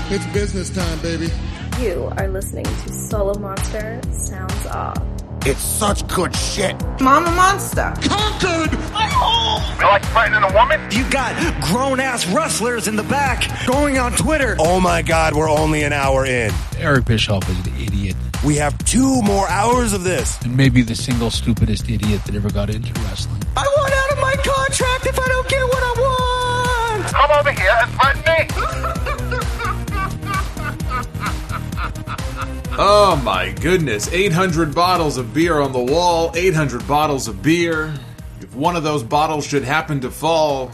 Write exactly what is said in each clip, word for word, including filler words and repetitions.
It's business time, baby. You are listening to Solo Monster Sounds Off. It's such good shit. Mama Monster. Conquered! I'm home! You like threatening a woman? You got grown-ass wrestlers in the back going on Twitter. Oh my God, we're only an hour in. Eric Bischoff is an idiot. We have two more hours of this. And maybe the single stupidest idiot that ever got into wrestling. I want out of my contract if I don't get what I want! Come over here and threaten me! Oh my goodness, eight hundred bottles of beer on the wall, eight hundred bottles of beer. If one of those bottles should happen to fall,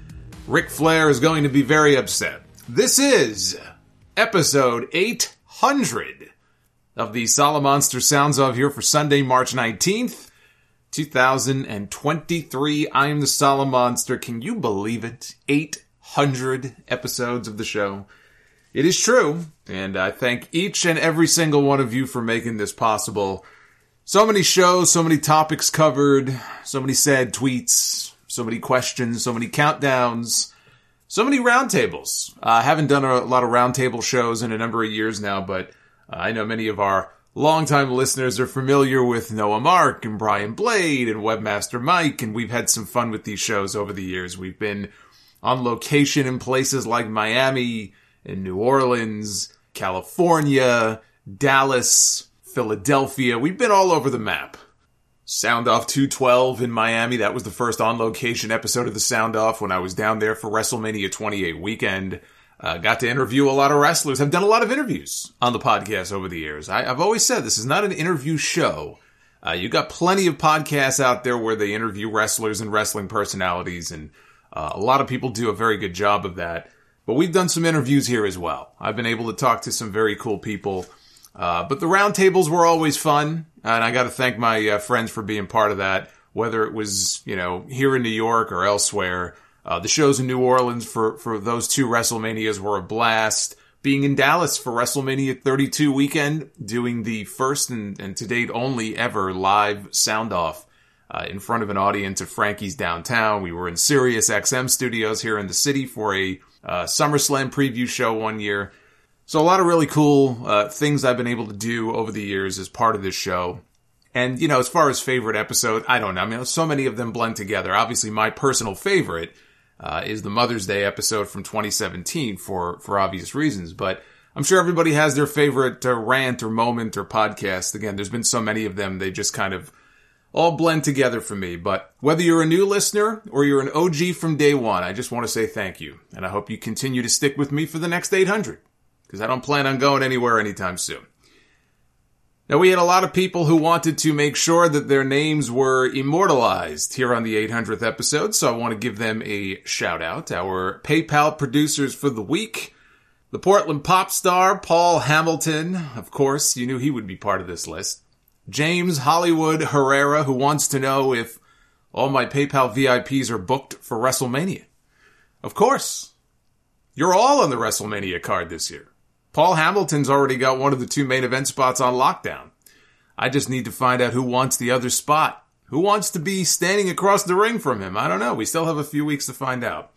Ric Flair is going to be very upset. This is episode eight hundred of the Solomonster Sounds Of here for Sunday, March nineteenth, two thousand twenty-three. I am the Solomonster. Can you believe it? eight hundred episodes of the show. It is true, and I thank each and every single one of you for making this possible. So many shows, so many topics covered, so many sad tweets, so many questions, so many countdowns, so many roundtables. Uh, I haven't done a lot of roundtable shows in a number of years now, but uh, I know many of our longtime listeners are familiar with Noah Mark and Brian Blade and Webmaster Mike, and we've had some fun with these shows over the years. We've been on location in places like Miami, in New Orleans, California, Dallas, Philadelphia. We've been all over the map. Sound Off two twelve in Miami. That was the first on-location episode of the Sound Off when I was down there for WrestleMania twenty-eight weekend. Uh, got to interview a lot of wrestlers. I've done a lot of interviews on the podcast over the years. I, I've always said this is not an interview show. Uh, you got plenty of podcasts out there where they interview wrestlers and wrestling personalities, and uh, a lot of people do a very good job of that. But we've done some interviews here as well. I've been able to talk to some very cool people. Uh, but the roundtables were always fun. And I got to thank my uh, friends for being part of that. Whether it was, you know, here in New York or elsewhere. Uh, the shows in New Orleans for, for those two WrestleManias were a blast. Being in Dallas for WrestleMania thirty-two weekend. Doing the first and, and to date only ever live sound off uh, in front of an audience at Frankie's downtown. We were in Sirius X M studios here in the city for a Uh, SummerSlam preview show one year. So a lot of really cool uh, things I've been able to do over the years as part of this show. And, you know, as far as favorite episode, I don't know. I mean, so many of them blend together. Obviously, my personal favorite uh, is the Mother's Day episode from twenty seventeen for, for obvious reasons. But I'm sure everybody has their favorite uh, rant or moment or podcast. Again, there's been so many of them, they just kind of all blend together for me. But whether you're a new listener or you're an O G from day one, I just want to say thank you. And I hope you continue to stick with me for the next eight hundred. Because I don't plan on going anywhere anytime soon. Now, we had a lot of people who wanted to make sure that their names were immortalized here on the eight hundredth episode. So I want to give them a shout out. Our PayPal producers for the week. The Portland pop star, Paul Hamilton. Of course, you knew he would be part of this list. James Hollywood Herrera, who wants to know if all my PayPal V I Ps are booked for WrestleMania. Of course. You're all on the WrestleMania card this year. Paul Hamilton's already got one of the two main event spots on lockdown. I just need to find out who wants the other spot. Who wants to be standing across the ring from him? I don't know. We still have a few weeks to find out.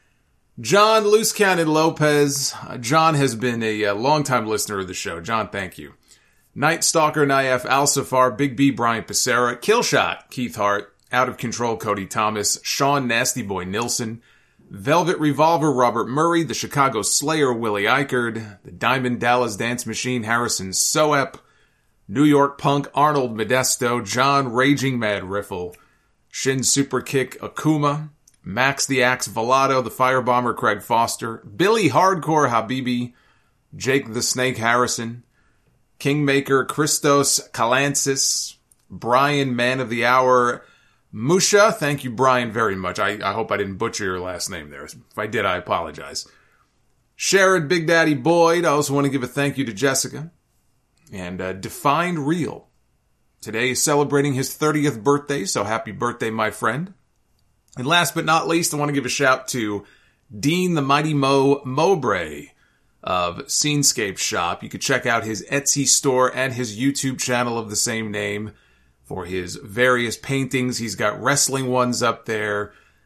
John Loose Cannon Lopez. Uh, John has been a, a longtime listener of the show. John, thank you. Night Stalker, Naif Al-Safar, Big B, Brian Pacera, Killshot, Keith Hart, Out of Control, Cody Thomas, Sean Nasty Boy Nilsson, Velvet Revolver, Robert Murray, the Chicago Slayer, Willie Eichard, the Diamond Dallas Dance Machine, Harrison Soep, New York Punk, Arnold Modesto, John Raging Mad Riffle, Shin Superkick, Akuma, Max the Axe Volato, the Firebomber, Craig Foster, Billy Hardcore Habibi, Jake the Snake Harrison, Kingmaker, Christos Kalansis, Brian, Man of the Hour, Musha. Thank you, Brian, very much. I, I hope I didn't butcher your last name there. If I did, I apologize. Sherrod, Big Daddy Boyd. I also want to give a thank you to Jessica. And uh, Defined Real. Today is celebrating his thirtieth birthday, so happy birthday, my friend. And last but not least, I want to give a shout to Dean the Mighty Mo Mowbray of Scenescape Shop. You can check out his Etsy store and his YouTube channel of the same name for his various paintings. He's got wrestling ones up there.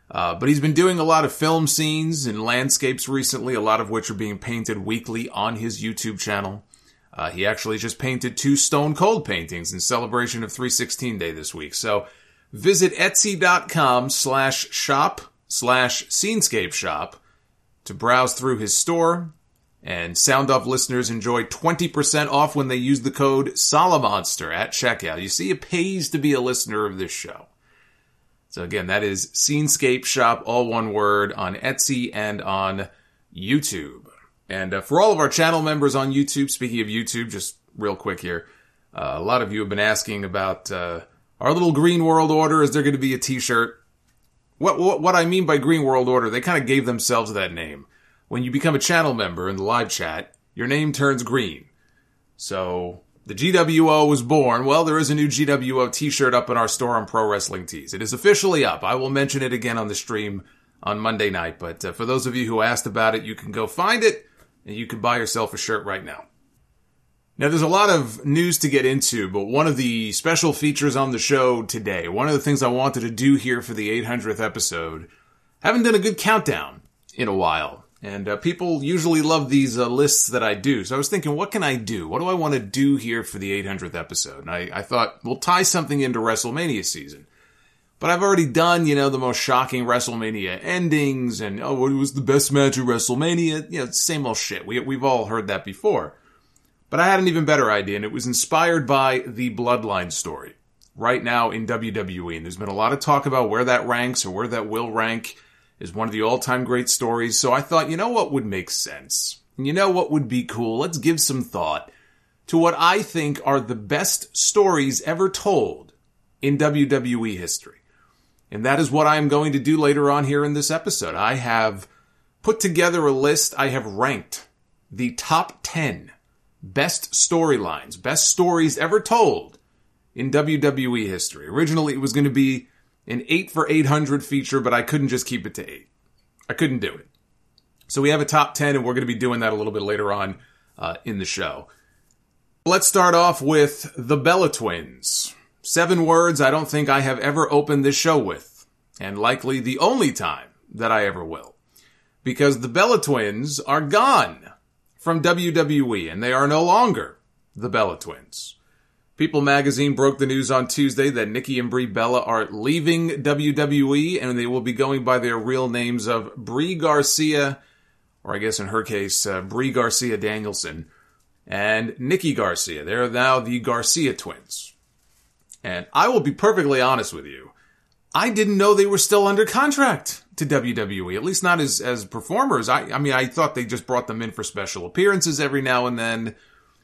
Uh, but he's been doing a lot of film scenes and landscapes recently, a lot of which are being painted weekly on his YouTube channel. Uh, he actually just painted two Stone Cold paintings in celebration of three sixteen Day this week. So visit etsy.com slash shop slash scenescape shop to browse through his store. And Sound Off listeners enjoy twenty percent off when they use the code Solomonster at checkout. You see, it pays to be a listener of this show. So again, that is Scenescape Shop, all one word, on Etsy and on YouTube. And uh, for all of our channel members on YouTube, speaking of YouTube, just real quick here, uh, a lot of you have been asking about uh, our little Green World Order. Is there going to be a t-shirt? What, what, what I mean by Green World Order, they kind of gave themselves that name. When you become a channel member in the live chat, your name turns green. So the G W O was born. Well, there is a new G W O t-shirt up in our store on Pro Wrestling Tees. It is officially up. I will mention it again on the stream on Monday night. But uh, for those of you who asked about it, you can go find it and you can buy yourself a shirt right now. Now, there's a lot of news to get into, but one of the special features on the show today, one of the things I wanted to do here for the eight hundredth episode, haven't done a good countdown in a while. And uh, people usually love these uh, lists that I do. So I was thinking, what can I do? What do I want to do here for the eight hundredth episode? And I, I thought, we'll tie something into WrestleMania season. But I've already done, you know, the most shocking WrestleMania endings. And, oh, what was the best match of WrestleMania? You know, same old shit. We, we've all heard that before. But I had an even better idea, and it was inspired by the Bloodline story right now in W W E. And there's been a lot of talk about where that ranks or where that will rank. Is one of the all-time great stories. So I thought, you know what would make sense? You know what would be cool? Let's give some thought to what I think are the best stories ever told in W W E history. And that is what I am going to do later on here in this episode. I have put together a list. I have ranked the top ten best storylines, best stories ever told in W W E history. Originally, it was going to be an eight for eight hundred feature, but I couldn't just keep it to eight. I couldn't do it. So we have a top ten, and we're going to be doing that a little bit later on uh, in the show. Let's start off with the Bella Twins. Seven words I don't think I have ever opened this show with, and likely the only time that I ever will. Because the Bella Twins are gone from W W E, and they are no longer the Bella Twins. People magazine broke the news on Tuesday that Nikki and Brie Bella are leaving W W E, and they will be going by their real names of Brie Garcia, or I guess in her case, uh, Brie Garcia Danielson, and Nikki Garcia. They're now the Garcia Twins. And I will be perfectly honest with you, I didn't know they were still under contract to W W E, at least not as, as performers. I, I mean, I thought they just brought them in for special appearances every now and then.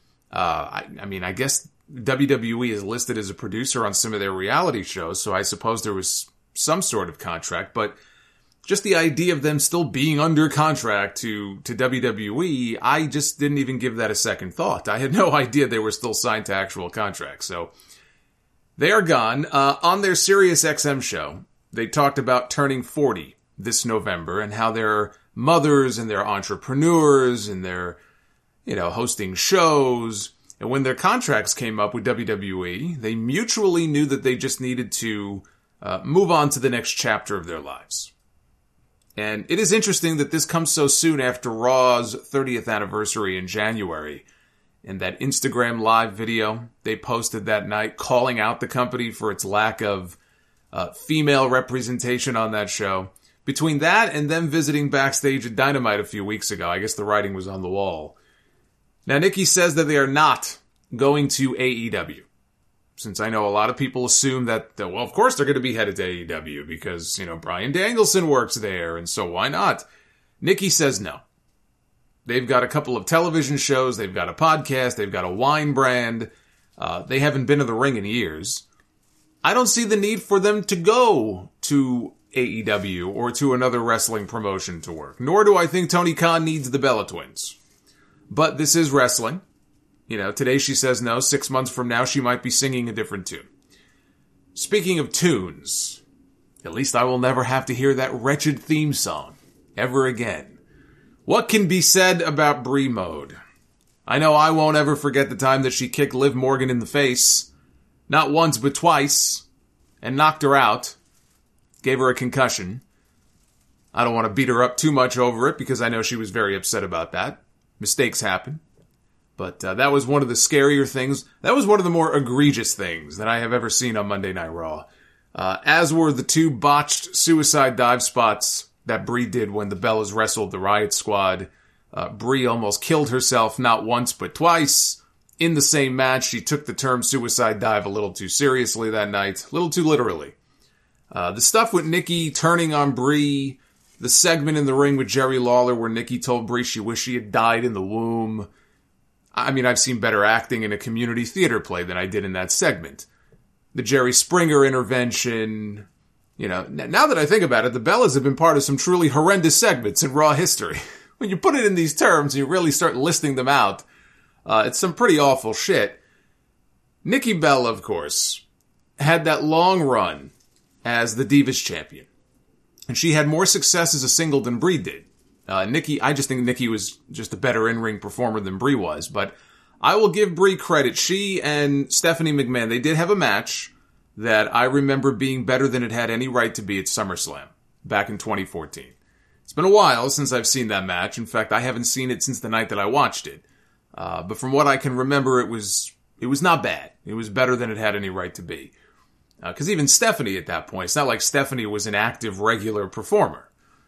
Uh, I, I mean, I guess W W E is listed as a producer on some of their reality shows, so I suppose there was some sort of contract, but just the idea of them still being under contract to, to W W E, I just didn't even give that a second thought. I had no idea they were still signed to actual contracts, so they are gone. Uh, on their Sirius X M show, they talked about turning forty this November and how they're mothers and they're entrepreneurs and they're, you know, hosting shows. And when their contracts came up with W W E, they mutually knew that they just needed to uh, move on to the next chapter of their lives. And it is interesting that this comes so soon after Raw's thirtieth anniversary in January. And that Instagram live video they posted that night calling out the company for its lack of uh, female representation on that show. Between that and them visiting backstage at Dynamite a few weeks ago, I guess the writing was on the wall. Now, Nikki says that they are not going to A E W. Since I know a lot of people assume that, that well, of course they're going to be headed to A E W because, you know, Bryan Danielson works there, and so why not? Nikki says no. They've got a couple of television shows, they've got a podcast, they've got a wine brand. Uh, they haven't been to the ring in years. I don't see the need for them to go to A E W or to another wrestling promotion to work. Nor do I think Tony Khan needs the Bella Twins. But this is wrestling. You know, today she says no. Six months from now, she might be singing a different tune. Speaking of tunes, at least I will never have to hear that wretched theme song ever again. What can be said about Brie Mode? I know I won't ever forget the time that she kicked Liv Morgan in the face. Not once, but twice. And knocked her out. Gave her a concussion. I don't want to beat her up too much over it because I know she was very upset about that. Mistakes happen. But uh, that was one of the scarier things. That was one of the more egregious things that I have ever seen on Monday Night Raw. Uh, as were the two botched suicide dive spots that Brie did when the Bellas wrestled the Riot Squad. Uh, Brie almost killed herself not once but twice. In the same match, she took the term suicide dive a little too seriously that night. A little too literally. Uh, the stuff with Nikki turning on Brie, the segment in the ring with Jerry Lawler where Nikki told Brie she wished she had died in the womb. I mean, I've seen better acting in a community theater play than I did in that segment. The Jerry Springer intervention. You know, now that I think about it, the Bellas have been part of some truly horrendous segments in Raw history. When you put it in these terms and you really start listing them out, uh, it's some pretty awful shit. Nikki Bella, of course, had that long run as the Divas champion. And she had more success as a single than Brie did. Uh, Nikki, I just think Nikki was just a better in-ring performer than Brie was. But I will give Brie credit. She and Stephanie McMahon, they did have a match that I remember being better than it had any right to be at SummerSlam back in twenty fourteen. It's been a while since I've seen that match. In fact, I haven't seen it since the night that I watched it. Uh, but from what I can remember, it was it was not bad. It was better than it had any right to be. Because uh, even Stephanie at that point, it's not like Stephanie was an active, regular performer.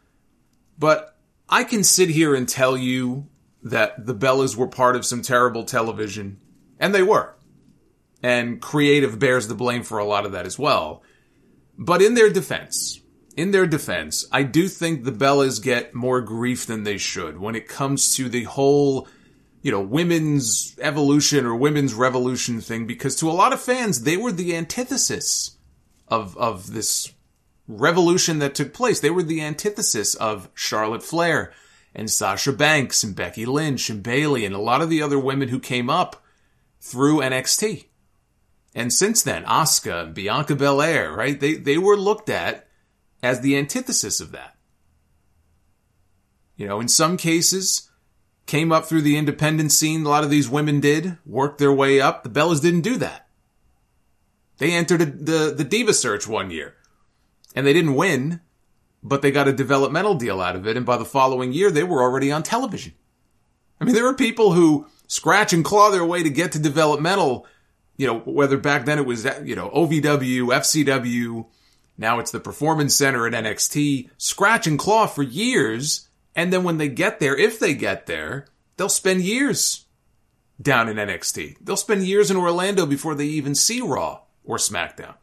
But I can sit here and tell you that the Bellas were part of some terrible television, and they were. And creative bears the blame for a lot of that as well. But in their defense, in their defense, I do think the Bellas get more grief than they should when it comes to the whole, you know, women's evolution or women's revolution thing, because to a lot of fans, they were the antithesis of, of this revolution that took place. They were the antithesis of Charlotte Flair and Sasha Banks and Becky Lynch and Bayley and a lot of the other women who came up through N X T. And since then, Asuka and Bianca Belair, right? They, they were looked at as the antithesis of that. You know, in some cases, came up through the independent scene. A lot of these women did, worked their way up. The Bellas didn't do that. They entered a, the, the Diva Search one year. And they didn't win, but they got a developmental deal out of it. And by the following year, they were already on television. I mean, there were people who scratch and claw their way to get to developmental, you know, whether back then it was, you know, O V W, F C W, now it's the Performance Center at N X T, scratch and claw for years. And then when they get there, if they get there, they'll spend years down in N X T. They'll spend years in Orlando before they even see Raw or SmackDown.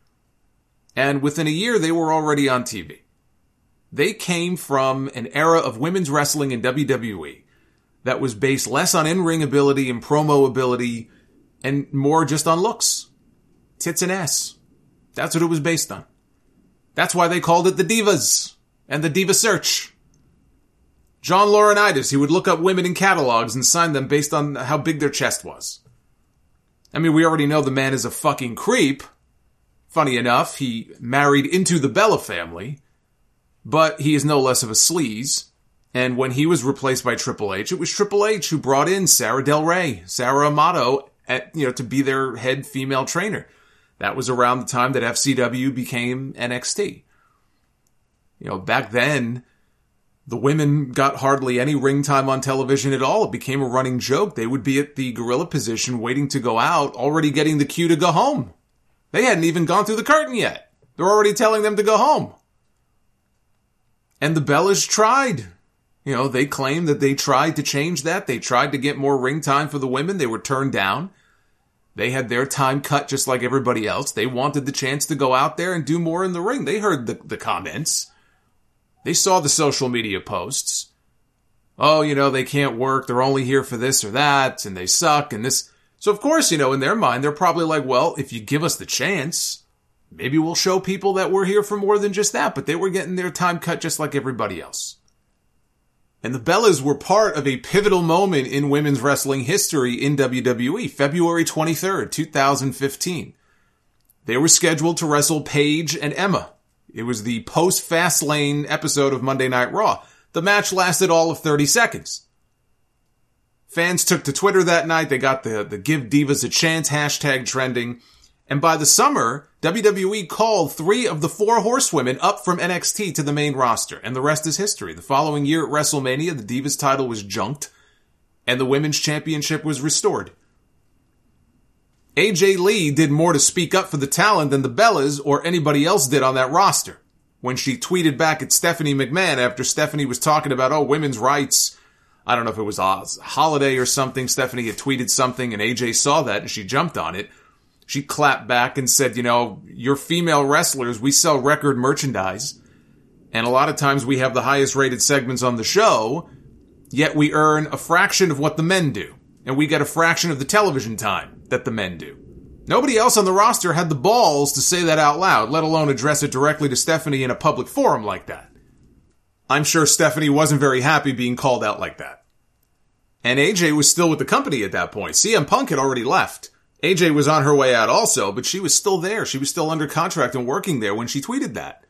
And within a year, they were already on T V. They came from an era of women's wrestling in W W E that was based less on in-ring ability and promo ability and more just on looks. Tits and ass. That's what it was based on. That's why they called it the Divas and the Diva Search. John Laurinaitis, he would look up women in catalogs and sign them based on how big their chest was. I mean, we already know the man is a fucking creep. Funny enough, he married into the Bella family, but he is no less of a sleaze. And when he was replaced by Triple H, it was Triple H who brought in Sarah Del Rey, Sarah Amato, at, you know, to be their head female trainer. That was around the time that F C W became N X T. You know, back then, the women got hardly any ring time on television at all. It became a running joke. They would be at the gorilla position waiting to go out, already getting the cue to go home. They hadn't even gone through the curtain yet. They're already telling them to go home. And the Bellas tried. You know, they claimed that they tried to change that. They tried to get more ring time for the women. They were turned down. They had their time cut just like everybody else. They wanted the chance to go out there and do more in the ring. They heard the, the comments. They saw the social media posts. Oh, you know, they can't work. They're only here for this or that. And they suck and this. So, of course, you know, in their mind, they're probably like, well, if you give us the chance, maybe we'll show people that we're here for more than just that. But they were getting their time cut just like everybody else. And the Bellas were part of a pivotal moment in women's wrestling history in W W E, February twenty-third, twenty fifteen. They were scheduled to wrestle Paige and Emma. It was the post-Fastlane episode of Monday Night Raw. The match lasted all of thirty seconds. Fans took to Twitter that night. They got the, the Give Divas a Chance hashtag trending. And by the summer, W W E called three of the four horsewomen up from N X T to the main roster, and the rest is history. The following year at WrestleMania, the Divas title was junked, and the Women's Championship was restored. A J Lee did more to speak up for the talent than the Bellas or anybody else did on that roster. When she tweeted back at Stephanie McMahon after Stephanie was talking about, oh, women's rights, I don't know if it was a holiday or something, Stephanie had tweeted something and A J saw that and she jumped on it. She clapped back and said, you know, you're female wrestlers, we sell record merchandise, and a lot of times we have the highest rated segments on the show, yet we earn a fraction of what the men do, and we get a fraction of the television time that the men do. Nobody else on the roster had the balls to say that out loud, let alone address it directly to Stephanie in a public forum like that. I'm sure Stephanie wasn't very happy being called out like that. And A J was still with the company at that point. C M Punk had already left. A J was on her way out also, but she was still there. She was still under contract and working there when she tweeted that.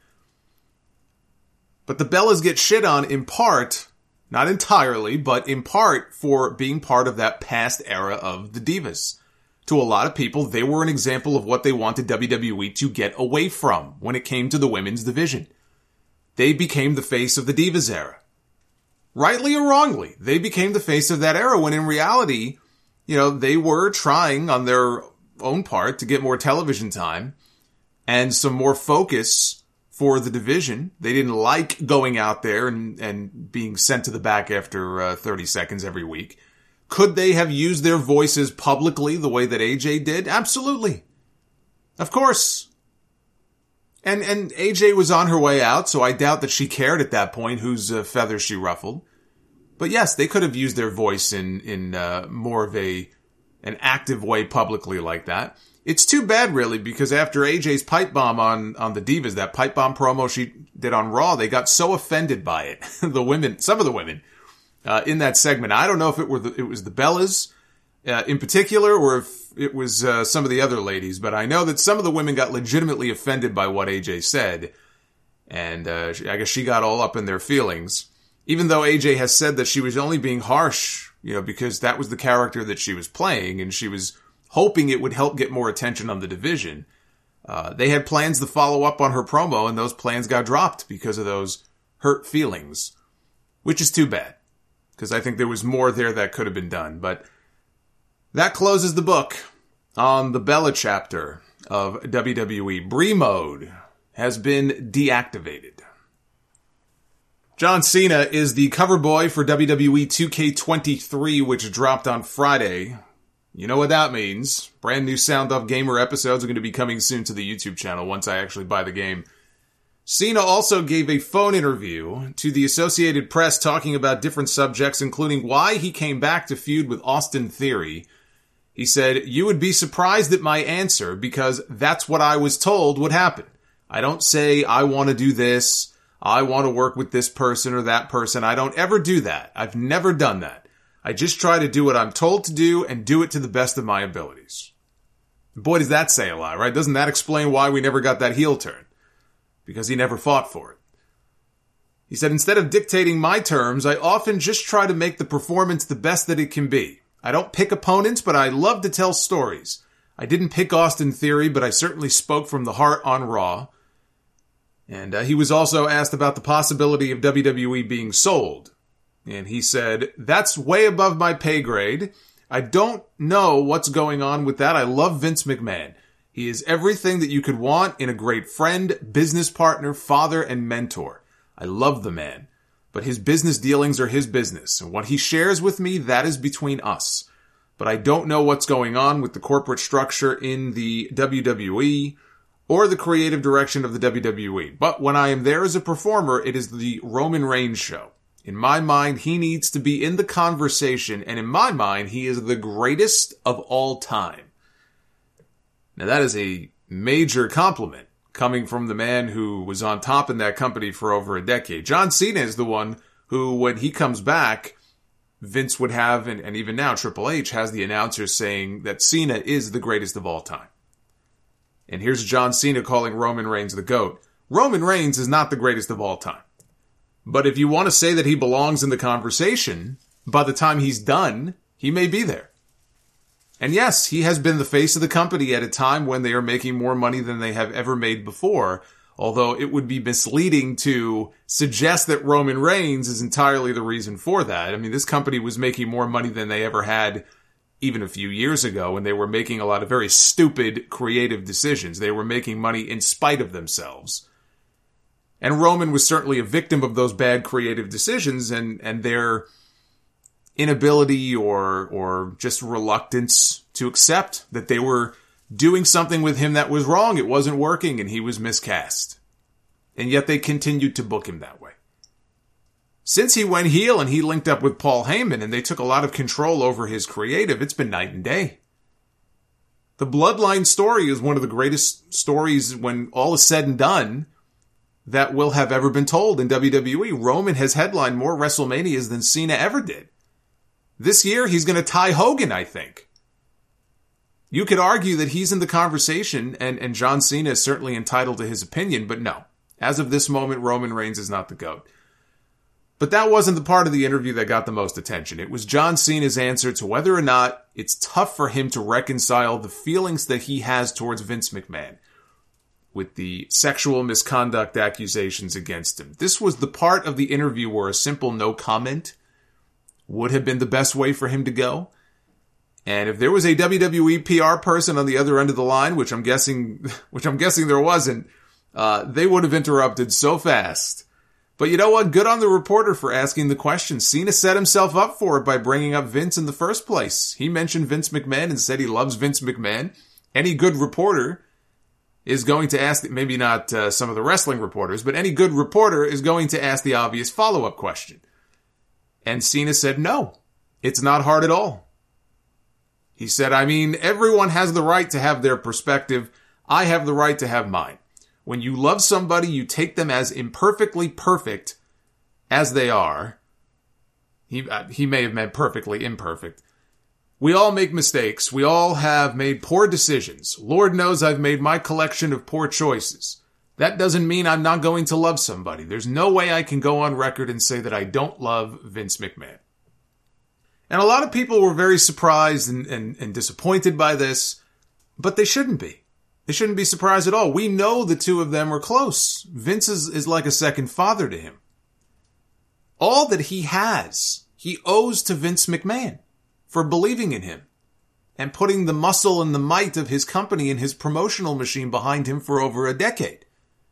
But the Bellas get shit on in part, not entirely, but in part for being part of that past era of the Divas. To a lot of people, they were an example of what they wanted W W E to get away from when it came to the women's division. They became the face of the Divas era. Rightly or wrongly, they became the face of that era when in reality, you know, they were trying on their own part to get more television time and some more focus for the division. They didn't like going out there and, and being sent to the back after uh, thirty seconds every week. Could they have used their voices publicly the way that A J did? Absolutely. Of course. And and A J was on her way out, so I doubt that she cared at that point whose uh, feathers she ruffled. But yes, they could have used their voice in in uh, more of a an active way publicly like that. It's too bad, really, because after A J's pipe bomb on, on the Divas, that pipe bomb promo she did on Raw, they got so offended by it. The women, some of the women, uh, in that segment. I don't know if it were the, it was the Bellas, uh, in particular, or if it was, uh, some of the other ladies, but I know that some of the women got legitimately offended by what A J said. And, uh, I guess she got all up in their feelings. Even though A J has said that she was only being harsh, you know, because that was the character that she was playing, and she was hoping it would help get more attention on the division. Uh, they had plans to follow up on her promo, and those plans got dropped because of those hurt feelings. Which is too bad, because I think there was more there that could have been done. But that closes the book on the Bella chapter of W W E. Brie Mode has been deactivated. John Cena is the cover boy for W W E two K twenty-three, which dropped on Friday. You know what that means. Brand new Sound Off Gamer episodes are going to be coming soon to the YouTube channel once I actually buy the game. Cena also gave a phone interview to the Associated Press talking about different subjects, including why he came back to feud with Austin Theory. He said, "You would be surprised at my answer because that's what I was told would happen. I don't say I want to do this, I want to work with this person or that person. I don't ever do that. I've never done that. I just try to do what I'm told to do and do it to the best of my abilities." Boy, does that say a lot, right? Doesn't that explain why we never got that heel turn? Because he never fought for it. He said, "Instead of dictating my terms, I often just try to make the performance the best that it can be. I don't pick opponents, but I love to tell stories. I didn't pick Austin Theory, but I certainly spoke from the heart on Raw." And uh, he was also asked about the possibility of W W E being sold. And he said, "That's way above my pay grade. I don't know what's going on with that. I love Vince McMahon. He is everything that you could want in a great friend, business partner, father, and mentor. I love the man. But his business dealings are his business. And what he shares with me, that is between us. But I don't know what's going on with the corporate structure in the W W E or the creative direction of the W W E. But when I am there as a performer, it is the Roman Reigns show. In my mind, he needs to be in the conversation, and in my mind, he is the greatest of all time." Now that is a major compliment coming from the man who was on top in that company for over a decade. John Cena is the one who, when he comes back, Vince would have, and, and even now Triple H has the announcers saying that Cena is the greatest of all time. And here's John Cena calling Roman Reigns the GOAT. Roman Reigns is not the greatest of all time. But if you want to say that he belongs in the conversation, by the time he's done, he may be there. And yes, he has been the face of the company at a time when they are making more money than they have ever made before. Although it would be misleading to suggest that Roman Reigns is entirely the reason for that. I mean, this company was making more money than they ever had even a few years ago when they were making a lot of very stupid creative decisions. They were making money in spite of themselves. And Roman was certainly a victim of those bad creative decisions and, and their inability or, or just reluctance to accept that they were doing something with him that was wrong. It wasn't working and he was miscast. And yet they continued to book him that way. Since he went heel and he linked up with Paul Heyman and they took a lot of control over his creative, it's been night and day. The Bloodline story is one of the greatest stories when all is said and done that will have ever been told in W W E. Roman has headlined more WrestleManias than Cena ever did. This year he's going to tie Hogan, I think. You could argue that he's in the conversation, and, and John Cena is certainly entitled to his opinion, but no. As of this moment, Roman Reigns is not the GOAT. But that wasn't the part of the interview that got the most attention. It was John Cena's answer to whether or not it's tough for him to reconcile the feelings that he has towards Vince McMahon with the sexual misconduct accusations against him. This was the part of the interview where a simple no comment would have been the best way for him to go. And if there was a W W E P R person on the other end of the line, which I'm guessing, which I'm guessing there wasn't, uh, they would have interrupted so fast. But you know what? Good on the reporter for asking the question. Cena set himself up for it by bringing up Vince in the first place. He mentioned Vince McMahon and said he loves Vince McMahon. Any good reporter is going to ask, maybe not uh, some of the wrestling reporters, but any good reporter is going to ask the obvious follow-up question. And Cena said, no, it's not hard at all. He said, I mean, everyone has the right to have their perspective. I have the right to have mine. When you love somebody, you take them as imperfectly perfect as they are. He, uh, he may have meant perfectly imperfect. We all make mistakes. We all have made poor decisions. Lord knows I've made my collection of poor choices. That doesn't mean I'm not going to love somebody. There's no way I can go on record and say that I don't love Vince McMahon. And a lot of people were very surprised and, and, and disappointed by this, but they shouldn't be. They shouldn't be surprised at all. We know the two of them are close. Vince is, is like a second father to him. All that he has, he owes to Vince McMahon for believing in him and putting the muscle and the might of his company and his promotional machine behind him for over a decade.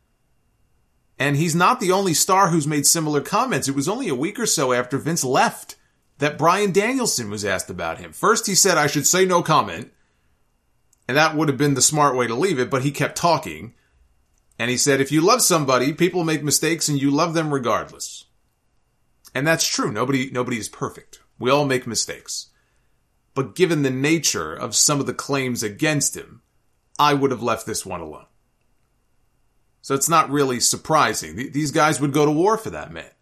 And he's not the only star who's made similar comments. It was only a week or so after Vince left that Bryan Danielson was asked about him. First he said, I should say no comment. And that would have been the smart way to leave it, but he kept talking. And he said, if you love somebody, people make mistakes and you love them regardless. And that's true. Nobody, nobody is perfect. We all make mistakes. But given the nature of some of the claims against him, I would have left this one alone. So it's not really surprising. These guys would go to war for that man.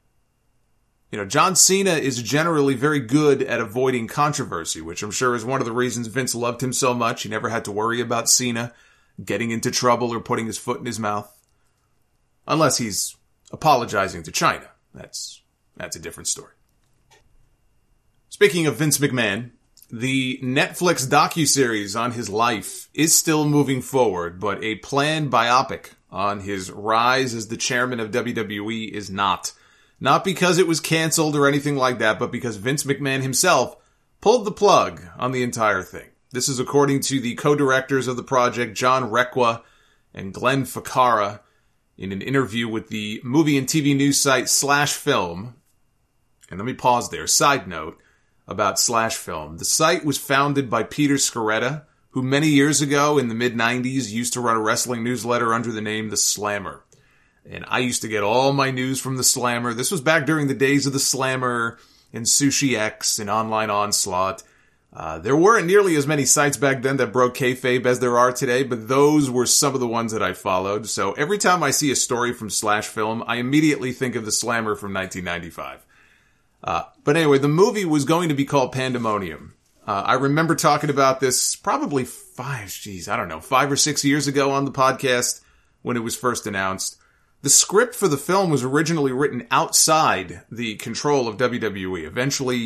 You know, John Cena is generally very good at avoiding controversy, which I'm sure is one of the reasons Vince loved him so much. He never had to worry about Cena getting into trouble or putting his foot in his mouth. Unless he's apologizing to China. That's, that's a different story. Speaking of Vince McMahon, the Netflix docuseries on his life is still moving forward, but a planned biopic on his rise as the chairman of W W E is not. Not because it was canceled or anything like that, but because Vince McMahon himself pulled the plug on the entire thing. This is according to the co-directors of the project, John Requa and Glenn Ficarra, in an interview with the movie and T V news site Slash Film. And let me pause there. Side note about Slash Film. The site was founded by Peter Scaretta, who many years ago in the mid nineties used to run a wrestling newsletter under the name The Slammer. And I used to get all my news from The Slammer. This was back during the days of The Slammer and Sushi X and Online Onslaught. Uh, there weren't nearly as many sites back then that broke kayfabe as there are today, but those were some of the ones that I followed. So every time I see a story from Slash Film, I immediately think of The Slammer from nineteen ninety-five. Uh, but anyway, the movie was going to be called Pandemonium. Uh, I remember talking about this probably five, geez, I don't know, five or six years ago on the podcast when it was first announced. The script for the film was originally written outside the control of W W E. Eventually,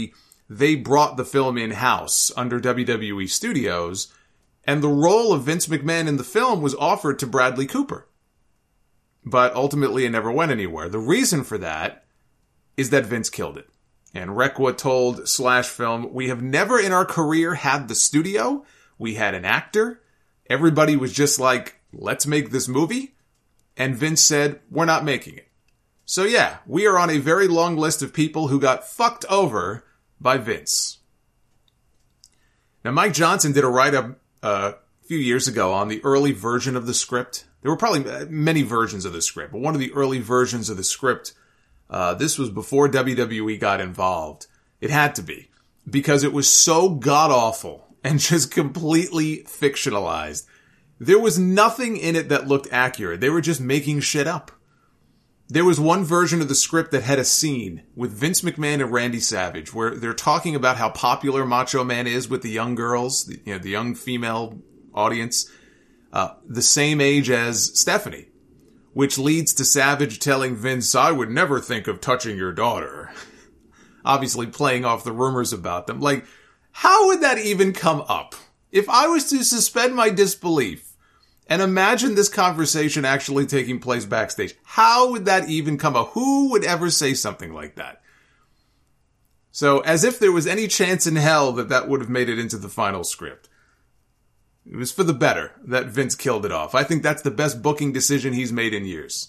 they brought the film in-house under W W E Studios, and the role of Vince McMahon in the film was offered to Bradley Cooper. But ultimately it never went anywhere. The reason for that is that Vince killed it. And Requa told Slash Film, "We have never in our career had the studio. We had an actor. Everybody was just like, let's make this movie." And Vince said, "We're not making it." So yeah, we are on a very long list of people who got fucked over by Vince. Now, Mike Johnson did a write-up uh, a few years ago on the early version of the script. There were probably many versions of the script, but one of the early versions of the script, uh, this was before W W E got involved. It had to be, because it was so god-awful and just completely fictionalized. There was nothing in it that looked accurate. They were just making shit up. There was one version of the script that had a scene with Vince McMahon and Randy Savage where they're talking about how popular Macho Man is with the young girls, the, you know, the young female audience, uh, the same age as Stephanie, which leads to Savage telling Vince, "I would never think of touching your daughter." Obviously playing off the rumors about them. Like, how would that even come up? If I was to suspend my disbelief and imagine this conversation actually taking place backstage, how would that even come up? Who would ever say something like that? So, as if there was any chance in hell that that would have made it into the final script. It was for the better that Vince killed it off. I think that's the best booking decision he's made in years.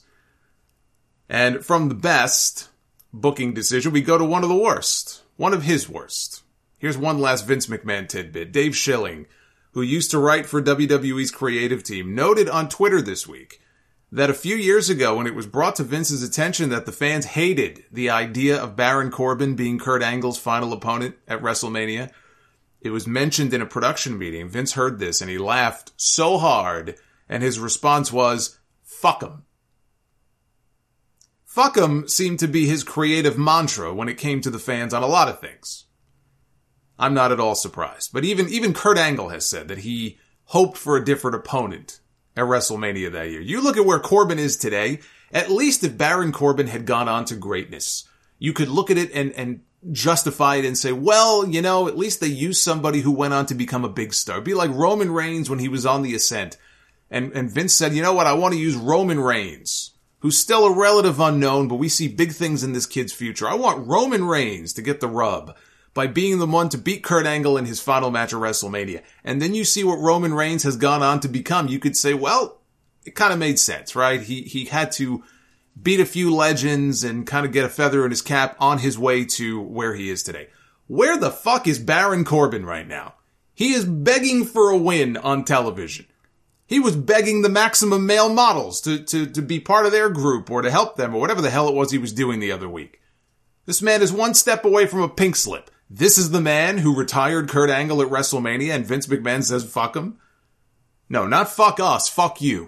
And from the best booking decision, we go to one of the worst. One of his worst. Here's one last Vince McMahon tidbit. Dave Schilling, who used to write for W W E's creative team, noted on Twitter this week that a few years ago, when it was brought to Vince's attention that the fans hated the idea of Baron Corbin being Kurt Angle's final opponent at WrestleMania, it was mentioned in a production meeting. Vince heard this and he laughed so hard, and his response was, "Fuck 'em." Fuck 'em seemed to be his creative mantra when it came to the fans on a lot of things. I'm not at all surprised. But even, even Kurt Angle has said that he hoped for a different opponent at WrestleMania that year. You look at where Corbin is today, at least if Baron Corbin had gone on to greatness, you could look at it and, and justify it and say, well, you know, at least they used somebody who went on to become a big star. Be like Roman Reigns when he was on the ascent. And, and Vince said, you know what, I want to use Roman Reigns, who's still a relative unknown, but we see big things in this kid's future. I want Roman Reigns to get the rub by being the one to beat Kurt Angle in his final match at WrestleMania. And then you see what Roman Reigns has gone on to become. You could say, well, it kind of made sense, right? He he had to beat a few legends and kind of get a feather in his cap on his way to where he is today. Where the fuck is Baron Corbin right now? He is begging for a win on television. He was begging the Maximum Male Models to, to, to be part of their group or to help them or whatever the hell it was he was doing the other week. This man is one step away from a pink slip. This is the man who retired Kurt Angle at WrestleMania and Vince McMahon says fuck him? No, not fuck us, fuck you.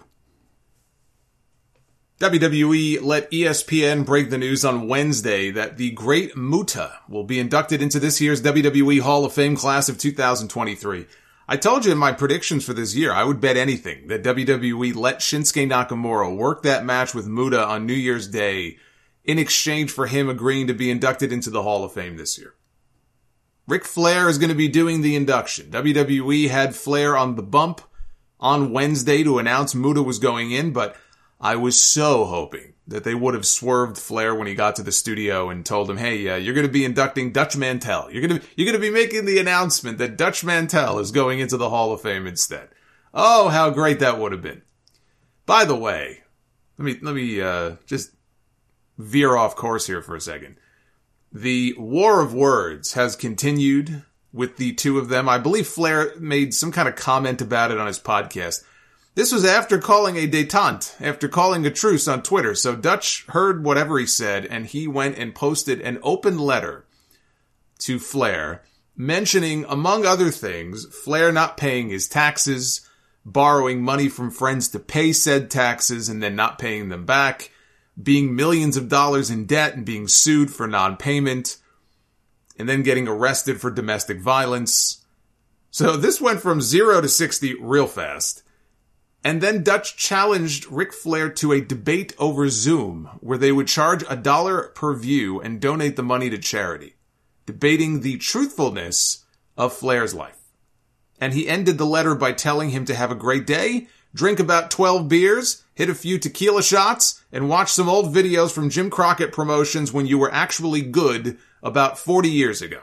W W E let E S P N break the news on Wednesday that the Great Muta will be inducted into this year's W W E Hall of Fame class of two thousand twenty-three. I told you in my predictions for this year, I would bet anything that W W E let Shinsuke Nakamura work that match with Muta on New Year's Day in exchange for him agreeing to be inducted into the Hall of Fame this year. Ric Flair is going to be doing the induction. W W E had Flair on the bump on Wednesday to announce Muta was going in, but I was so hoping that they would have swerved Flair when he got to the studio and told him, hey, uh, you're going to be inducting Dutch Mantell. You're going to you're going to be making the announcement that Dutch Mantell is going into the Hall of Fame instead. Oh, how great that would have been. By the way, let me let me uh, just veer off course here for a second. The war of words has continued with the two of them. I believe Flair made some kind of comment about it on his podcast. This was after calling a détente, after calling a truce on Twitter. So Dutch heard whatever he said, and he went and posted an open letter to Flair, mentioning, among other things, Flair not paying his taxes, borrowing money from friends to pay said taxes and then not paying them back, being millions of dollars in debt and being sued for non-payment, and then getting arrested for domestic violence. So this went from zero to sixty real fast. And then Dutch challenged Ric Flair to a debate over Zoom, where they would charge a dollar per view and donate the money to charity. debating the truthfulness of Flair's life. And he ended the letter by telling him to have a great day, drink about twelve beers, hit a few tequila shots, and watch some old videos from Jim Crockett promotions when you were actually good about forty years ago.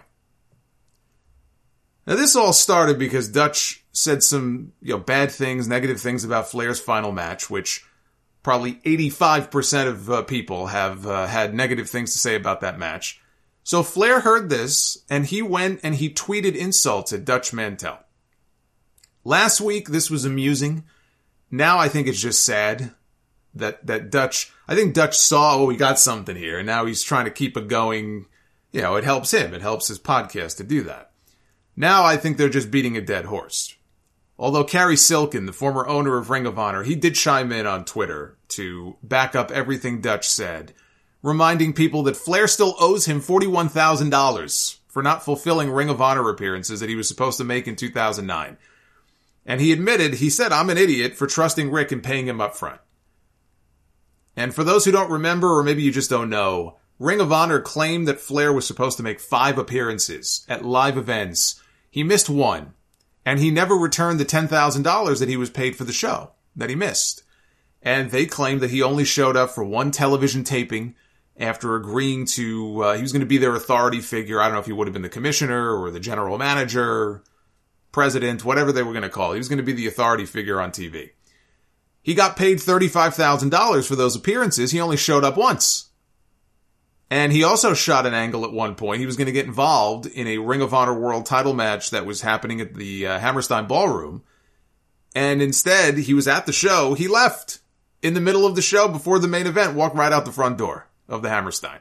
Now, this all started because Dutch said some, you know, bad things, negative things about Flair's final match, which probably eighty-five percent of uh, people have uh, had negative things to say about that match. So Flair heard this, and he went and he tweeted insults at Dutch Mantell. Last week, this was amusing. Now I think it's just sad that, that Dutch, I think Dutch saw, oh, we got something here, and now he's trying to keep it going. You know, it helps him. It helps his podcast to do that. Now I think they're just beating a dead horse. Although Kerry Silkin, the former owner of Ring of Honor, he did chime in on Twitter to back up everything Dutch said, reminding people that Flair still owes him forty-one thousand dollars for not fulfilling Ring of Honor appearances that he was supposed to make in two thousand nine. And he admitted, he said, I'm an idiot for trusting Rick and paying him up front. And for those who don't remember, or maybe you just don't know, Ring of Honor claimed that Flair was supposed to make five appearances at live events. He missed one, and he never returned the ten thousand dollars that he was paid for the show that he missed. And they claimed that he only showed up for one television taping after agreeing to, uh, he was going to be their authority figure. I don't know if he would have been the commissioner or the general manager, president, whatever they were going to call it. He was going to be the authority figure on T V. He got paid thirty-five thousand dollars for those appearances. He only showed up once. And he also shot an angle at one point. He was going to get involved in a Ring of Honor World title match that was happening at the uh, Hammerstein Ballroom. And instead, he was at the show. He left in the middle of the show before the main event, walked right out the front door of the Hammerstein.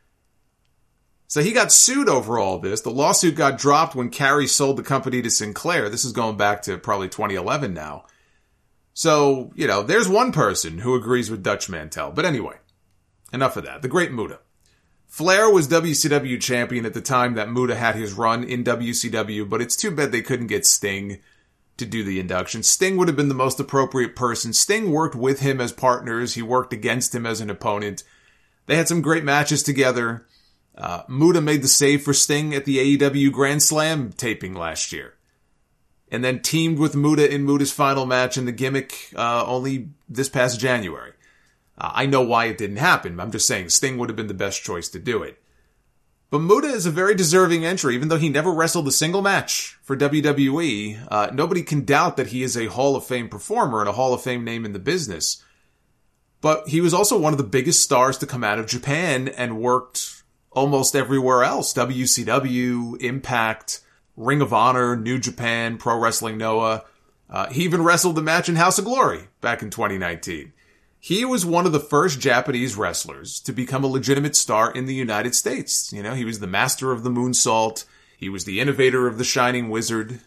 So he got sued over all this. The lawsuit got dropped when Kerry sold the company to Sinclair. This is going back to probably twenty eleven now. So, you know, there's one person who agrees with Dutch Mantell. But anyway, enough of that. The Great Muta. Flair was W C W champion at the time that Muta had his run in W C W, but it's too bad they couldn't get Sting to do the induction. Sting would have been the most appropriate person. Sting worked with him as partners. He worked against him as an opponent. They had some great matches together. Uh, Muta made the save for Sting at the A E W Grand Slam taping last year. And then teamed with Muta in Muta's final match in the Gimmick uh, only this past January. Uh, I know why it didn't happen. I'm just saying Sting would have been the best choice to do it. But Muta is a very deserving entry, even though he never wrestled a single match for W W E. Uh, nobody can doubt that he is a Hall of Fame performer and a Hall of Fame name in the business. But he was also one of the biggest stars to come out of Japan and worked almost everywhere else. W C W, Impact, Ring of Honor, New Japan, Pro Wrestling Noah. Uh, he even wrestled the match in House of Glory back in twenty nineteen. He was one of the first Japanese wrestlers to become a legitimate star in the United States. You know, he was the master of the moonsault. He was the innovator of the Shining Wizard.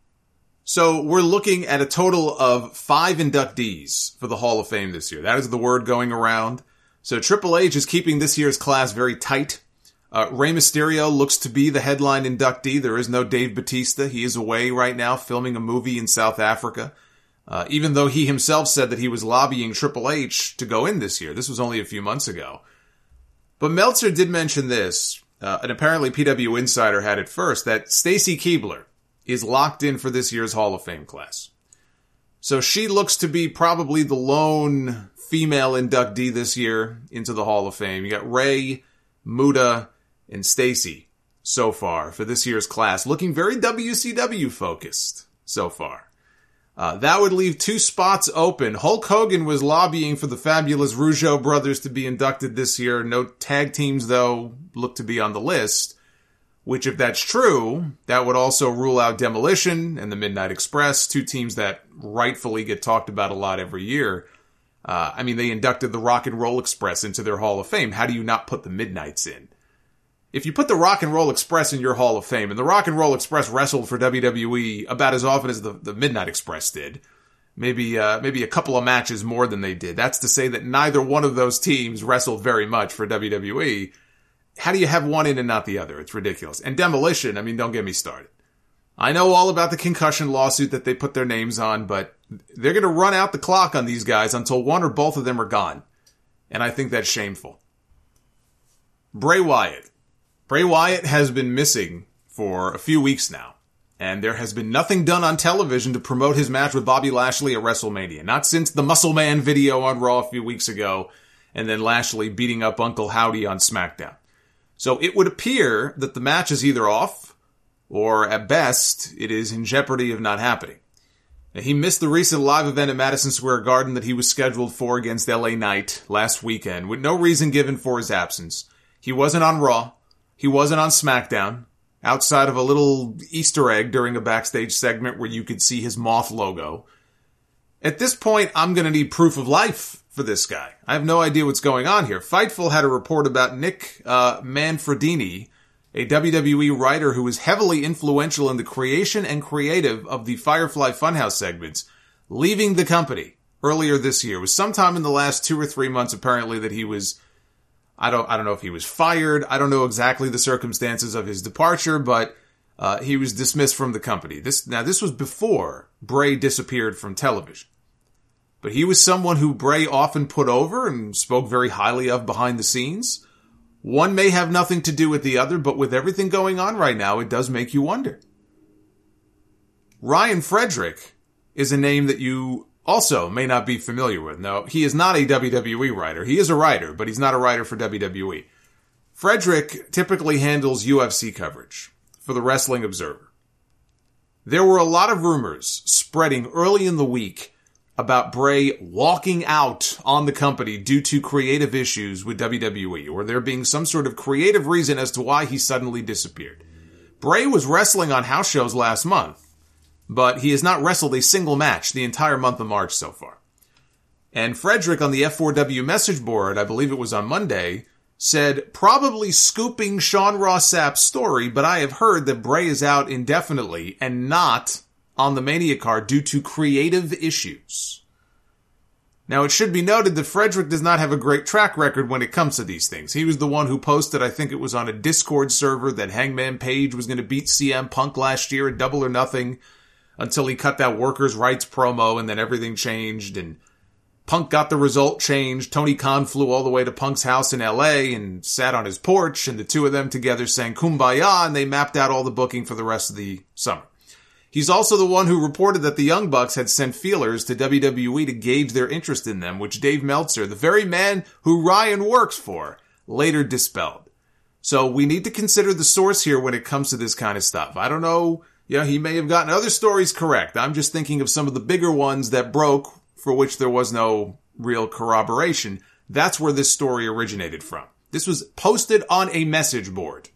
So we're looking at a total of five inductees for the Hall of Fame this year. That is the word going around. So Triple H is keeping this year's class very tight. Uh, Rey Mysterio looks to be the headline inductee. There is no Dave Bautista. He is away right now filming a movie in South Africa. Uh, even though he himself said that he was lobbying Triple H to go in this year. This was only a few months ago. But Meltzer did mention this, uh, and apparently P W Insider had it first, that Stacy Keibler is locked in for this year's Hall of Fame class. So she looks to be probably the lone female inductee this year into the Hall of Fame. You got Ray, Muta, and Stacy so far for this year's class, looking very W C W focused so far. Uh, that would leave two spots open. Hulk Hogan was lobbying for the fabulous Rougeau brothers to be inducted this year. No tag teams, though, look to be on the list. Which, if that's true, that would also rule out Demolition and the Midnight Express, two teams that rightfully get talked about a lot every year. Uh, I mean, they inducted the Rock and Roll Express into their Hall of Fame. How do you not put the Midnights in? If you put the Rock and Roll Express in your Hall of Fame, and the Rock and Roll Express wrestled for W W E about as often as the, the Midnight Express did, maybe uh, maybe a couple of matches more than they did. That's to say that neither one of those teams wrestled very much for W W E. How do you have one in and not the other? It's ridiculous. And Demolition, I mean, don't get me started. I know all about the concussion lawsuit that they put their names on, but they're going to run out the clock on these guys until one or both of them are gone. And I think that's shameful. Bray Wyatt. Bray Wyatt has been missing for a few weeks now, and there has been nothing done on television to promote his match with Bobby Lashley at WrestleMania. Not since the Muscle Man video on Raw a few weeks ago, and then Lashley beating up Uncle Howdy on SmackDown. So it would appear that the match is either off, or at best, it is in jeopardy of not happening. Now, he missed the recent live event at Madison Square Garden that he was scheduled for against L A Knight last weekend, with no reason given for his absence. He wasn't on Raw. He wasn't on SmackDown, outside of a little Easter egg during a backstage segment where you could see his moth logo. At this point, I'm going to need proof of life for this guy. I have no idea what's going on here. Fightful had a report about Nick uh, Manfredini, a W W E writer who was heavily influential in the creation and creative of the Firefly Funhouse segments, leaving the company earlier this year. It was sometime in the last two or three months, apparently, that he was... I don't I don't know if he was fired. I don't know exactly the circumstances of his departure, but uh, he was dismissed from the company. This Now, this was before Bray disappeared from television. But he was someone who Bray often put over and spoke very highly of behind the scenes. One may have nothing to do with the other, but with everything going on right now, it does make you wonder. Ryan Frederick is a name that you also may not be familiar with. Now, he is not a W W E writer. He is a writer, but he's not a writer for W W E. Frederick typically handles U F C coverage for the Wrestling Observer. There were a lot of rumors spreading early in the week about Bray walking out on the company due to creative issues with W W E, or there being some sort of creative reason as to why he suddenly disappeared. Bray was wrestling on house shows last month, but he has not wrestled a single match the entire month of March so far. And Frederick on the F four W message board, I believe it was on Monday, said, probably scooping Sean Ross Sapp's story, but I have heard that Bray is out indefinitely and not on the Mania card due to creative issues. Now, it should be noted that Frederick does not have a great track record when it comes to these things. He was the one who posted, I think it was on a Discord server, that Hangman Page was going to beat C M Punk last year at Double or Nothing, until he cut that workers' rights promo, and then everything changed, and Punk got the result changed. Tony Khan flew all the way to Punk's house in L A and sat on his porch, and the two of them together sang Kumbaya, and they mapped out all the booking for the rest of the summer. He's also the one who reported that the Young Bucks had sent feelers to W W E to gauge their interest in them, which Dave Meltzer, the very man who Ryan works for, later dispelled. So we need to consider the source here when it comes to this kind of stuff. I don't know, you know, he may have gotten other stories correct. I'm just thinking of some of the bigger ones that broke, for which there was no real corroboration. That's where this story originated from. This was posted on a message board.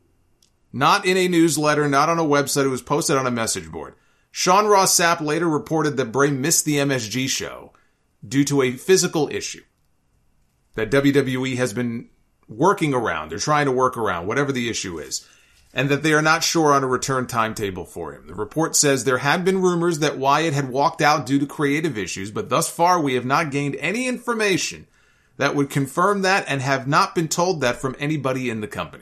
Not in a newsletter, not on a website. It was posted on a message board. Sean Ross Sapp later reported that Bray missed the M S G show due to a physical issue that W W E has been working around. They're trying to work around, whatever the issue is, and that they are not sure on a return timetable for him. The report says there had been rumors that Wyatt had walked out due to creative issues, but thus far we have not gained any information that would confirm that and have not been told that from anybody in the company.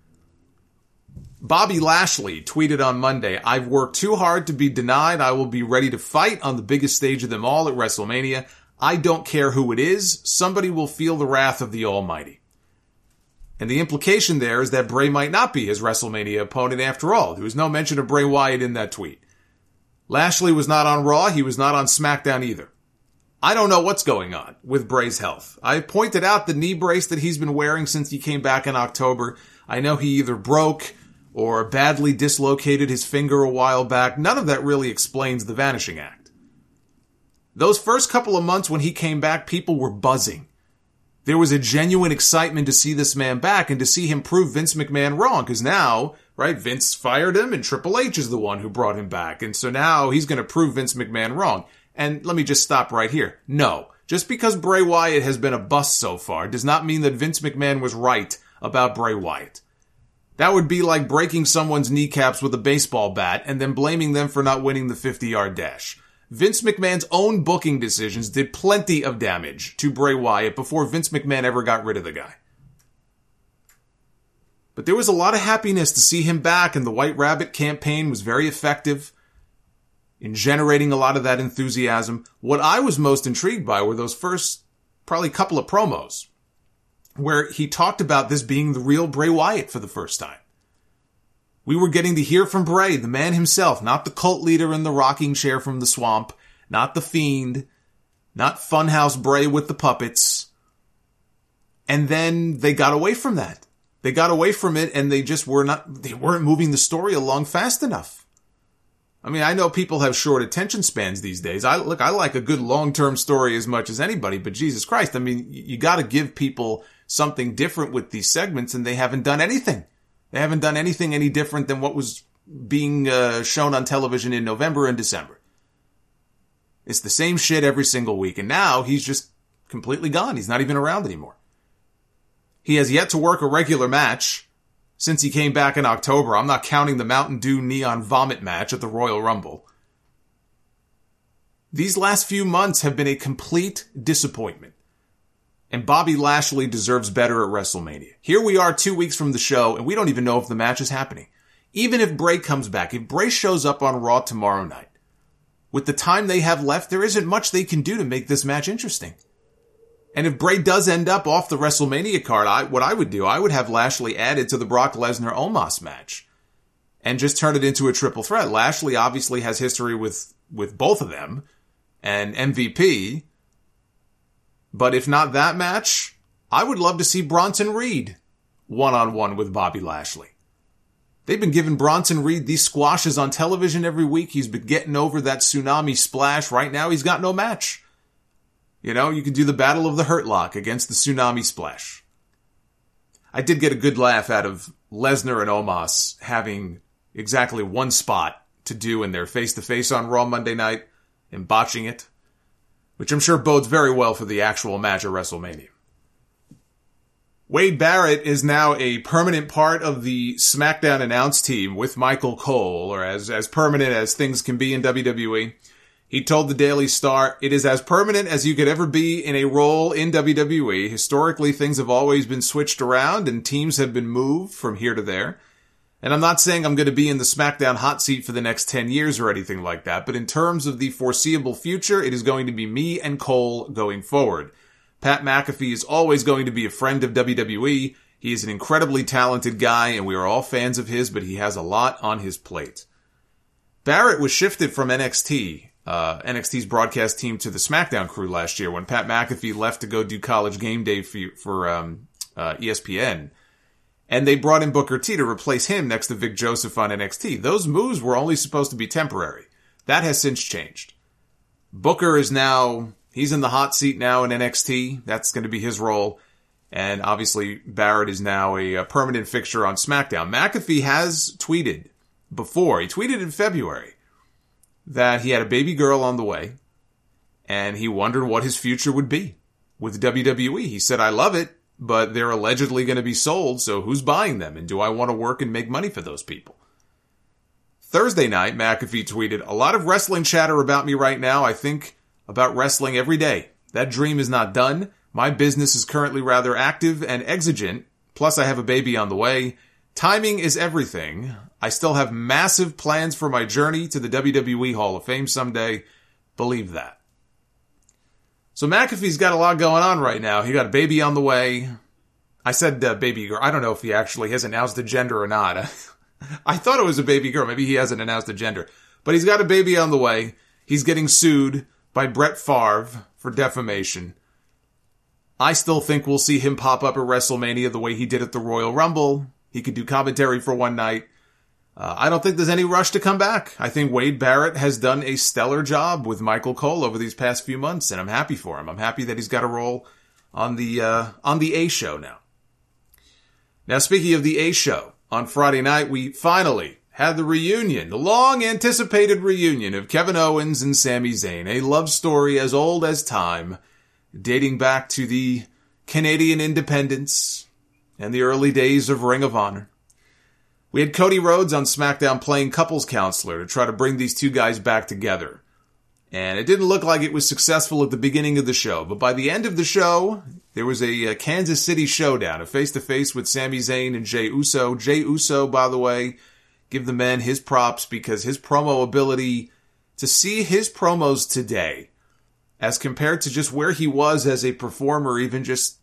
Bobby Lashley tweeted on Monday, I've worked too hard to be denied. I will be ready to fight on the biggest stage of them all at WrestleMania. I don't care who it is. Somebody will feel the wrath of the Almighty. And the implication there is that Bray might not be his WrestleMania opponent after all. There was no mention of Bray Wyatt in that tweet. Lashley was not on Raw. He was not on SmackDown either. I don't know what's going on with Bray's health. I pointed out the knee brace that he's been wearing since he came back in October. I know he either broke or badly dislocated his finger a while back. None of that really explains the Vanishing Act. Those first couple of months when he came back, people were buzzing. There was a genuine excitement to see this man back and to see him prove Vince McMahon wrong, because now, right, Vince fired him and Triple H is the one who brought him back. And so now he's going to prove Vince McMahon wrong. And let me just stop right here. No, just because Bray Wyatt has been a bust so far does not mean that Vince McMahon was right about Bray Wyatt. That would be like breaking someone's kneecaps with a baseball bat and then blaming them for not winning the fifty-yard dash. Vince McMahon's own booking decisions did plenty of damage to Bray Wyatt before Vince McMahon ever got rid of the guy. But there was a lot of happiness to see him back, and the White Rabbit campaign was very effective in generating a lot of that enthusiasm. What I was most intrigued by were those first probably couple of promos where he talked about this being the real Bray Wyatt for the first time. We were getting to hear from Bray, the man himself, not the cult leader in the rocking chair from the swamp, not the Fiend, not Funhouse Bray with the puppets. And then they got away from that. They got away from it and they just were not, they weren't moving the story along fast enough. I mean, I know people have short attention spans these days. I look, I like a good long-term story as much as anybody, but Jesus Christ, I mean, you gotta give people something different with these segments and they haven't done anything. They haven't done anything any different than what was being uh, shown on television in November and December. It's the same shit every single week, and now he's just completely gone. He's not even around anymore. He has yet to work a regular match since he came back in October. I'm not counting the Mountain Dew Neon Vomit match at the Royal Rumble. These last few months have been a complete disappointment. And Bobby Lashley deserves better at WrestleMania. Here we are two weeks from the show, and we don't even know if the match is happening. Even if Bray comes back, if Bray shows up on Raw tomorrow night, with the time they have left, there isn't much they can do to make this match interesting. And if Bray does end up off the WrestleMania card, I, what I would do, I would have Lashley added to the Brock Lesnar-Omos match. And just turn it into a triple threat. Lashley obviously has history with, with both of them. And M V P. But if not that match, I would love to see Bronson Reed one-on-one with Bobby Lashley. They've been giving Bronson Reed these squashes on television every week. He's been getting over that tsunami splash. Right now, he's got no match. You know, you could do the Battle of the Hurt Lock against the tsunami splash. I did get a good laugh out of Lesnar and Omos having exactly one spot to do in their face-to-face on Raw Monday night and botching it, which I'm sure bodes very well for the actual match at WrestleMania. Wade Barrett is now a permanent part of the SmackDown announce team with Michael Cole, or as, as permanent as things can be in W W E. He told the Daily Star, "It is as permanent as you could ever be in a role in W W E. Historically, things have always been switched around and teams have been moved from here to there. And I'm not saying I'm going to be in the SmackDown hot seat for the next ten years or anything like that, but in terms of the foreseeable future, it is going to be me and Cole going forward. Pat McAfee is always going to be a friend of W W E. He is an incredibly talented guy, and we are all fans of his, but he has a lot on his plate." Barrett was shifted from N X T, uh, N X T's broadcast team, to the SmackDown crew last year when Pat McAfee left to go do College Game Day for, for um, uh, E S P N. And they brought in Booker T to replace him next to Vic Joseph on N X T. Those moves were only supposed to be temporary. That has since changed. Booker is now, he's in the hot seat now in N X T. That's going to be his role. And obviously Barrett is now a, a permanent fixture on SmackDown. McAfee has tweeted before, he tweeted in February, that he had a baby girl on the way. And he wondered what his future would be with W W E. He said, "I love it, but they're allegedly going to be sold, so who's buying them? And do I want to work and make money for those people?" Thursday night, McAfee tweeted, "A lot of wrestling chatter about me right now. I think about wrestling every day. That dream is not done. My business is currently rather active and exigent. Plus, I have a baby on the way. Timing is everything. I still have massive plans for my journey to the W W E Hall of Fame someday. Believe that." So McAfee's got a lot going on right now. He got a baby on the way. I said uh, baby girl. I don't know if he actually has announced a gender or not. I thought it was a baby girl. Maybe he hasn't announced a gender. But he's got a baby on the way. He's getting sued by Brett Favre for defamation. I still think we'll see him pop up at WrestleMania the way he did at the Royal Rumble. He could do commentary for one night. Uh, I don't think there's any rush to come back. I think Wade Barrett has done a stellar job with Michael Cole over these past few months, and I'm happy for him. I'm happy that he's got a role on the uh, on the A Show now. Now, speaking of the A Show, on Friday night, we finally had the reunion, the long-anticipated reunion of Kevin Owens and Sami Zayn, a love story as old as time, dating back to the Canadian independence and the early days of Ring of Honor. We had Cody Rhodes on SmackDown playing couples counselor to try to bring these two guys back together. And it didn't look like it was successful at the beginning of the show, but by the end of the show, there was a, a Kansas City showdown, a face-to-face with Sami Zayn and Jey Uso. Jey Uso, by the way, give the man his props because his promo ability, to see his promos today, as compared to just where he was as a performer even just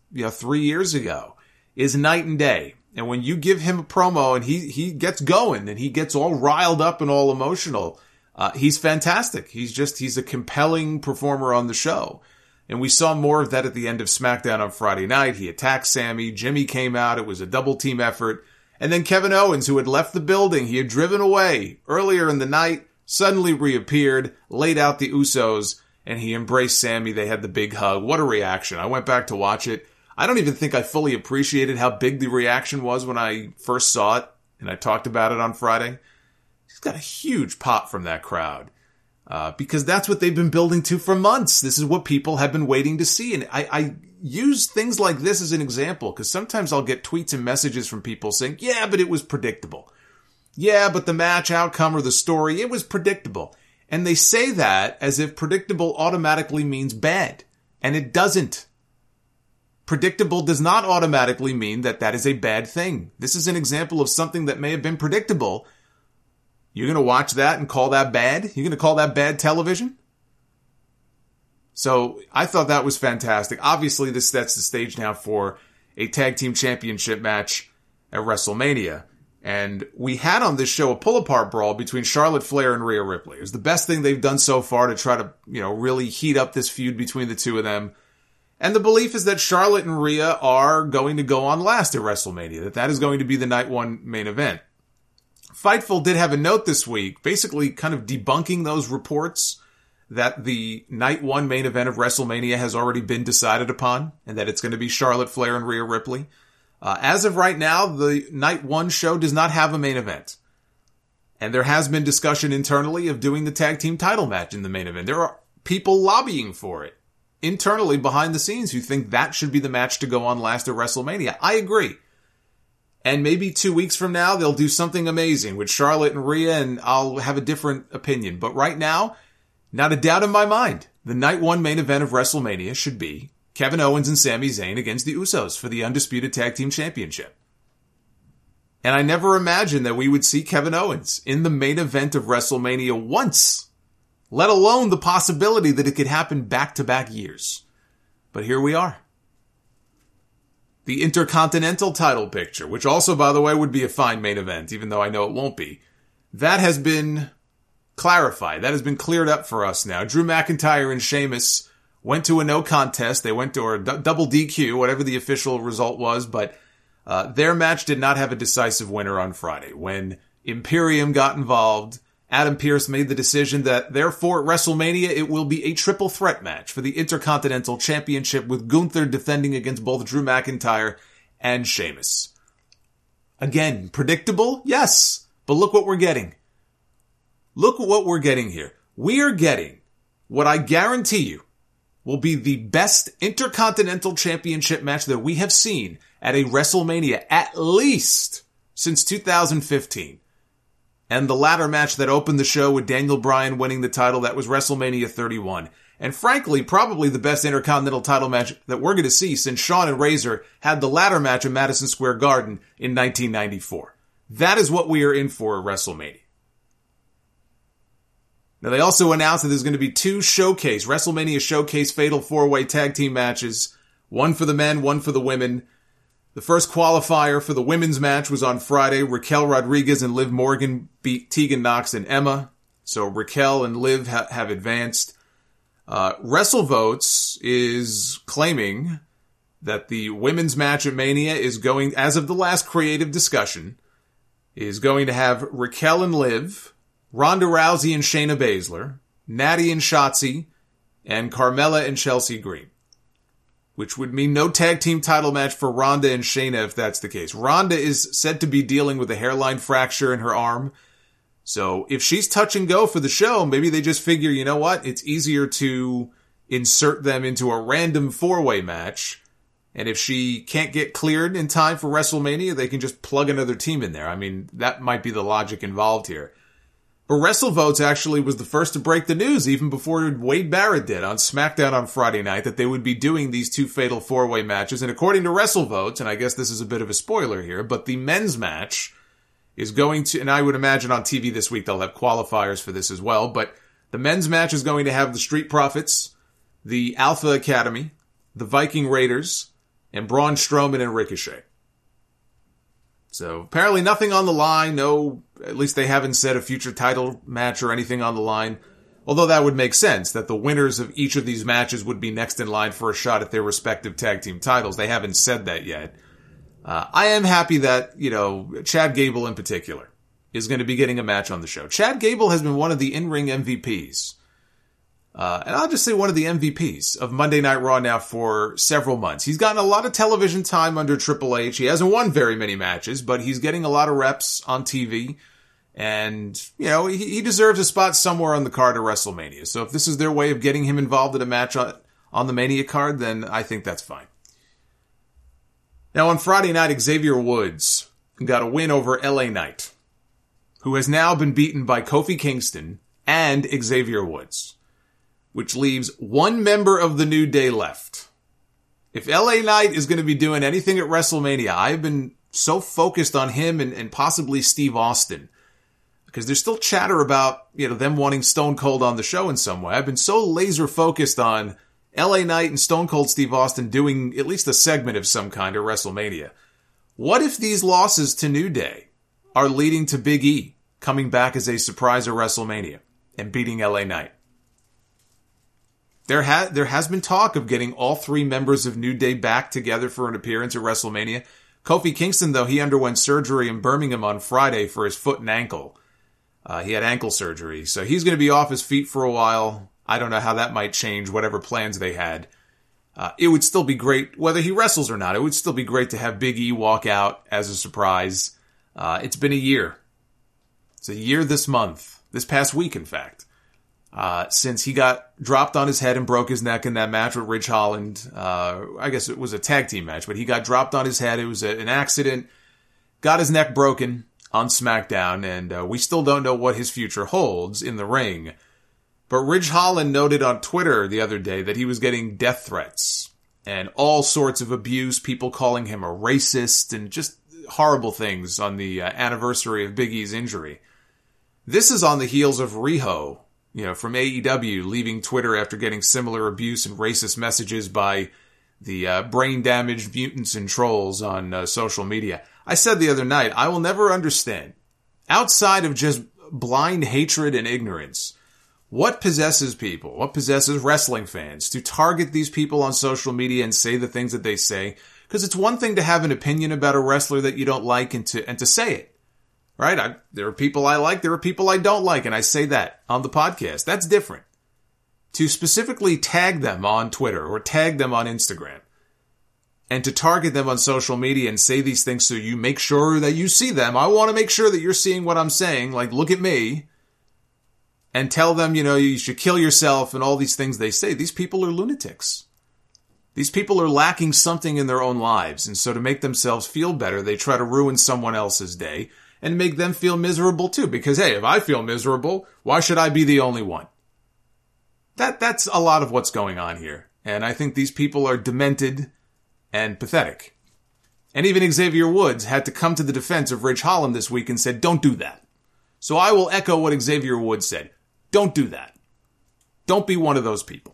you know, three years ago is night and day. And when you give him a promo and he, he gets going and he gets all riled up and all emotional, uh, he's fantastic. He's just, he's a compelling performer on the show. And we saw more of that at the end of SmackDown on Friday night. He attacked Sammy. Jimmy came out. It was a double team effort. And then Kevin Owens, who had left the building, he had driven away earlier in the night, suddenly reappeared, laid out the Usos, and he embraced Sammy. They had the big hug. What a reaction. I went back to watch it. I don't even think I fully appreciated how big the reaction was when I first saw it, and I talked about it on Friday. He's got a huge pop from that crowd, uh, because that's what they've been building to for months. This is what people have been waiting to see, and I, I use things like this as an example, because sometimes I'll get tweets and messages from people saying, yeah, but it was predictable. Yeah, but the match outcome or the story, it was predictable. And they say that as if predictable automatically means bad, and it doesn't. Predictable does not automatically mean that that is a bad thing. This is an example of something that may have been predictable. You're going to watch that and call that bad? You're going to call that bad television? So I thought that was fantastic. Obviously, this sets the stage now for a tag team championship match at WrestleMania. And we had on this show a pull-apart brawl between Charlotte Flair and Rhea Ripley. It was the best thing they've done so far to try to, you know, really heat up this feud between the two of them. And the belief is that Charlotte and Rhea are going to go on last at WrestleMania, that that is going to be the night one main event. Fightful did have a note this week, basically kind of debunking those reports that the night one main event of WrestleMania has already been decided upon, and that it's going to be Charlotte Flair and Rhea Ripley. Uh, as of right now, the night one show does not have a main event. And there has been discussion internally of doing the tag team title match in the main event. There are people lobbying for it internally behind the scenes who think that should be the match to go on last at WrestleMania. I agree. And maybe two weeks from now, they'll do something amazing with Charlotte and Rhea, and I'll have a different opinion. But right now, not a doubt in my mind, the night one main event of WrestleMania should be Kevin Owens and Sami Zayn against the Usos for the Undisputed Tag Team Championship. And I never imagined that we would see Kevin Owens in the main event of WrestleMania once, let alone the possibility that it could happen back-to-back years. But here we are. The Intercontinental title picture, which also, by the way, would be a fine main event, even though I know it won't be, that has been clarified. That has been cleared up for us now. Drew McIntyre and Sheamus went to a no contest. They went to a d- double D Q, whatever the official result was, but uh, their match did not have a decisive winner on Friday. When Imperium got involved, Adam Pearce made the decision that, therefore, at WrestleMania, it will be a triple threat match for the Intercontinental Championship, with Gunther defending against both Drew McIntyre and Sheamus. Again, predictable? Yes. But look what we're getting. Look at what we're getting here. We are getting what I guarantee you will be the best Intercontinental Championship match that we have seen at a WrestleMania, at least since two thousand fifteen. And the latter match that opened the show with Daniel Bryan winning the title, that was WrestleMania thirty-one. And frankly, probably the best Intercontinental title match that we're going to see since Shawn and Razor had the latter match at Madison Square Garden in nineteen ninety-four. That is what we are in for at WrestleMania. Now, they also announced that there's going to be two showcase, WrestleMania Showcase Fatal four-way tag team matches. One for the men, one for the women. The first qualifier for the women's match was on Friday. Raquel Rodriguez and Liv Morgan beat Tegan Nox and Emma. So Raquel and Liv ha- have advanced. Uh, WrestleVotes is claiming that the women's match at Mania is going, as of the last creative discussion, is going to have Raquel and Liv, Ronda Rousey and Shayna Baszler, Natty and Shotzi, and Carmella and Chelsea Green. Which would mean no tag team title match for Ronda and Shayna if that's the case. Ronda is said to be dealing with a hairline fracture in her arm. So if she's touch and go for the show, maybe they just figure, you know what? It's easier to insert them into a random four-way match. And if she can't get cleared in time for WrestleMania, they can just plug another team in there. I mean, that might be the logic involved here. But WrestleVotes actually was the first to break the news, even before Wade Barrett did, on SmackDown on Friday night, that they would be doing these two fatal four-way matches. And according to WrestleVotes, and I guess this is a bit of a spoiler here, but the men's match is going to, and I would imagine on T V this week they'll have qualifiers for this as well, but the men's match is going to have the Street Profits, the Alpha Academy, the Viking Raiders, and Braun Strowman and Ricochet. So apparently nothing on the line. No, at least they haven't said a future title match or anything on the line. Although that would make sense, that the winners of each of these matches would be next in line for a shot at their respective tag team titles. They haven't said that yet. Uh, I am happy that, you know, Chad Gable in particular is going to be getting a match on the show. Chad Gable has been one of the in-ring M V Ps. Uh, and I'll just say one of the M V Ps of Monday Night Raw now for several months. He's gotten a lot of television time under Triple H. He hasn't won very many matches, but he's getting a lot of reps on T V. And, you know, he, he deserves a spot somewhere on the card of WrestleMania. So if this is their way of getting him involved in a match on, on the Mania card, then I think that's fine. Now on Friday night, Xavier Woods got a win over L A Knight, who has now been beaten by Kofi Kingston and Xavier Woods, which leaves one member of the New Day left. If L A Knight is going to be doing anything at WrestleMania, I've been so focused on him and, and possibly Steve Austin, because there's still chatter about, you know, them wanting Stone Cold on the show in some way. I've been so laser focused on L A Knight and Stone Cold Steve Austin doing at least a segment of some kind at WrestleMania. What if these losses to New Day are leading to Big E coming back as a surprise at WrestleMania and beating L A Knight? There, ha- there has been talk of getting all three members of New Day back together for an appearance at WrestleMania. Kofi Kingston, though, he underwent surgery in Birmingham on Friday for his foot and ankle. Uh, he had ankle surgery, so he's going to be off his feet for a while. I don't know how that might change whatever plans they had. Uh, it would still be great, whether he wrestles or not, it would still be great to have Big E walk out as a surprise. Uh, it's been a year. It's a year this month, this past week, in fact, uh, since he got dropped on his head and broke his neck in that match with Ridge Holland. Uh, I guess it was a tag team match, but he got dropped on his head. It was a, an accident, got his neck broken on SmackDown, and uh, we still don't know what his future holds in the ring. But Ridge Holland noted on Twitter the other day that he was getting death threats and all sorts of abuse, people calling him a racist and just horrible things on the uh, anniversary of Big E's injury. This is on the heels of Riho, you know, from A E W, leaving Twitter after getting similar abuse and racist messages by the uh, brain-damaged mutants and trolls on uh, social media. I said the other night, I will never understand, outside of just blind hatred and ignorance, what possesses people, what possesses wrestling fans to target these people on social media and say the things that they say. Because it's one thing to have an opinion about a wrestler that you don't like and to and to say it. Right? I, there are people I like, there are people I don't like, and I say that on the podcast. That's different. To specifically tag them on Twitter or tag them on Instagram and to target them on social media and say these things so you make sure that you see them. I want to make sure that you're seeing what I'm saying. Like, look at me. And tell them, you know, you should kill yourself and all these things they say. These people are lunatics. These people are lacking something in their own lives. And so to make themselves feel better, they try to ruin someone else's day and make them feel miserable too. Because, hey, if I feel miserable, why should I be the only one? That That's a lot of what's going on here. And I think these people are demented and pathetic. And even Xavier Woods had to come to the defense of Ridge Holland this week and said, don't do that. So I will echo what Xavier Woods said. Don't do that. Don't be one of those people.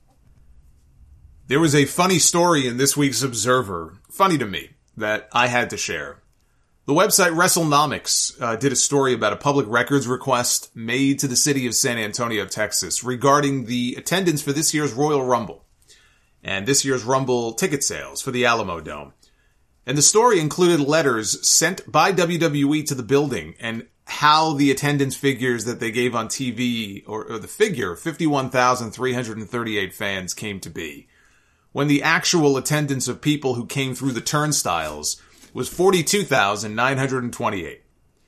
There was a funny story in this week's Observer, funny to me, that I had to share. The website WrestleNomics uh, did a story about a public records request made to the city of San Antonio, Texas, regarding the attendance for this year's Royal Rumble and this year's Rumble ticket sales for the Alamo Dome. And the story included letters sent by W W E to the building and how the attendance figures that they gave on T V, or, or the figure, fifty-one thousand three hundred thirty-eight fans came to be, when the actual attendance of people who came through the turnstiles was forty-two thousand nine hundred twenty-eight.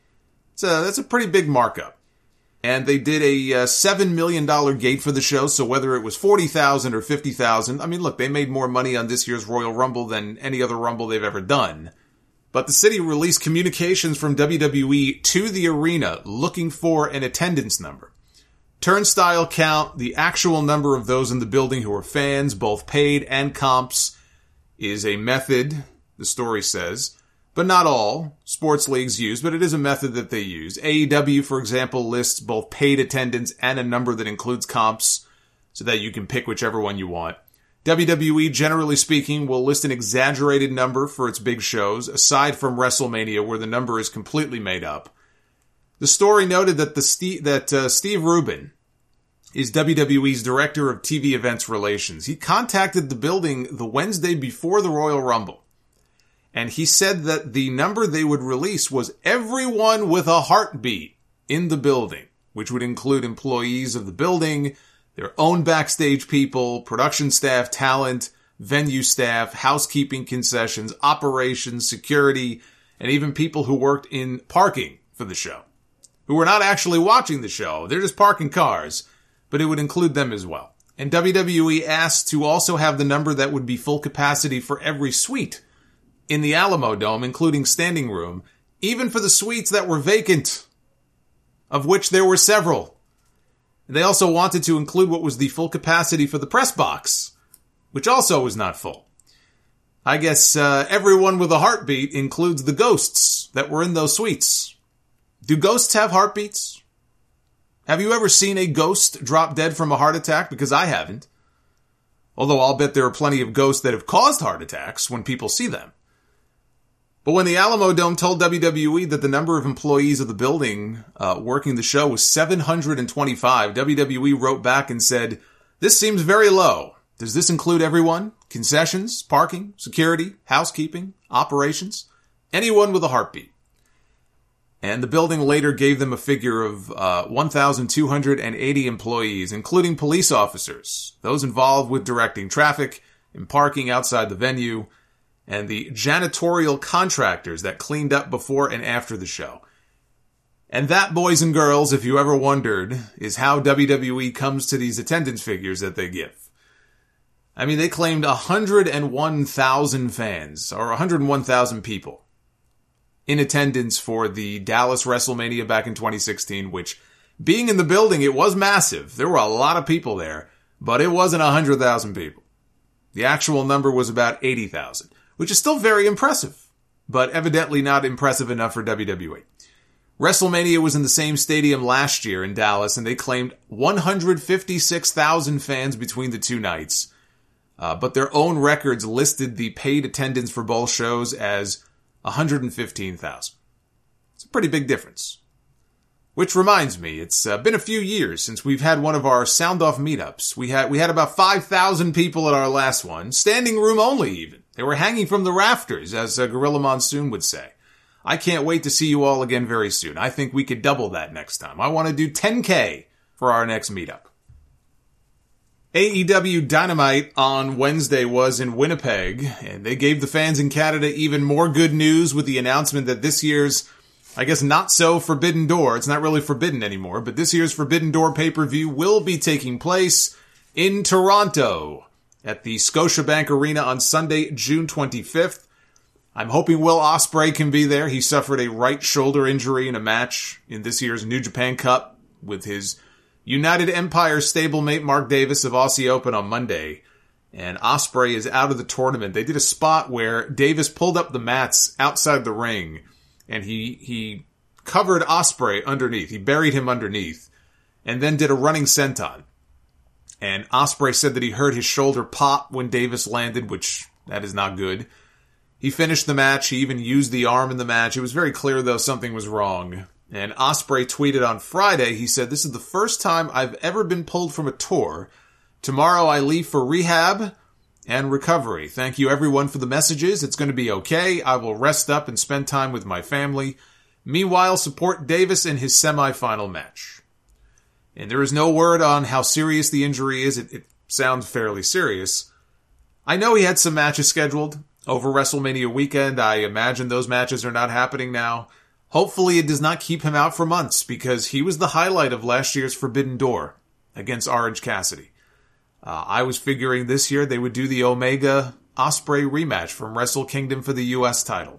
So that's a pretty big markup. And they did a uh, seven million dollars gate for the show, so whether it was forty thousand or fifty thousand, I mean, look, they made more money on this year's Royal Rumble than any other Rumble they've ever done. But the city released communications from W W E to the arena looking for an attendance number. Turnstile count, the actual number of those in the building who are fans, both paid and comps, is a method, the story says, but not all sports leagues use, but it is a method that they use. A E W, for example, lists both paid attendance and a number that includes comps so that you can pick whichever one you want. W W E, generally speaking, will list an exaggerated number for its big shows, aside from WrestleMania, where the number is completely made up. The story noted that the Steve, that uh, Steve Rubin is W W E's Director of T V Events Relations. He contacted the building the Wednesday before the Royal Rumble, and he said that the number they would release was everyone with a heartbeat in the building, which would include employees of the building, their own backstage people, production staff, talent, venue staff, housekeeping concessions, operations, security, and even people who worked in parking for the show, who were not actually watching the show. They're just parking cars, but it would include them as well. And W W E asked to also have the number that would be full capacity for every suite in the Alamo Dome, including standing room, even for the suites that were vacant, of which there were several. They also wanted to include what was the full capacity for the press box, which also was not full. I guess uh, everyone with a heartbeat includes the ghosts that were in those suites. Do ghosts have heartbeats? Have you ever seen a ghost drop dead from a heart attack? Because I haven't. Although I'll bet there are plenty of ghosts that have caused heart attacks when people see them. But when the Alamo Dome told W W E that the number of employees of the building uh, working the show was seven hundred twenty-five, W W E wrote back and said, "This seems very low. Does this include everyone? Concessions, parking, security, housekeeping, operations? Anyone with a heartbeat?" And the building later gave them a figure of uh, one thousand two hundred eighty employees, including police officers, those involved with directing traffic and parking outside the venue, and the janitorial contractors that cleaned up before and after the show. And that, boys and girls, if you ever wondered, is how W W E comes to these attendance figures that they give. I mean, they claimed one hundred one thousand fans, or one hundred one thousand people, in attendance for the Dallas WrestleMania back in twenty sixteen, which, being in the building, it was massive. There were a lot of people there, but it wasn't one hundred thousand people. The actual number was about eighty thousand. Which is still very impressive, but evidently not impressive enough for W W E. WrestleMania was in the same stadium last year in Dallas, and they claimed one hundred fifty-six thousand fans between the two nights. Uh, but their own records listed the paid attendance for both shows as one hundred fifteen thousand. It's a pretty big difference. Which reminds me, it's uh, been a few years since we've had one of our sound-off meetups. We had we had about five thousand people at our last one, standing room only even. They were hanging from the rafters, as uh, Gorilla Monsoon would say. I can't wait to see you all again very soon. I think we could double that next time. I want to do ten K for our next meetup. A E W Dynamite on Wednesday was in Winnipeg, and they gave the fans in Canada even more good news with the announcement that this year's, I guess not so Forbidden Door, it's not really forbidden anymore, but this year's Forbidden Door pay-per-view will be taking place in Toronto at the Scotiabank Arena on Sunday, June twenty-fifth. I'm hoping Will Ospreay can be there. He suffered a right shoulder injury in a match in this year's New Japan Cup with his United Empire stablemate Mark Davis of Aussie Open on Monday. And Ospreay is out of the tournament. They did a spot where Davis pulled up the mats outside the ring, and he he covered Ospreay underneath. He buried him underneath, and then did a running senton. And Ospreay said that he heard his shoulder pop when Davis landed, which that is not good. He finished the match. He even used the arm in the match. It was very clear, though, something was wrong. And Ospreay tweeted on Friday, he said, "This is the first time I've ever been pulled from a tour. Tomorrow I leave for rehab and recovery. Thank you everyone for the messages. It's going to be okay. I will rest up and spend time with my family. Meanwhile, support Davis in his semifinal match." And there is no word on how serious the injury is. It, it sounds fairly serious. I know he had some matches scheduled over WrestleMania weekend. I imagine those matches are not happening now. Hopefully it does not keep him out for months, because he was the highlight of last year's Forbidden Door against Orange Cassidy. Uh, I was figuring this year they would do the Omega Ospreay rematch from Wrestle Kingdom for the U S title.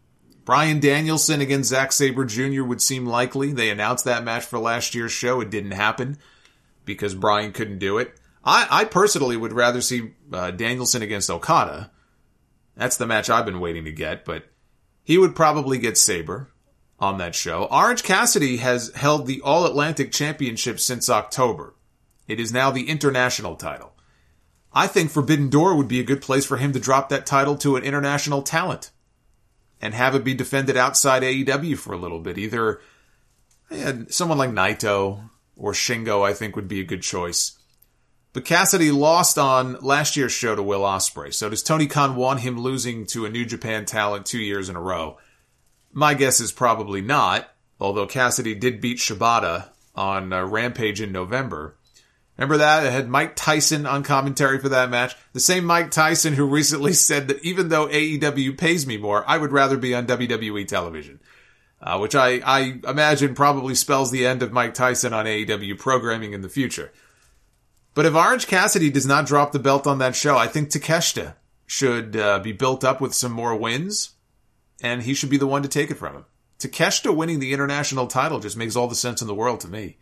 Bryan Danielson against Zack Sabre Junior would seem likely. They announced that match for last year's show. It didn't happen because Bryan couldn't do it. I, I personally would rather see uh, Danielson against Okada. That's the match I've been waiting to get, but he would probably get Sabre on that show. Orange Cassidy has held the All-Atlantic Championship since October. It is now the international title. I think Forbidden Door would be a good place for him to drop that title to an international talent and have it be defended outside A E W for a little bit. Either yeah, someone like Naito or Shingo, I think, would be a good choice. But Cassidy lost on last year's show to Will Ospreay. So does Tony Khan want him losing to a New Japan talent two years in a row? My guess is probably not, although Cassidy did beat Shibata on uh, Rampage in November. Remember that? It had Mike Tyson on commentary for that match. The same Mike Tyson who recently said that even though A E W pays me more, I would rather be on W W E television. Uh, which I, I imagine probably spells the end of Mike Tyson on A E W programming in the future. But if Orange Cassidy does not drop the belt on that show, I think Takeshita should uh, be built up with some more wins, and he should be the one to take it from him. Takeshita winning the international title just makes all the sense in the world to me.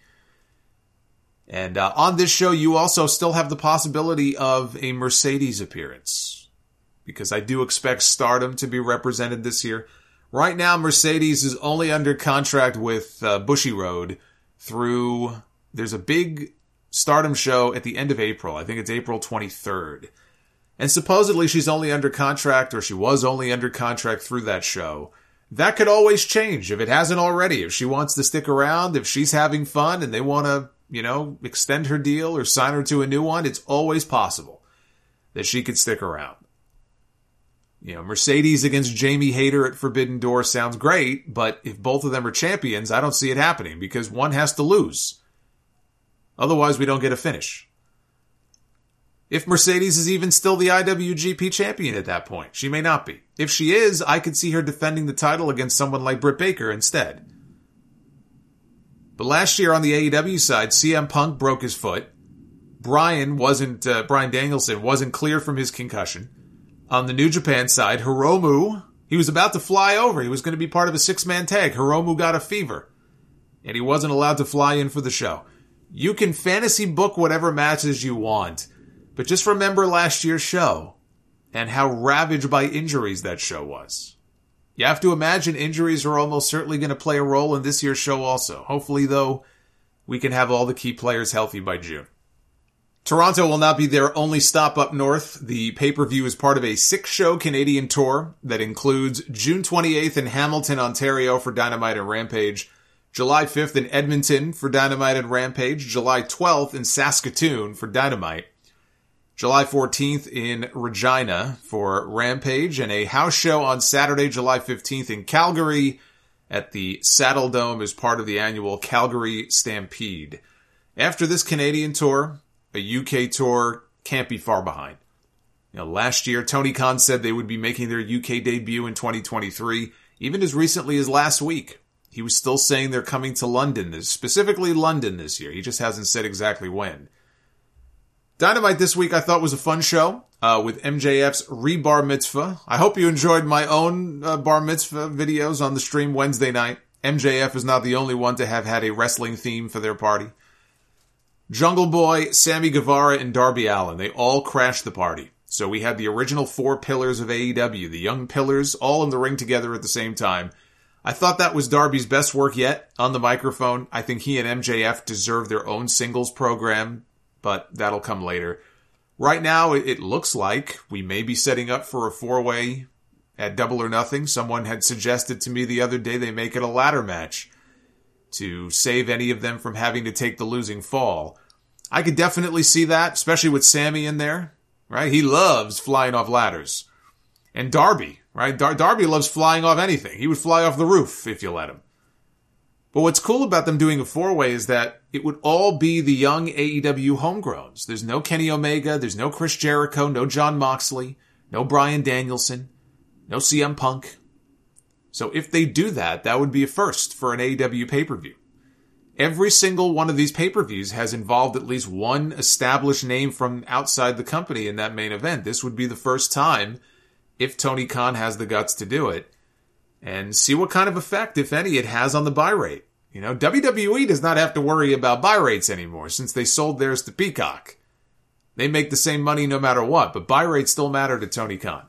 And uh, on this show, you also still have the possibility of a Mercedes appearance, because I do expect Stardom to be represented this year. Right now, Mercedes is only under contract with uh, Bushiroad through, there's a big Stardom show at the end of April. I think it's April twenty-third. And supposedly she's only under contract, or she was only under contract through that show. That could always change if it hasn't already. If she wants to stick around, if she's having fun and they want to, you know, extend her deal or sign her to a new one, it's always possible that she could stick around. You know, Mercedes against Jamie Hayter at Forbidden Door sounds great, but if both of them are champions, I don't see it happening because one has to lose. Otherwise, we don't get a finish. If Mercedes is even still the I W G P champion at that point, she may not be. If she is, I could see her defending the title against someone like Britt Baker instead. But last year on the A E W side, C M Punk broke his foot. Bryan wasn't, uh, Bryan Danielson wasn't clear from his concussion. On the New Japan side, Hiromu, he was about to fly over. He was going to be part of a six-man tag. Hiromu got a fever, and he wasn't allowed to fly in for the show. You can fantasy book whatever matches you want, but just remember last year's show and how ravaged by injuries that show was. You have to imagine injuries are almost certainly going to play a role in this year's show also. Hopefully, though, we can have all the key players healthy by June. Toronto will not be their only stop up north. The pay-per-view is part of a six-show Canadian tour that includes June twenty-eighth in Hamilton, Ontario for Dynamite and Rampage, July fifth in Edmonton for Dynamite and Rampage, July twelfth in Saskatoon for Dynamite, July fourteenth in Regina for Rampage, and a house show on Saturday, July fifteenth in Calgary at the Saddle Dome as part of the annual Calgary Stampede. After this Canadian tour, a U K tour can't be far behind. You know, last year, Tony Khan said they would be making their U K debut in twenty twenty-three, even as recently as last week. He was still saying they're coming to London, specifically London this year. He just hasn't said exactly when. Dynamite this week I thought was a fun show uh, with M J F's re-bar mitzvah. I hope you enjoyed my own uh, bar mitzvah videos on the stream Wednesday night. M J F is not the only one to have had a wrestling theme for their party. Jungle Boy, Sammy Guevara, and Darby Allin, they all crashed the party. So we had the original four pillars of A E W, the young pillars, all in the ring together at the same time. I thought that was Darby's best work yet on the microphone. I think he and M J F deserve their own singles program, but that'll come later. Right now, it looks like we may be setting up for a four-way at Double or Nothing. Someone had suggested to me the other day they make it a ladder match to save any of them from having to take the losing fall. I could definitely see that, especially with Sammy in there, right? He loves flying off ladders. And Darby, right? Dar- Darby loves flying off anything. He would fly off the roof if you let him. But what's cool about them doing a four-way is that it would all be the young A E W homegrowns. There's no Kenny Omega, there's no Chris Jericho, no Jon Moxley, no Bryan Danielson, no C M Punk. So if they do that, that would be a first for an A E W pay-per-view. Every single one of these pay-per-views has involved at least one established name from outside the company in that main event. This would be the first time, if Tony Khan has the guts to do it, and see what kind of effect, if any, it has on the buy rate. You know, W W E does not have to worry about buy rates anymore since they sold theirs to Peacock. They make the same money no matter what, but buy rates still matter to Tony Khan.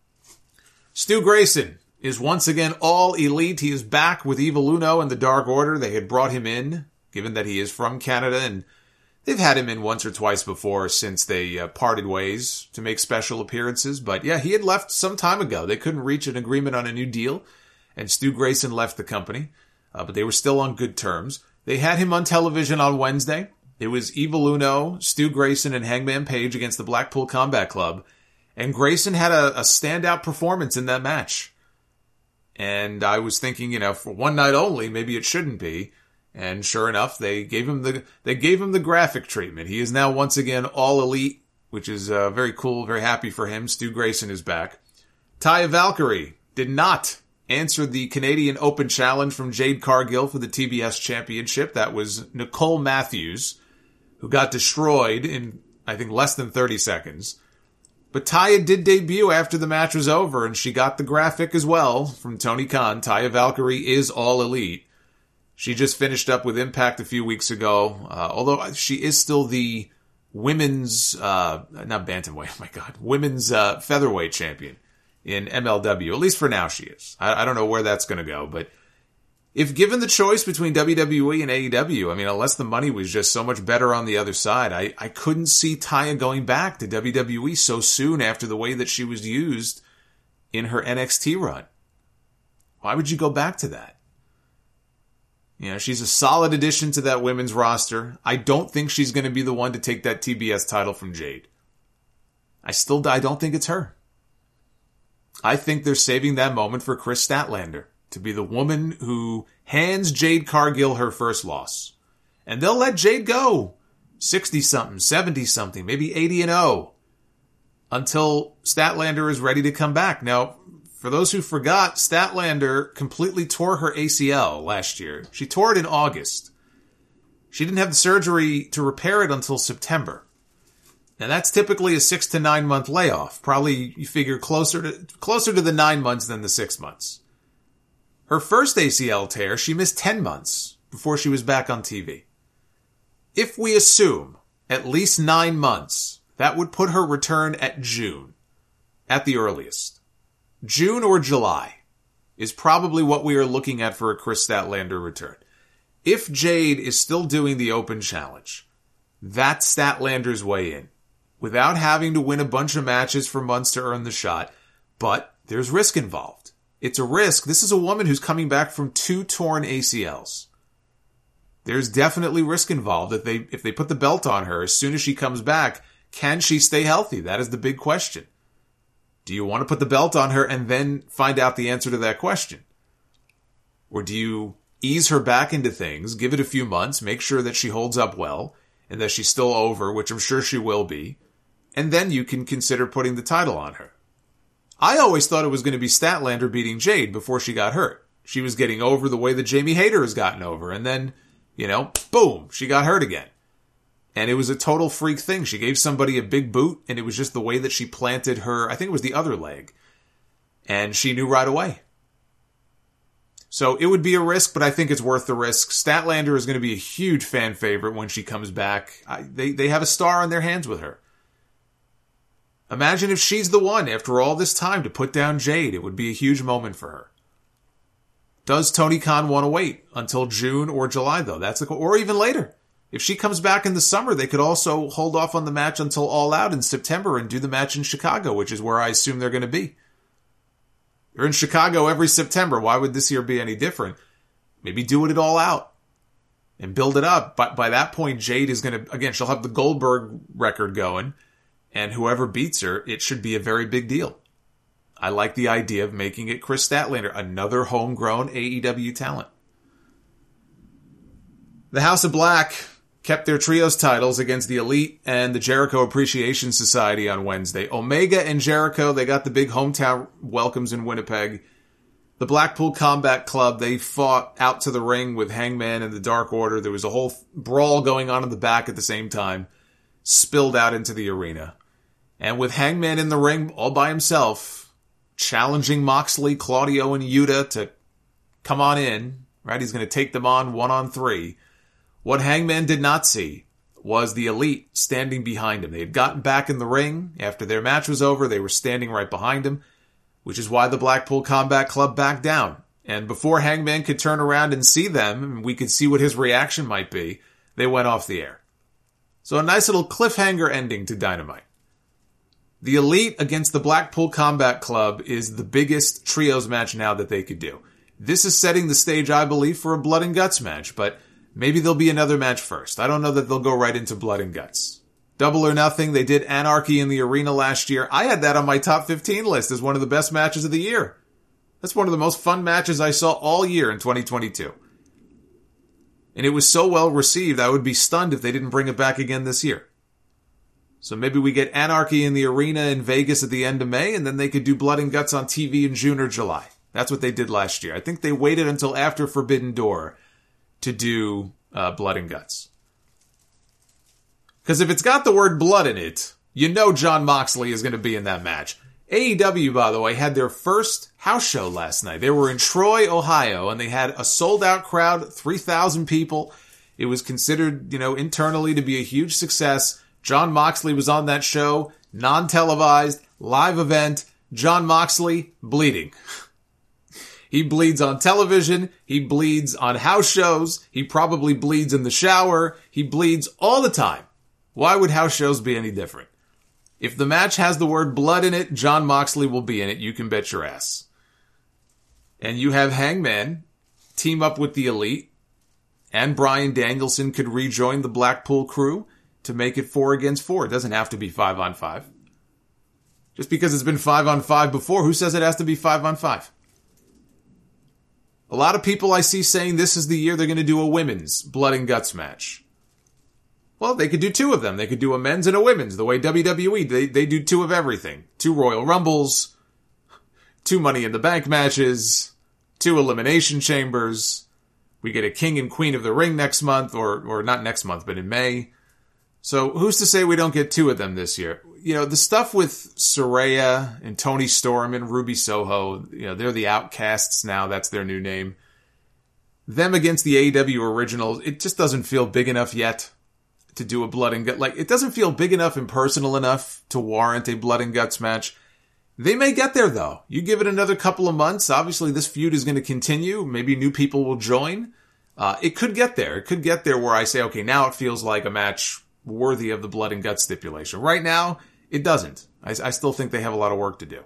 Stu Grayson is once again all elite. He is back with Evil Uno and the Dark Order. They had brought him in, given that he is from Canada, and they've had him in once or twice before since they uh, parted ways to make special appearances. But yeah, he had left some time ago. They couldn't reach an agreement on a new deal, and Stu Grayson left the company, uh, but they were still on good terms. They had him on television on Wednesday. It was Evil Uno, Stu Grayson, and Hangman Page against the Blackpool Combat Club, and Grayson had a, a standout performance in that match. And I was thinking, you know, for one night only, maybe it shouldn't be. And sure enough, they gave him the they gave him the graphic treatment. He is now once again all elite, which is uh, very cool, very happy for him. Stu Grayson is back. Taya Valkyrie did not answer the Canadian Open Challenge from Jade Cargill for the T B S Championship. That was Nicole Matthews, who got destroyed in, I think, less than thirty seconds. But Taya did debut after the match was over, and she got the graphic as well from Tony Khan. Taya Valkyrie is all elite. She just finished up with Impact a few weeks ago, uh, although she is still the women's, uh, not bantamweight, oh my god, women's uh, featherweight champion in M L W. At least for now she is. I, I don't know where that's going to go, but if given the choice between W W E and A E W, I mean, unless the money was just so much better on the other side, I, I couldn't see Taya going back to W W E so soon after the way that she was used in her N X T run. Why would you go back to that? You know, she's a solid addition to that women's roster. I don't think she's going to be the one to take that T B S title from Jade. I still I don't think it's her. I think they're saving that moment for Chris Statlander to be the woman who hands Jade Cargill her first loss. And they'll let Jade go sixty-something, seventy-something, maybe eighty and oh until Statlander is ready to come back. Now, for those who forgot, Statlander completely tore her A C L last year. She tore it in August. She didn't have the surgery to repair it until September. Now that's typically a six to nine month layoff. Probably you figure closer to closer to the nine months than the six months. Her first A C L tear, she missed ten months before she was back on T V. If we assume at least nine months, that would put her return at June, at the earliest. June or July is probably what we are looking at for a Chris Statlander return. If Jade is still doing the Open Challenge, that's Statlander's way in, without having to win a bunch of matches for months to earn the shot. But there's risk involved. It's a risk. This is a woman who's coming back from two torn A C Ls. There's definitely risk involved. If they, if they put the belt on her as soon as she comes back, can she stay healthy? That is the big question. Do you want to put the belt on her and then find out the answer to that question? Or do you ease her back into things, give it a few months, make sure that she holds up well, and that she's still over, which I'm sure she will be, and then you can consider putting the title on her? I always thought it was going to be Statlander beating Jade before she got hurt. She was getting over the way that Jamie Hayter has gotten over, and then, you know, boom, she got hurt again. And it was a total freak thing. She gave somebody a big boot, and it was just the way that she planted her, I think it was the other leg. And she knew right away. So it would be a risk, but I think it's worth the risk. Statlander is going to be a huge fan favorite when she comes back. I, they, they have a star on their hands with her. Imagine if she's the one, after all this time, to put down Jade. It would be a huge moment for her. Does Tony Khan want to wait until June or July, though? That's the, or even later. If she comes back in the summer, they could also hold off on the match until All Out in September and do the match in Chicago, which is where I assume they're going to be. They're in Chicago every September. Why would this year be any different? Maybe do it at All Out and build it up. But by that point, Jade is going to, again, she'll have the Goldberg record going, and whoever beats her, it should be a very big deal. I like the idea of making it Chris Statlander, another homegrown A E W talent. The House of Black kept their trios titles against the Elite and the Jericho Appreciation Society on Wednesday. Omega and Jericho, they got the big hometown welcomes in Winnipeg. The Blackpool Combat Club, they fought out to the ring with Hangman and the Dark Order. There was a whole brawl going on in the back at the same time, spilled out into the arena. And with Hangman in the ring all by himself, challenging Moxley, Claudio, and Yuta to come on in, right? He's going to take them on one on three. What Hangman did not see was the Elite standing behind him. They had gotten back in the ring. After their match was over, they were standing right behind him, which is why the Blackpool Combat Club backed down. And before Hangman could turn around and see them, and we could see what his reaction might be, they went off the air. So a nice little cliffhanger ending to Dynamite. The Elite against the Blackpool Combat Club is the biggest trios match now that they could do. This is setting the stage, I believe, for a Blood and Guts match, but maybe there'll be another match first. I don't know that they'll go right into Blood and Guts. Double or Nothing, they did Anarchy in the Arena last year. I had that on my top fifteen list as one of the best matches of the year. That's one of the most fun matches I saw all year in twenty twenty-two. And it was so well received, I would be stunned if they didn't bring it back again this year. So maybe we get Anarchy in the Arena in Vegas at the end of May, and then they could do Blood and Guts on T V in June or July. That's what they did last year. I think they waited until after Forbidden Door to do uh, Blood and Guts. Because if it's got the word blood in it, you know Jon Moxley is going to be in that match. A E W, by the way, had their first house show last night. They were in Troy, Ohio, and they had a sold-out crowd, three thousand people. It was considered, you know, internally to be a huge success. Jon Moxley was on that show, non-televised, live event. Jon Moxley bleeding. He bleeds on television. He bleeds on house shows. He probably bleeds in the shower. He bleeds all the time. Why would house shows be any different? If the match has the word blood in it, Jon Moxley will be in it. You can bet your ass. And you have Hangman team up with the Elite, and Bryan Danielson could rejoin the Blackpool crew to make it four against four. It doesn't have to be five on five. Just because it's been five on five before, who says it has to be five on five? A lot of people I see saying this is the year they're going to do a women's Blood and Guts match. Well, they could do two of them. They could do a men's and a women's. The way W W E, they, they do two of everything. Two Royal Rumbles, two Money in the Bank matches, two Elimination Chambers. We get a King and Queen of the Ring next month, or or not next month, but in May. So who's to say we don't get two of them this year? You know, the stuff with Saraya and Toni Storm and Ruby Soho, you know, they're the Outcasts now. That's their new name. Them against the A E W originals, it just doesn't feel big enough yet to do a Blood and Guts. Like, it doesn't feel big enough and personal enough to warrant a Blood and Guts match. They may get there, though. You give it another couple of months. Obviously, this feud is going to continue. Maybe new people will join. Uh, it could get there. It could get there where I say, okay, now it feels like a match worthy of the Blood and Guts stipulation. Right now, it doesn't. I, I still think they have a lot of work to do.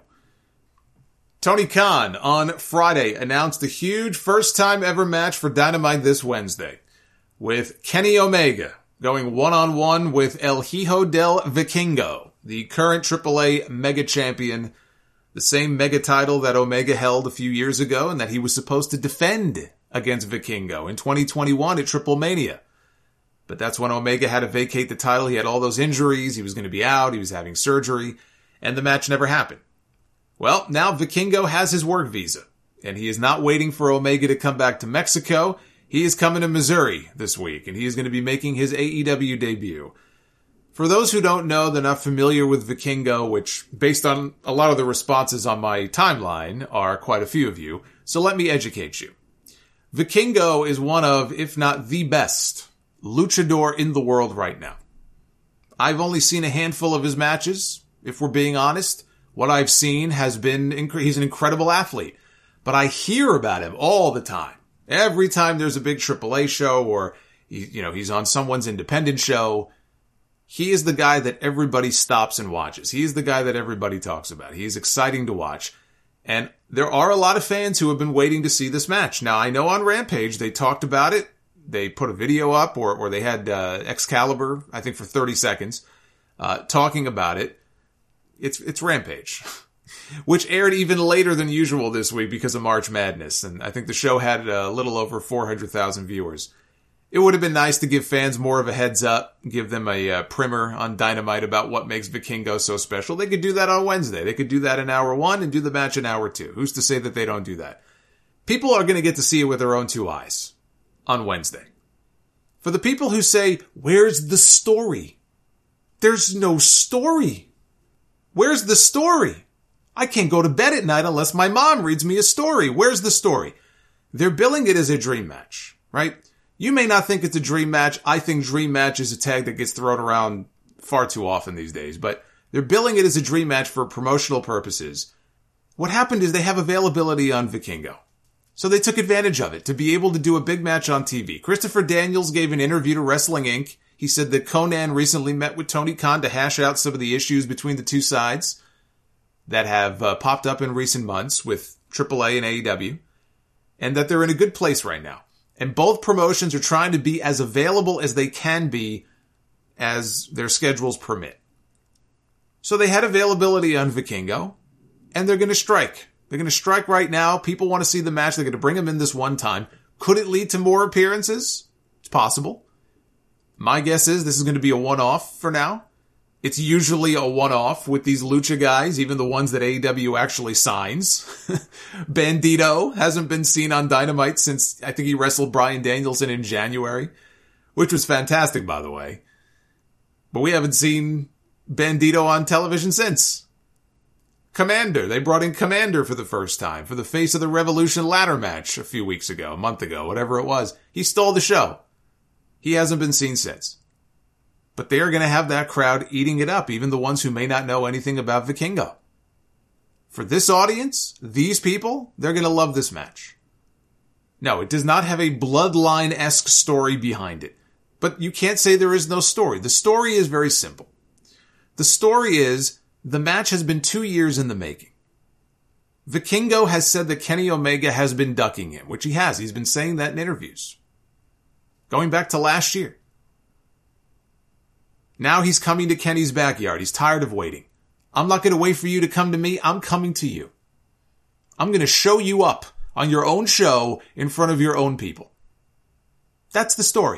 Tony Khan on Friday announced a huge first-time ever match for Dynamite this Wednesday, with Kenny Omega going one-on-one with El Hijo del Vikingo, the current triple A Mega Champion, the same Mega title that Omega held a few years ago and that he was supposed to defend against Vikingo in twenty twenty-one at Triple Mania. But that's when Omega had to vacate the title. He had all those injuries. He was going to be out. He was having surgery. And the match never happened. Well, now Vikingo has his work visa. And he is not waiting for Omega to come back to Mexico. He is coming to Missouri this week. And he is going to be making his A E W debut. For those who don't know, they're not familiar with Vikingo, which, based on a lot of the responses on my timeline, are quite a few of you. So let me educate you. Vikingo is one of, if not the best, luchador in the world right now. I've only seen a handful of his matches, if we're being honest. What I've seen has been, inc- he's an incredible athlete. But I hear about him all the time. Every time there's a big triple A show or, he, you know, he's on someone's independent show, he is the guy that everybody stops and watches. He is the guy that everybody talks about. He is exciting to watch. And there are a lot of fans who have been waiting to see this match. Now, I know on Rampage they talked about it. They put a video up, or, or they had uh, Excalibur, I think for thirty seconds, uh, talking about it. It's it's Rampage, which aired even later than usual this week because of March Madness. And I think the show had a little over four hundred thousand viewers. It would have been nice to give fans more of a heads up, give them a uh, primer on Dynamite about what makes Vikingo so special. They could do that on Wednesday. They could do that in hour one and do the match in hour two. Who's to say that they don't do that? People are going to get to see it with their own two eyes on Wednesday. For the people who say, where's the story? There's no story. Where's the story? I can't go to bed at night unless my mom reads me a story. Where's the story? They're billing it as a dream match, right? You may not think it's a dream match. I think dream match is a tag that gets thrown around far too often these days, but they're billing it as a dream match for promotional purposes. What happened is they have availability on Vikingo. So they took advantage of it to be able to do a big match on T V. Christopher Daniels gave an interview to Wrestling Incorporated. He said that Conan recently met with Tony Khan to hash out some of the issues between the two sides that have uh, popped up in recent months with triple A and A E W, and that they're in a good place right now. And both promotions are trying to be as available as they can be as their schedules permit. So they had availability on Vikingo, and they're going to strike. They're going to strike right now. People want to see the match. They're going to bring him in this one time. Could it lead to more appearances? It's possible. My guess is this is going to be a one-off for now. It's usually a one-off with these lucha guys, even the ones that A E W actually signs. Bandito hasn't been seen on Dynamite since I think he wrestled Bryan Danielson in January, which was fantastic, by the way. But we haven't seen Bandito on television since. Commander. They brought in Commander for the first time for the Face of the Revolution ladder match a few weeks ago, a month ago, whatever it was. He stole the show. He hasn't been seen since. But they are going to have that crowd eating it up, even the ones who may not know anything about Vikingo. For this audience, these people, they're going to love this match. No, it does not have a Bloodline-esque story behind it. But you can't say there is no story. The story is very simple. The story is, the match has been two years in the making. Vikingo has said that Kenny Omega has been ducking him, which he has. He's been saying that in interviews. Going back to last year. Now he's coming to Kenny's backyard. He's tired of waiting. I'm not going to wait for you to come to me. I'm coming to you. I'm going to show you up on your own show in front of your own people. That's the story.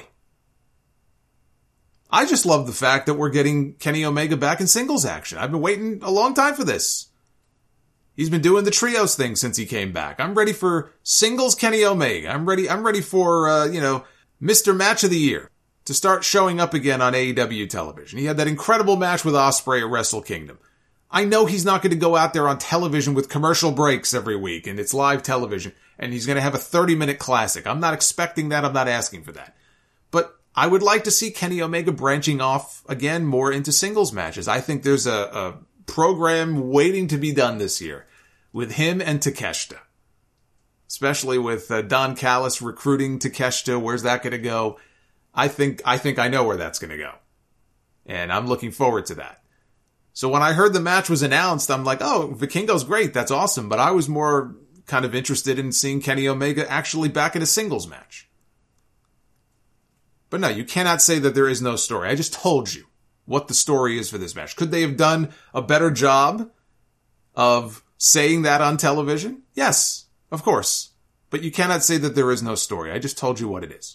I just love the fact that we're getting Kenny Omega back in singles action. I've been waiting a long time for this. He's been doing the trios thing since he came back. I'm ready for singles Kenny Omega. I'm ready, I'm ready for, uh, you know, Mister Match of the Year to start showing up again on A E W television. He had that incredible match with Ospreay at Wrestle Kingdom. I know he's not going to go out there on television with commercial breaks every week, and it's live television, and he's going to have a thirty-minute classic. I'm not expecting that. I'm not asking for that. But I would like to see Kenny Omega branching off again more into singles matches. I think there's a, a program waiting to be done this year with him and Takeshita. Especially with uh, Don Callis recruiting Takeshita. Where's that going to go? I think, I think I know where that's going to go. And I'm looking forward to that. So when I heard the match was announced, I'm like, oh, Vikingo's great. That's awesome. But I was more kind of interested in seeing Kenny Omega actually back in a singles match. But no, you cannot say that there is no story. I just told you what the story is for this match. Could they have done a better job of saying that on television? Yes. Of course. But you cannot say that there is no story. I just told you what it is.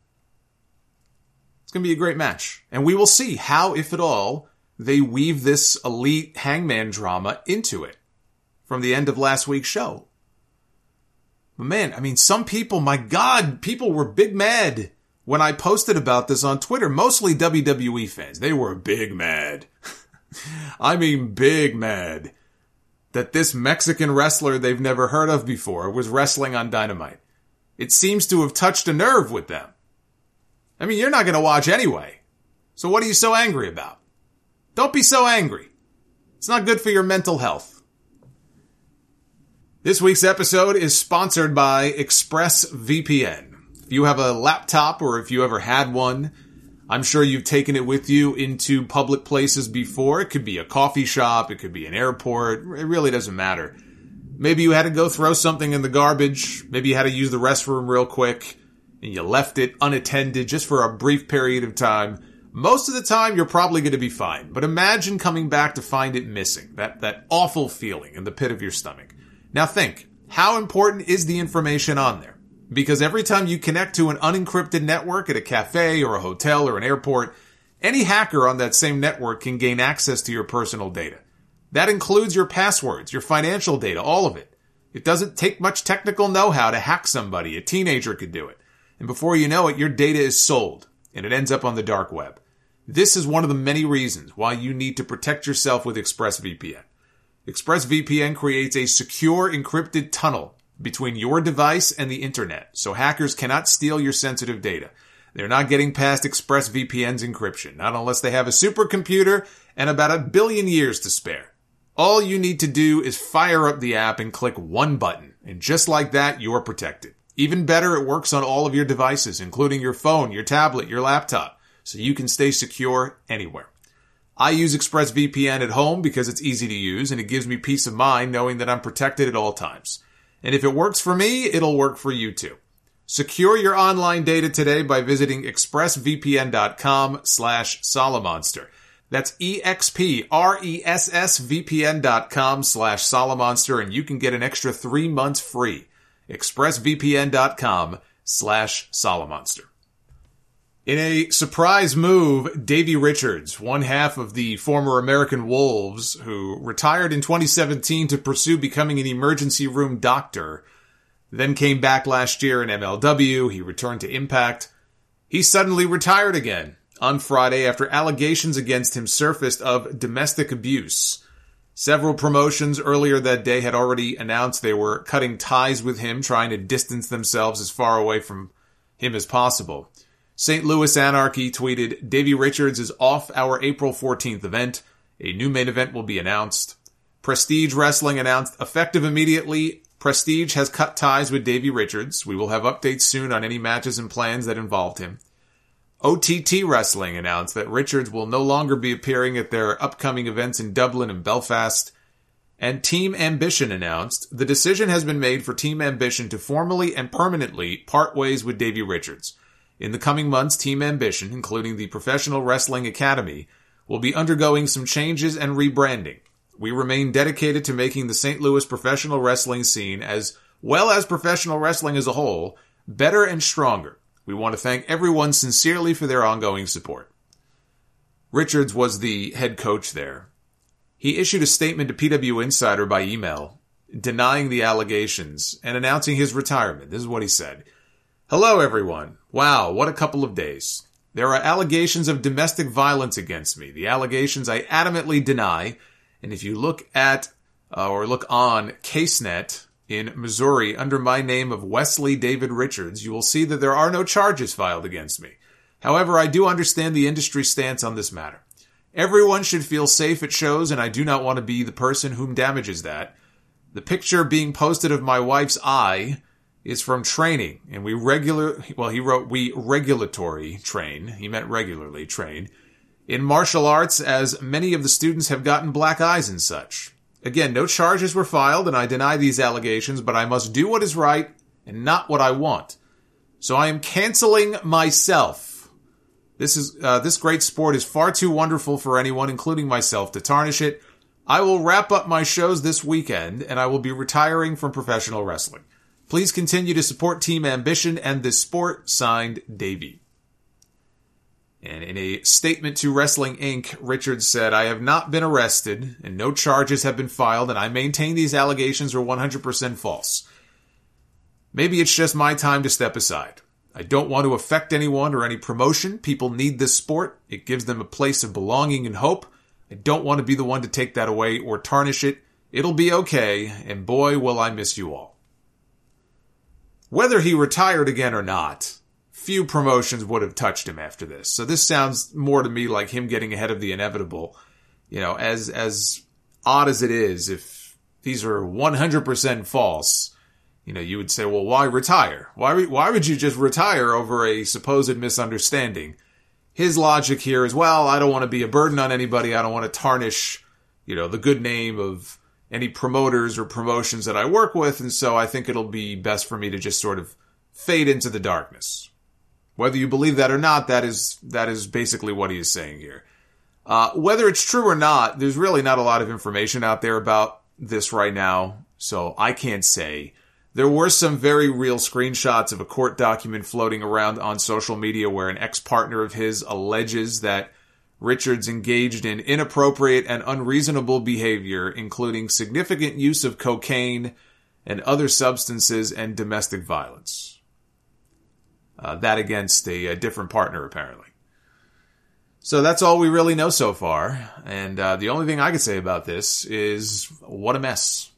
It's going to be a great match. And we will see how, if at all, they weave this elite Hangman drama into it from the end of last week's show. But man, I mean, some people, my God, people were big mad when I posted about this on Twitter. Mostly W W E fans. They were big mad. I mean, big mad. That this Mexican wrestler they've never heard of before was wrestling on Dynamite. It seems to have touched a nerve with them. I mean, you're not going to watch anyway. So what are you so angry about? Don't be so angry. It's not good for your mental health. This week's episode is sponsored by ExpressVPN. If you have a laptop or if you ever had one, I'm sure you've taken it with you into public places before. It could be a coffee shop. It could be an airport. It really doesn't matter. Maybe you had to go throw something in the garbage. Maybe you had to use the restroom real quick and you left it unattended just for a brief period of time. Most of the time, you're probably going to be fine. But imagine coming back to find it missing. That, that awful feeling in the pit of your stomach. Now think, how important is the information on there? Because every time you connect to an unencrypted network at a cafe or a hotel or an airport, any hacker on that same network can gain access to your personal data. That includes your passwords, your financial data, all of it. It doesn't take much technical know-how to hack somebody. A teenager could do it. And before you know it, your data is sold, and it ends up on the dark web. This is one of the many reasons why you need to protect yourself with ExpressVPN. ExpressVPN creates a secure encrypted tunnel between your device and the internet, so hackers cannot steal your sensitive data. They're not getting past ExpressVPN's encryption, not unless they have a supercomputer and about a billion years to spare. All you need to do is fire up the app and click one button, and just like that, you're protected. Even better, it works on all of your devices, including your phone, your tablet, your laptop. so you can stay secure anywhere. I use ExpressVPN at home because it's easy to use and it gives me peace of mind knowing that I'm protected at all times. And if it works for me, it'll work for you too. Secure your online data today by visiting expressvpn.com slash Solomonster. That's E-X-P-R-E-S-S-V-P-N dot com slash Solomonster, and you can get an extra three months free. expressvpn.com slash Solomonster. In a surprise move, Davey Richards, one half of the former American Wolves, who retired in twenty seventeen to pursue becoming an emergency room doctor, then came back last year in M L W. He returned to Impact. He suddenly retired again on Friday after allegations against him surfaced of domestic abuse. Several promotions earlier that day had already announced they were cutting ties with him, trying to distance themselves as far away from him as possible. Saint Louis Anarchy tweeted, Davey Richards is off our April fourteenth event. A new main event will be announced. Prestige Wrestling announced, effective immediately, Prestige has cut ties with Davey Richards. We will have updates soon on any matches and plans that involved him. O T T Wrestling announced that Richards will no longer be appearing at their upcoming events in Dublin and Belfast. And Team Ambition announced the decision has been made for Team Ambition to formally and permanently part ways with Davey Richards. In the coming months, Team Ambition, including the Professional Wrestling Academy, will be undergoing some changes and rebranding. We remain dedicated to making the Saint Louis professional wrestling scene, as well as professional wrestling as a whole, better and stronger. We want to thank everyone sincerely for their ongoing support. Richards was the head coach there. He issued a statement to P W Insider by email, denying the allegations and announcing his retirement. This is what he said. Hello, everyone. Wow, what a couple of days. There are allegations of domestic violence against me. The allegations I adamantly deny. And if you look at uh, or look on CaseNet in Missouri under my name of Wesley David Richards, you will see that there are no charges filed against me. However, I do understand the industry stance on this matter. Everyone should feel safe at shows, and I do not want to be the person whom damages that. The picture being posted of my wife's eye is from training, and we regular, well, he wrote, we regulatory train, he meant regularly train, in martial arts, as many of the students have gotten black eyes and such. Again, no charges were filed, and I deny these allegations, but I must do what is right and not what I want. So I am canceling myself. This is, uh, this great sport is far too wonderful for anyone, including myself, to tarnish it. I will wrap up my shows this weekend, and I will be retiring from professional wrestling. Please continue to support Team Ambition and this sport. Signed, Davey. And in a statement to Wrestling Incorporated, Richards said, I have not been arrested and no charges have been filed, and I maintain these allegations are one hundred percent false. Maybe it's just my time to step aside. I don't want to affect anyone or any promotion. People need this sport. It gives them a place of belonging and hope. I don't want to be the one to take that away or tarnish it. It'll be okay, and boy, will I miss you all. Whether he retired again or not, few promotions would have touched him after this. So this sounds more to me like him getting ahead of the inevitable. You know, as as odd as it is, if these are one hundred percent false, you know, you would say, well, why retire? Why, why would you just retire over a supposed misunderstanding? His logic here is, well, I don't want to be a burden on anybody. I don't want to tarnish, you know, the good name of any promoters or promotions that I work with, and so I think it'll be best for me to just sort of fade into the darkness. Whether you believe that or not, that is that is basically what he is saying here. Uh, whether it's true or not, there's really not a lot of information out there about this right now, so I can't say. There were some very real screenshots of a court document floating around on social media where an ex-partner of his alleges that Richards engaged in inappropriate and unreasonable behavior, including significant use of cocaine and other substances and domestic violence. Uh, that against a, a different partner, apparently. So that's all we really know so far. And uh, the only thing I can say about this is, what a mess.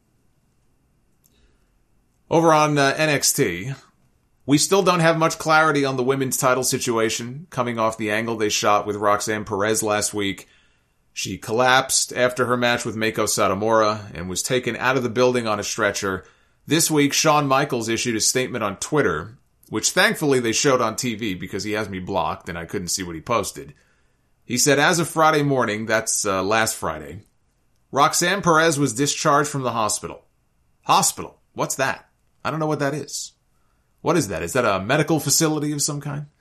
Over on uh, N X T, we still don't have much clarity on the women's title situation, coming off the angle they shot with Roxanne Perez last week. She collapsed after her match with Meiko Satomura and was taken out of the building on a stretcher. This week, Shawn Michaels issued a statement on Twitter which thankfully they showed on T V because he has me blocked and I couldn't see what he posted. He said, as of Friday morning, that's uh, last Friday, Roxanne Perez was discharged from the hospital. Hospital? What's that? I don't know what that is. What is that? Is that a medical facility of some kind?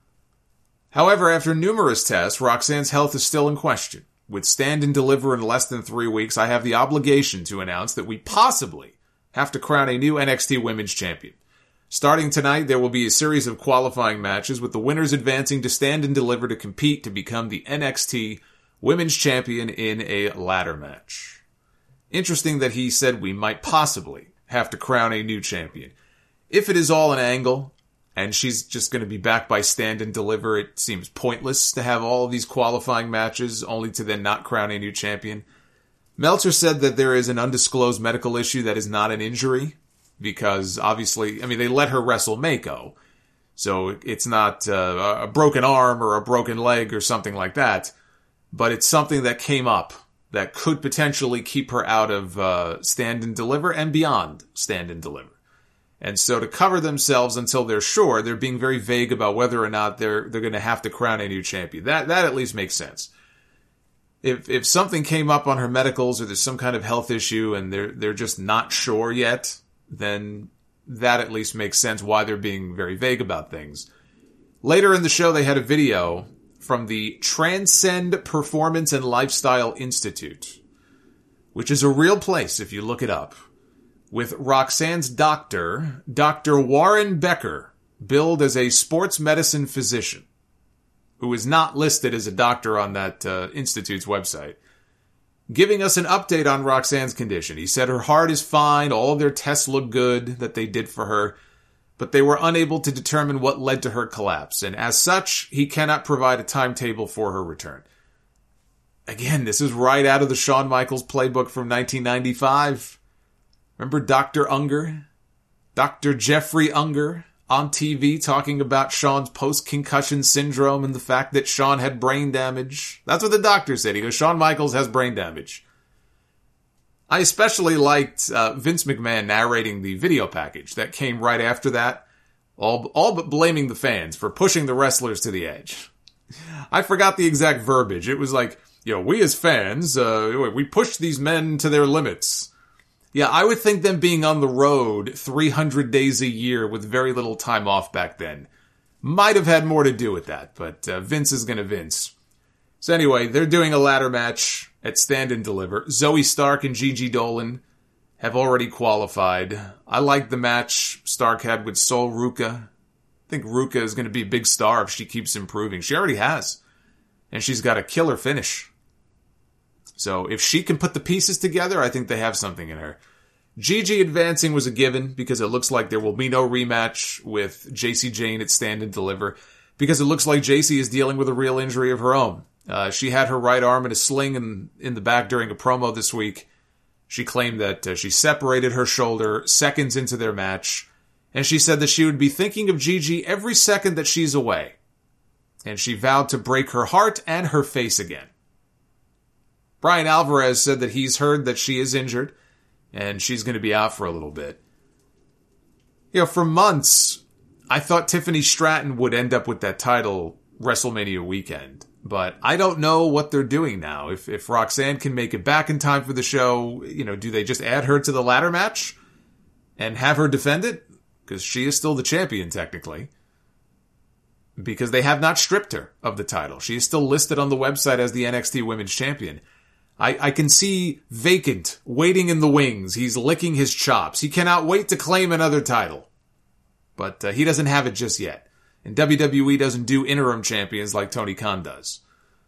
However, after numerous tests, Roxanne's health is still in question. With Stand and Deliver in less than three weeks, I have the obligation to announce that we possibly have to crown a new N X T Women's Champion. Starting tonight, there will be a series of qualifying matches with the winners advancing to Stand and Deliver to compete to become the N X T Women's Champion in a ladder match. Interesting that he said we might possibly have to crown a new champion. If it is all an angle, and she's just going to be back by Stand and Deliver, it seems pointless to have all of these qualifying matches only to then not crown a new champion. Meltzer said that there is an undisclosed medical issue that is not an injury, because obviously, I mean, they let her wrestle Mako, so it's not uh, a broken arm or a broken leg or something like that, but it's something that came up that could potentially keep her out of uh, Stand and Deliver and beyond Stand and Deliver. And so to cover themselves until they're sure, they're being very vague about whether or not they're they're going to have to crown a new champion. That that at least makes sense. If if something came up on her medicals or there's some kind of health issue and they're they're just not sure yet, then that at least makes sense why they're being very vague about things. Later in the show, they had a video from the Transcend Performance and Lifestyle Institute, which is a real place if you look it up, with Roxanne's doctor, Doctor Warren Becker, billed as a sports medicine physician, who is not listed as a doctor on that uh, institute's website, giving us an update on Roxanne's condition. He said her heart is fine, all of their tests look good that they did for her, but they were unable to determine what led to her collapse, and as such, he cannot provide a timetable for her return. Again, this is right out of the Shawn Michaels playbook from nineteen ninety-five. Remember Doctor Unger? Doctor Jeffrey Unger on T V talking about Shawn's post-concussion syndrome and the fact that Shawn had brain damage. That's what the doctor said. He goes, Shawn Michaels has brain damage. I especially liked uh, Vince McMahon narrating the video package that came right after that, all, all but blaming the fans for pushing the wrestlers to the edge. I forgot the exact verbiage. It was like, you know, we as fans, uh, we pushed these men to their limits. Yeah, I would think them being on the road three hundred days a year with very little time off back then might have had more to do with that, but uh, Vince is going to Vince. So anyway, they're doing a ladder match at Stand and Deliver. Zoe Stark and Gigi Dolan have already qualified. I like the match Stark had with Sol Ruca. I think Ruca is going to be a big star if she keeps improving. She already has. And she's got a killer finish. So if she can put the pieces together, I think they have something in her. Gigi advancing was a given because it looks like there will be no rematch with J C Jane at Stand and Deliver because it looks like J C is dealing with a real injury of her own. Uh, she had her right arm in a sling in, in the back during a promo this week. She claimed that uh, she separated her shoulder seconds into their match, and she said that she would be thinking of Gigi every second that she's away. And she vowed to break her heart and her face again. Brian Alvarez said that he's heard that she is injured, and she's going to be out for a little bit. You know, for months, I thought Tiffany Stratton would end up with that title WrestleMania weekend. But I don't know what they're doing now. If if Roxanne can make it back in time for the show, you know, do they just add her to the ladder match and have her defend it? Because she is still the champion, technically. Because they have not stripped her of the title. She is still listed on the website as the N X T Women's Champion. I, I can see vacant, waiting in the wings. He's licking his chops. He cannot wait to claim another title. But uh, he doesn't have it just yet. And W W E doesn't do interim champions like Tony Khan does.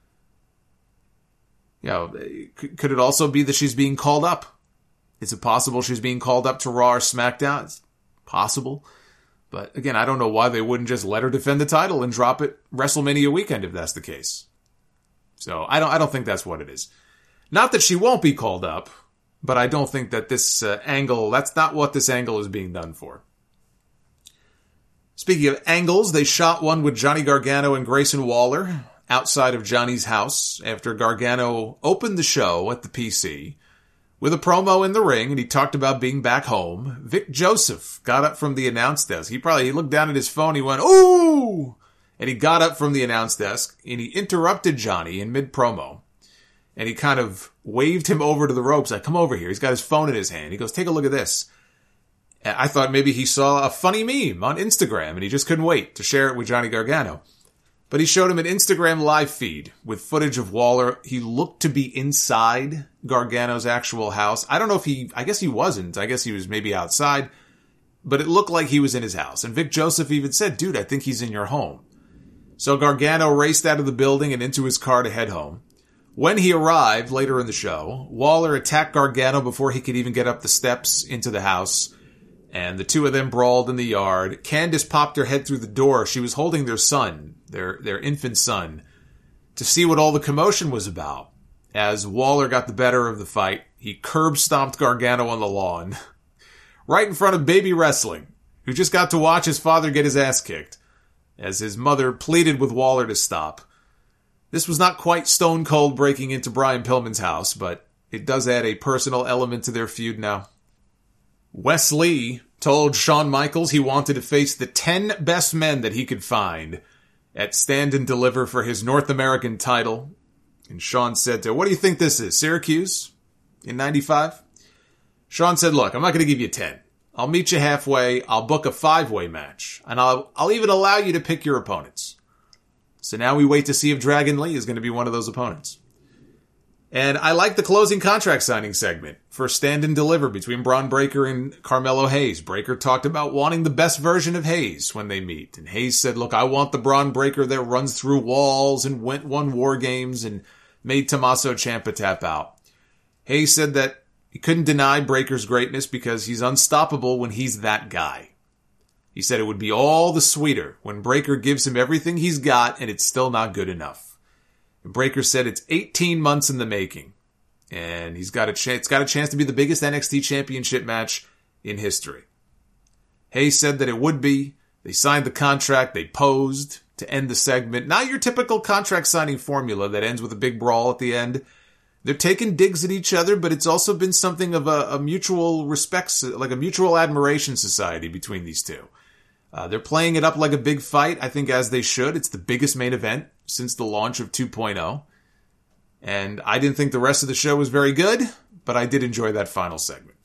You know, could it also be that she's being called up? Is it possible she's being called up to Raw or SmackDown? It's possible. But again, I don't know why they wouldn't just let her defend the title and drop it WrestleMania weekend if that's the case. So I don't, I don't think that's what it is. Not that she won't be called up, but I don't think that this uh, angle, that's not what this angle is being done for. Speaking of angles, they shot one with Johnny Gargano and Grayson Waller outside of Johnny's house after Gargano opened the show at the P C With a promo in the ring, and he talked about being back home, Vic Joseph got up from the announce desk. He probably he looked down at his phone, he went, ooh! And he got up from the announce desk, and he interrupted Johnny in mid-promo. And he kind of waved him over to the ropes, like, come over here. He's got his phone in his hand. He goes, take a look at this. And I thought maybe he saw a funny meme on Instagram, and he just couldn't wait to share it with Johnny Gargano. But he showed him an Instagram live feed with footage of Waller. He looked to be inside Gargano's actual house. I don't know if he, I guess he wasn't. I guess he was maybe outside. But it looked like he was in his house. And Vic Joseph even said, dude, I think he's in your home. So Gargano raced out of the building and into his car to head home. When he arrived later in the show, Waller attacked Gargano before he could even get up the steps into the house. And the two of them brawled in the yard. Candice popped her head through the door. She was holding their son, their their infant son, to see what all the commotion was about. As Waller got the better of the fight, he curb-stomped Gargano on the lawn, right in front of Baby Wrestling, who just got to watch his father get his ass kicked, as his mother pleaded with Waller to stop. This was not quite Stone Cold breaking into Brian Pillman's house, but it does add a personal element to their feud now. Wes Lee told Shawn Michaels he wanted to face the ten best men that he could find at Stand and Deliver for his North American title. And Shawn said to him, what do you think this is, Syracuse in ninety-five? Shawn said, look, I'm not going to give you ten. I'll meet you halfway. I'll book a five-way match. And I'll, I'll even allow you to pick your opponents. So now we wait to see if Dragon Lee is going to be one of those opponents. And I like the closing contract signing segment for Stand and Deliver between Bron Breakker and Carmelo Hayes. Breakker talked about wanting the best version of Hayes when they meet. And Hayes said, look, I want the Bron Breakker that runs through walls and went won war games and made Tommaso Ciampa tap out. Hayes said that he couldn't deny Breakker's greatness because he's unstoppable when he's that guy. He said it would be all the sweeter when Breakker gives him everything he's got and it's still not good enough. Breakker said it's eighteen months in the making, and he's got a ch- it's got a chance to be the biggest N X T championship match in history. Hayes said that it would be. They signed the contract, they posed to end the segment. Not your typical contract signing formula that ends with a big brawl at the end. They're taking digs at each other, but it's also been something of a, a mutual respect, like a mutual admiration society between these two. Uh, they're playing it up like a big fight, I think, as they should. It's the biggest main event since the launch of two point oh. And I didn't think the rest of the show was very good, but I did enjoy that final segment.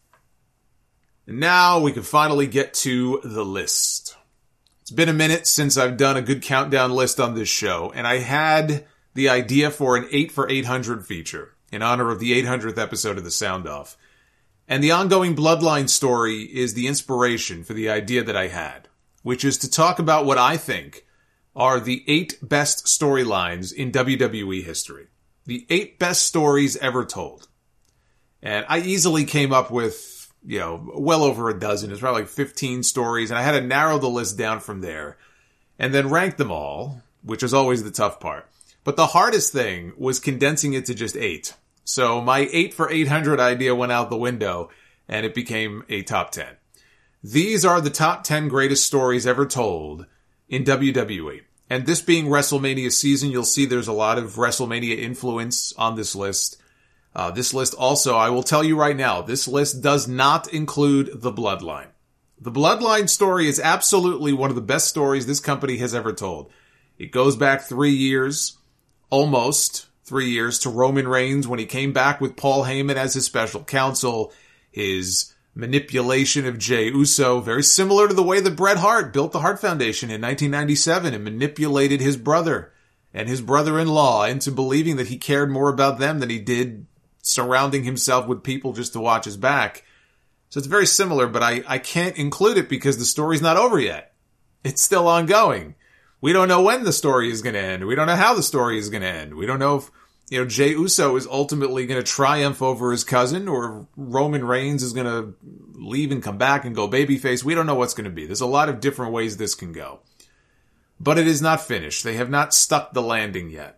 And now we can finally get to the list. It's been a minute since I've done a good countdown list on this show, and I had the idea for an eight for eight hundred feature in honor of the eight hundredth episode of The Sound Off. And the ongoing Bloodline story is the inspiration for the idea that I had, which is to talk about what I think are the eight best storylines in W W E history. The eight best stories ever told. And I easily came up with, you know, well over a dozen. It's probably like fifteen stories, and I had to narrow the list down from there and then rank them all, which is always the tough part. But the hardest thing was condensing it to just eight. So my eight for eight hundred idea went out the window, and it became a top ten. These are the top ten greatest stories ever told in W W E. And this being WrestleMania season, you'll see there's a lot of WrestleMania influence on this list. Uh, this list also, I will tell you right now, this list does not include the Bloodline. The Bloodline story is absolutely one of the best stories this company has ever told. It goes back three years, almost three years, to Roman Reigns when he came back with Paul Heyman as his special counsel, his manipulation of Jey Uso, very similar to the way that Bret Hart built the Hart Foundation in nineteen ninety-seven and manipulated his brother and his brother-in-law into believing that he cared more about them than he did surrounding himself with people just to watch his back. So it's very similar, but I, I can't include it because the story's not over yet. It's still ongoing. We don't know when the story is going to end. We don't know how the story is going to end. We don't know if, you know, Jey Uso is ultimately going to triumph over his cousin, or Roman Reigns is going to leave and come back and go babyface. We don't know what's going to be. There's a lot of different ways this can go. But it is not finished. They have not stuck the landing yet.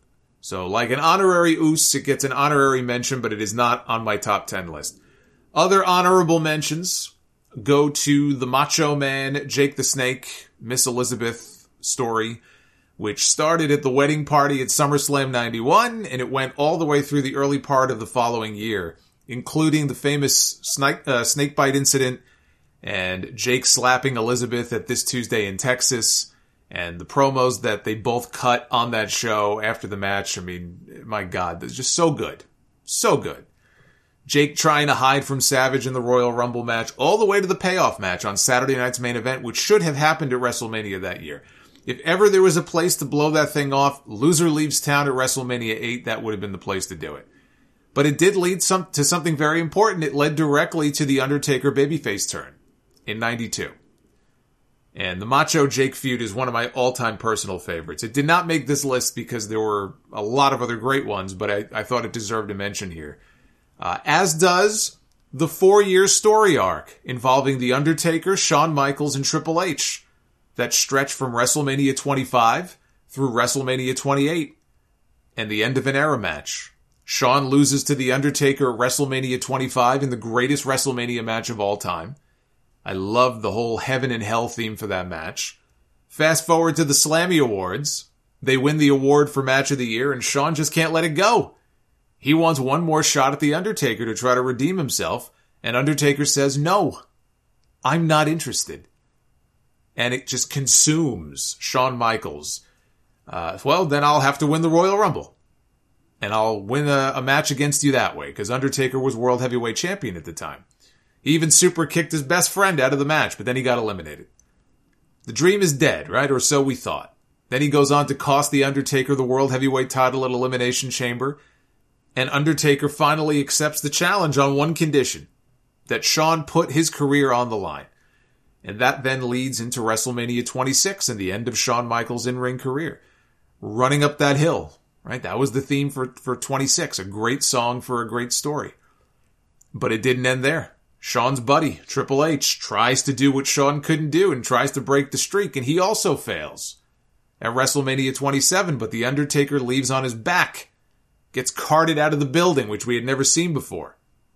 So like an honorary Uso, it gets an honorary mention, but it is not on my top ten list. Other honorable mentions go to the Macho Man, Jake the Snake, Miss Elizabeth story, which started at the wedding party at SummerSlam ninety-one, and it went all the way through the early part of the following year. including the famous snake, uh, snakebite incident and Jake slapping Elizabeth at This Tuesday in Texas, and the promos that they both cut on that show after the match. I mean, my God, that's just so good. So good. Jake trying to hide from Savage in the Royal Rumble match, all the way to the payoff match on Saturday night's main event, which should have happened at WrestleMania that year. If ever there was a place to blow that thing off, loser leaves town at WrestleMania eight, that would have been the place to do it. But it did lead some, to something very important. It led directly to the Undertaker babyface turn in ninety-two. And the Macho Jake feud is one of my all-time personal favorites. It did not make this list because there were a lot of other great ones, but I, I thought it deserved a mention here. Uh, as does the four-year story arc involving The Undertaker, Shawn Michaels, and Triple H that stretched from WrestleMania twenty-five through WrestleMania twenty-eight and the end of an era match. Shawn loses to The Undertaker at WrestleMania twenty-five in the greatest WrestleMania match of all time. I love the whole heaven and hell theme for that match. Fast forward to the Slammy Awards. They win the award for Match of the Year, and Shawn just can't let it go. He wants one more shot at The Undertaker to try to redeem himself, and Undertaker says, no, I'm not interested. And it just consumes Shawn Michaels. Uh, well, then I'll have to win the Royal Rumble. And I'll win a, a match against you that way, because Undertaker was World Heavyweight Champion at the time. He even super kicked his best friend out of the match, but then he got eliminated. The dream is dead, right? Or so we thought. Then he goes on to cost The Undertaker the World Heavyweight title at Elimination Chamber. And Undertaker finally accepts the challenge on one condition, that Shawn put his career on the line. And that then leads into WrestleMania twenty-six and the end of Shawn Michaels' in-ring career. Running up that hill, right? That was the theme for, for twenty-six, a great song for a great story. But it didn't end there. Shawn's buddy, Triple H, tries to do what Shawn couldn't do and tries to break the streak, and he also fails at WrestleMania twenty-seven, but The Undertaker leaves on his back, gets carted out of the building, which we had never seen before.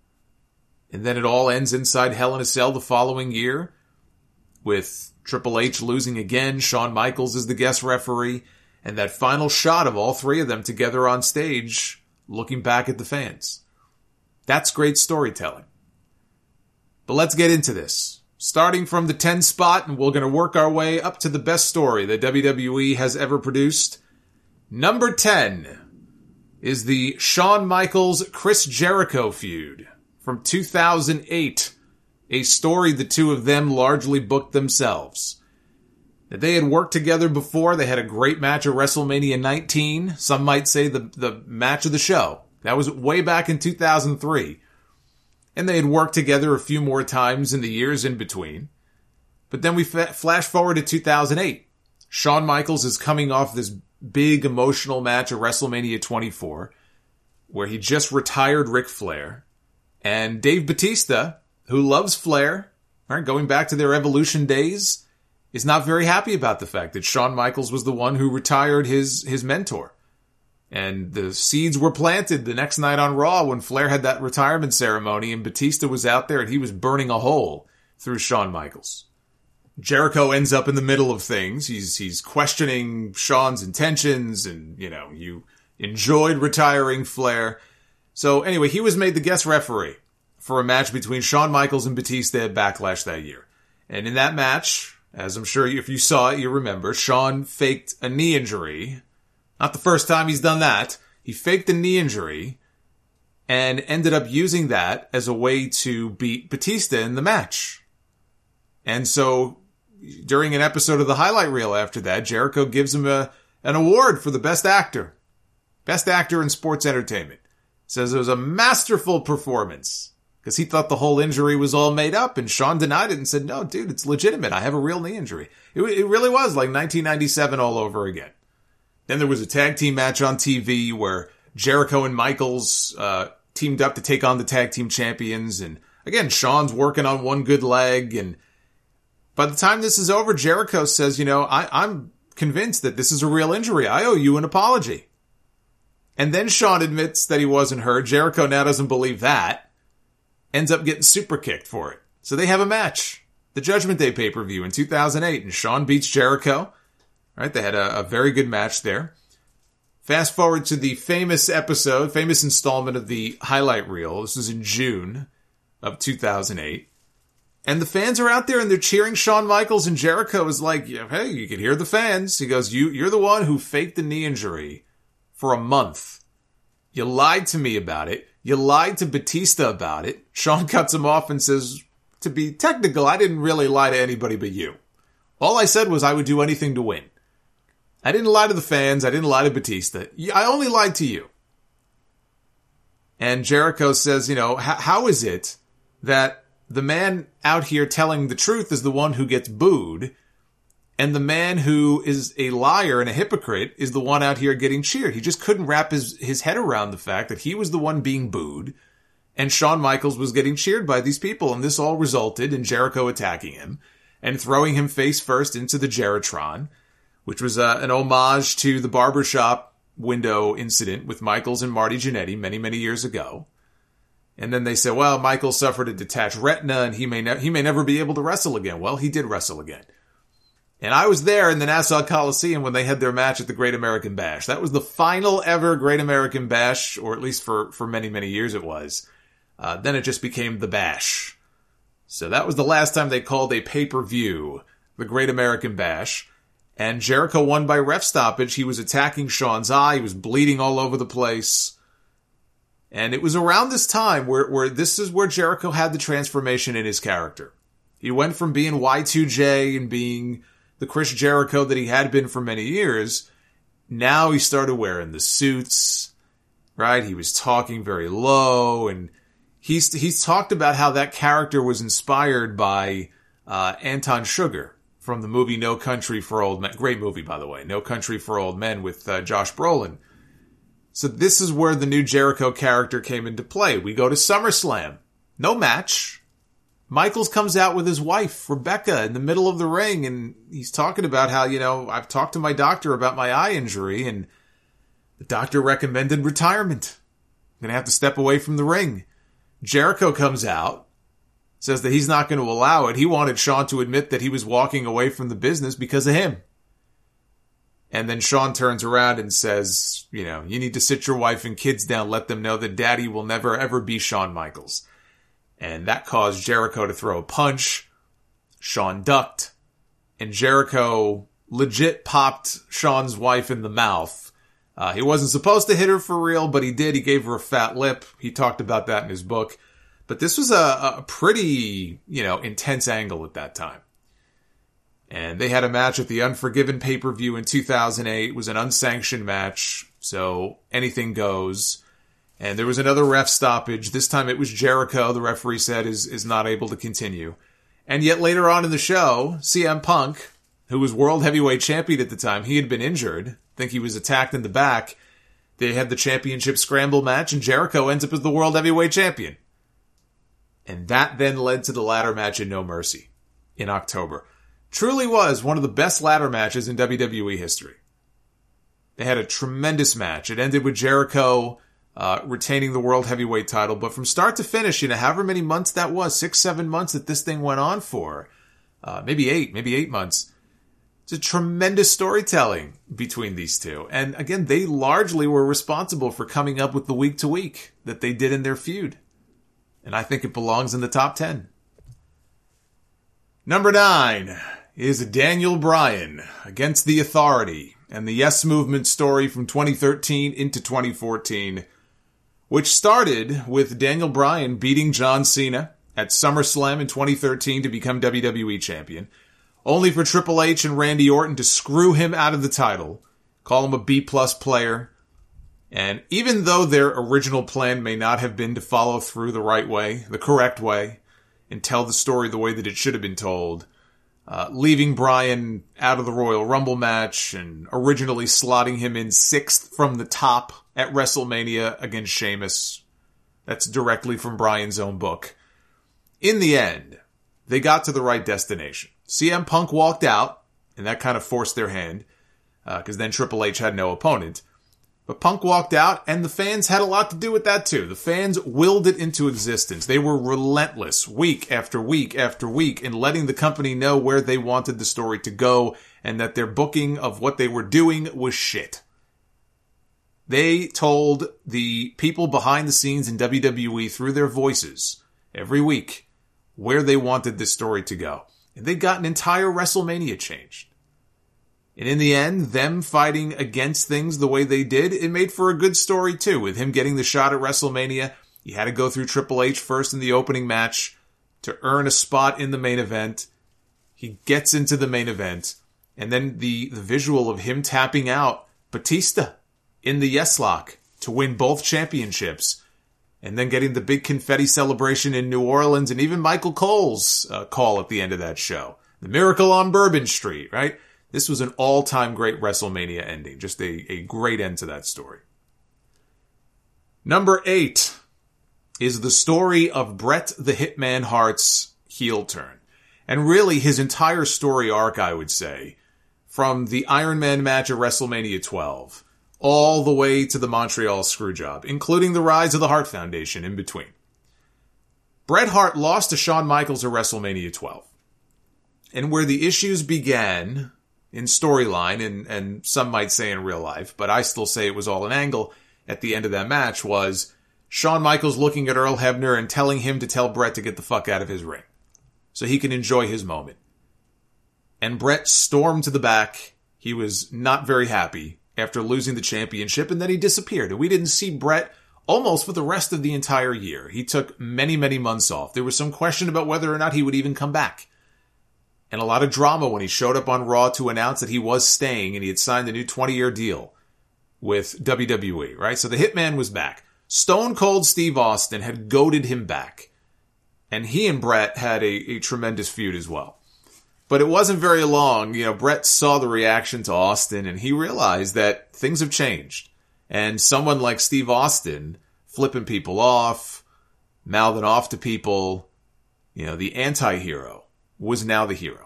And then it all ends inside Hell in a Cell the following year, with Triple H losing again, Shawn Michaels is the guest referee, and that final shot of all three of them together on stage, looking back at the fans. That's great storytelling. But let's get into this. Starting from the ten spot, and we're going to work our way up to the best story that W W E has ever produced. Number ten is the Shawn Michaels-Chris Jericho feud from two thousand eight, a story the two of them largely booked themselves. They had worked together before. They had a great match at WrestleMania nineteen. Some might say the, the match of the show. That was way back in two thousand three. And they had worked together a few more times in the years in between. But then we f- flash forward to two thousand eight. Shawn Michaels is coming off this big emotional match at WrestleMania twenty-four, where he just retired Ric Flair. And Dave Bautista, who loves Flair, right, going back to their Evolution days, is not very happy about the fact that Shawn Michaels was the one who retired his, his mentor. And the seeds were planted the next night on Raw when Flair had that retirement ceremony and Batista was out there and he was burning a hole through Shawn Michaels. Jericho ends up in the middle of things. He's he's questioning Shawn's intentions and, you know, you enjoyed retiring Flair. So anyway, he was made the guest referee for a match between Shawn Michaels and Batista at Backlash that year. And in that match, as I'm sure if you saw it, you remember, Shawn faked a knee injury. Not the first time he's done that. He faked a knee injury and ended up using that as a way to beat Batista in the match. And so during an episode of the highlight reel after that, Jericho gives him a, an award for the best actor. Best actor in sports entertainment. Says it was a masterful performance because he thought the whole injury was all made up and Shawn denied it and said, no, dude, it's legitimate. I have a real knee injury. It, it really was like nineteen ninety-seven all over again. Then there was a tag team match on T V where Jericho and Michaels uh, teamed up to take on the tag team champions. And again, Shawn's working on one good leg. And by the time this is over, Jericho says, you know, I, I'm convinced that this is a real injury. I owe you an apology. And then Shawn admits that he wasn't hurt. Jericho now doesn't believe that. Ends up getting super kicked for it. So they have a match. The Judgment Day pay-per-view in two thousand eight. And Shawn beats Jericho. Right, they had a, a very good match there. Fast forward to the famous episode, famous installment of the highlight reel. This was in June of two thousand eight. And the fans are out there and they're cheering Shawn Michaels, and Jericho is like, hey, you can hear the fans. He goes, you, you're the one who faked the knee injury for a month. You lied to me about it. You lied to Batista about it. Shawn cuts him off and says, to be technical, I didn't really lie to anybody but you. All I said was I would do anything to win. I didn't lie to the fans. I didn't lie to Batista. I only lied to you. And Jericho says, you know, how is it that the man out here telling the truth is the one who gets booed, and the man who is a liar and a hypocrite is the one out here getting cheered? He just couldn't wrap his, his head around the fact that he was the one being booed, and Shawn Michaels was getting cheered by these people, and this all resulted in Jericho attacking him and throwing him face first into the Jeritron, which was uh, an homage to the barbershop window incident with Michaels and Marty Jannetty many, many years ago. And then they said, well, Michaels suffered a detached retina and he may ne- he may never be able to wrestle again. Well, he did wrestle again. And I was there in the Nassau Coliseum when they had their match at the Great American Bash. That was the final ever Great American Bash, or at least for, for many, many years it was. Uh, then it just became the Bash. So that was the last time they called a pay-per-view the Great American Bash. And Jericho won by ref stoppage. He was attacking Shawn's eye. He was bleeding all over the place. And it was around this time where, where this is where Jericho had the transformation in his character. He went from being Y two J and being the Chris Jericho that he had been for many years. Now he started wearing the suits, right? He was talking very low, and he's, he's talked about how that character was inspired by, uh, Anton Sugar from the movie No Country for Old Men. Great movie, by the way. No Country for Old Men with, uh, Josh Brolin. So this is where the new Jericho character came into play. We go to SummerSlam. No match. Michaels comes out with his wife, Rebecca, in the middle of the ring, and he's talking about how, you know, I've talked to my doctor about my eye injury, and the doctor recommended retirement. I'm going to have to step away from the ring. Jericho comes out, says that he's not going to allow it. He wanted Shawn to admit that he was walking away from the business because of him. And then Shawn turns around and says, you know, you need to sit your wife and kids down, let them know that daddy will never ever be Shawn Michaels. And that caused Jericho to throw a punch. Shawn ducked. And Jericho legit popped Shawn's wife in the mouth. Uh, he wasn't supposed to hit her for real, but he did. He gave her a fat lip. He talked about that in his book. But this was a, a pretty, you know, intense angle at that time. And they had a match at the Unforgiven pay-per-view in two thousand eight. It was an unsanctioned match, so anything goes. And there was another ref stoppage. This time it was Jericho, the referee said, is, is not able to continue. And yet later on in the show, C M Punk, who was World Heavyweight Champion at the time, he had been injured. I think he was attacked in the back. They had the championship scramble match, and Jericho ends up as the World Heavyweight Champion. And that then led to the ladder match in No Mercy in October. Truly was one of the best ladder matches in W W E history. They had a tremendous match. It ended with Jericho uh, retaining the World Heavyweight title. But from start to finish, you know, however many months that was, six, seven months that this thing went on for, uh, maybe eight, maybe eight months. It's a tremendous storytelling between these two. And again, they largely were responsible for coming up with the week to week that they did in their feud. And I think it belongs in the top ten. Number nine is Daniel Bryan against The Authority and the Yes Movement story from twenty thirteen into twenty fourteen, which started with Daniel Bryan beating John Cena at SummerSlam in twenty thirteen to become W W E champion, only for Triple H and Randy Orton to screw him out of the title, call him a B-plus player. And even though their original plan may not have been to follow through the right way, the correct way, and tell the story the way that it should have been told, Uh, leaving Bryan out of the Royal Rumble match and originally slotting him in sixth from the top at WrestleMania against Sheamus. That's directly from Bryan's own book. In the end, they got to the right destination. C M Punk walked out, and that kind of forced their hand, because uh, then Triple H had no opponent. But Punk walked out, and the fans had a lot to do with that too. The fans willed it into existence. They were relentless week after week after week in letting the company know where they wanted the story to go and that their booking of what they were doing was shit. They told the people behind the scenes in W W E through their voices every week where they wanted this story to go. And they got an entire WrestleMania changed. And in the end, them fighting against things the way they did, it made for a good story too. With him getting the shot at WrestleMania, he had to go through Triple H first in the opening match to earn a spot in the main event. He gets into the main event, and then the, the visual of him tapping out Batista in the Yes Lock to win both championships, and then getting the big confetti celebration in New Orleans, and even Michael Cole's uh, call at the end of that show. The Miracle on Bourbon Street, right? This was an all-time great WrestleMania ending. Just a, a great end to that story. Number eight is the story of Bret the Hitman Hart's heel turn. And really his entire story arc, I would say, from the Iron Man match at WrestleMania twelve, all the way to the Montreal Screwjob, including the rise of the Hart Foundation in between. Bret Hart lost to Shawn Michaels at WrestleMania twelve. And where the issues began in storyline, and, and some might say in real life, but I still say it was all an angle at the end of that match, was Shawn Michaels looking at Earl Hebner and telling him to tell Bret to get the fuck out of his ring so he can enjoy his moment. And Bret stormed to the back. He was not very happy after losing the championship, and then he disappeared. And we didn't see Bret almost for the rest of the entire year. He took many, many months off. There was some question about whether or not he would even come back. And a lot of drama when he showed up on Raw to announce that he was staying and he had signed a new twenty-year deal with W W E, right? So the Hitman was back. Stone Cold Steve Austin had goaded him back. And he and Bret had a, a tremendous feud as well. But it wasn't very long. You know, Bret saw the reaction to Austin and he realized that things have changed. And someone like Steve Austin, flipping people off, mouthing off to people, you know, the anti-hero, was now the hero.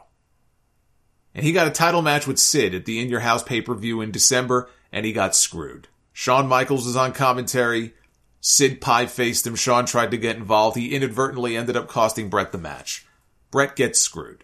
And he got a title match with Sid at the In Your House pay-per-view in December, and he got screwed. Shawn Michaels was on commentary. Sid pie-faced him. Shawn tried to get involved. He inadvertently ended up costing Bret the match. Bret gets screwed.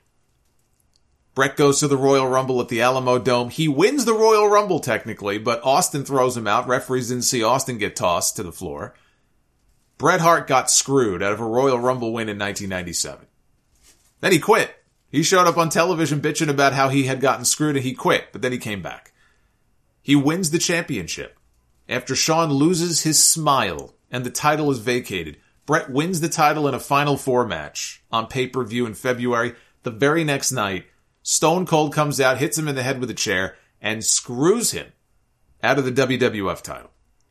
Bret goes to the Royal Rumble at the Alamo Dome. He wins the Royal Rumble, technically, but Austin throws him out. Referees didn't see Austin get tossed to the floor. Bret Hart got screwed out of a Royal Rumble win in nineteen ninety-seven. Then he quit. He showed up on television bitching about how he had gotten screwed and he quit, but then he came back. He wins the championship. After Shawn loses his smile and the title is vacated, Bret wins the title in a Final Four match on pay-per-view in February. The very next night, Stone Cold comes out, hits him in the head with a chair, and screws him out of the W W F title.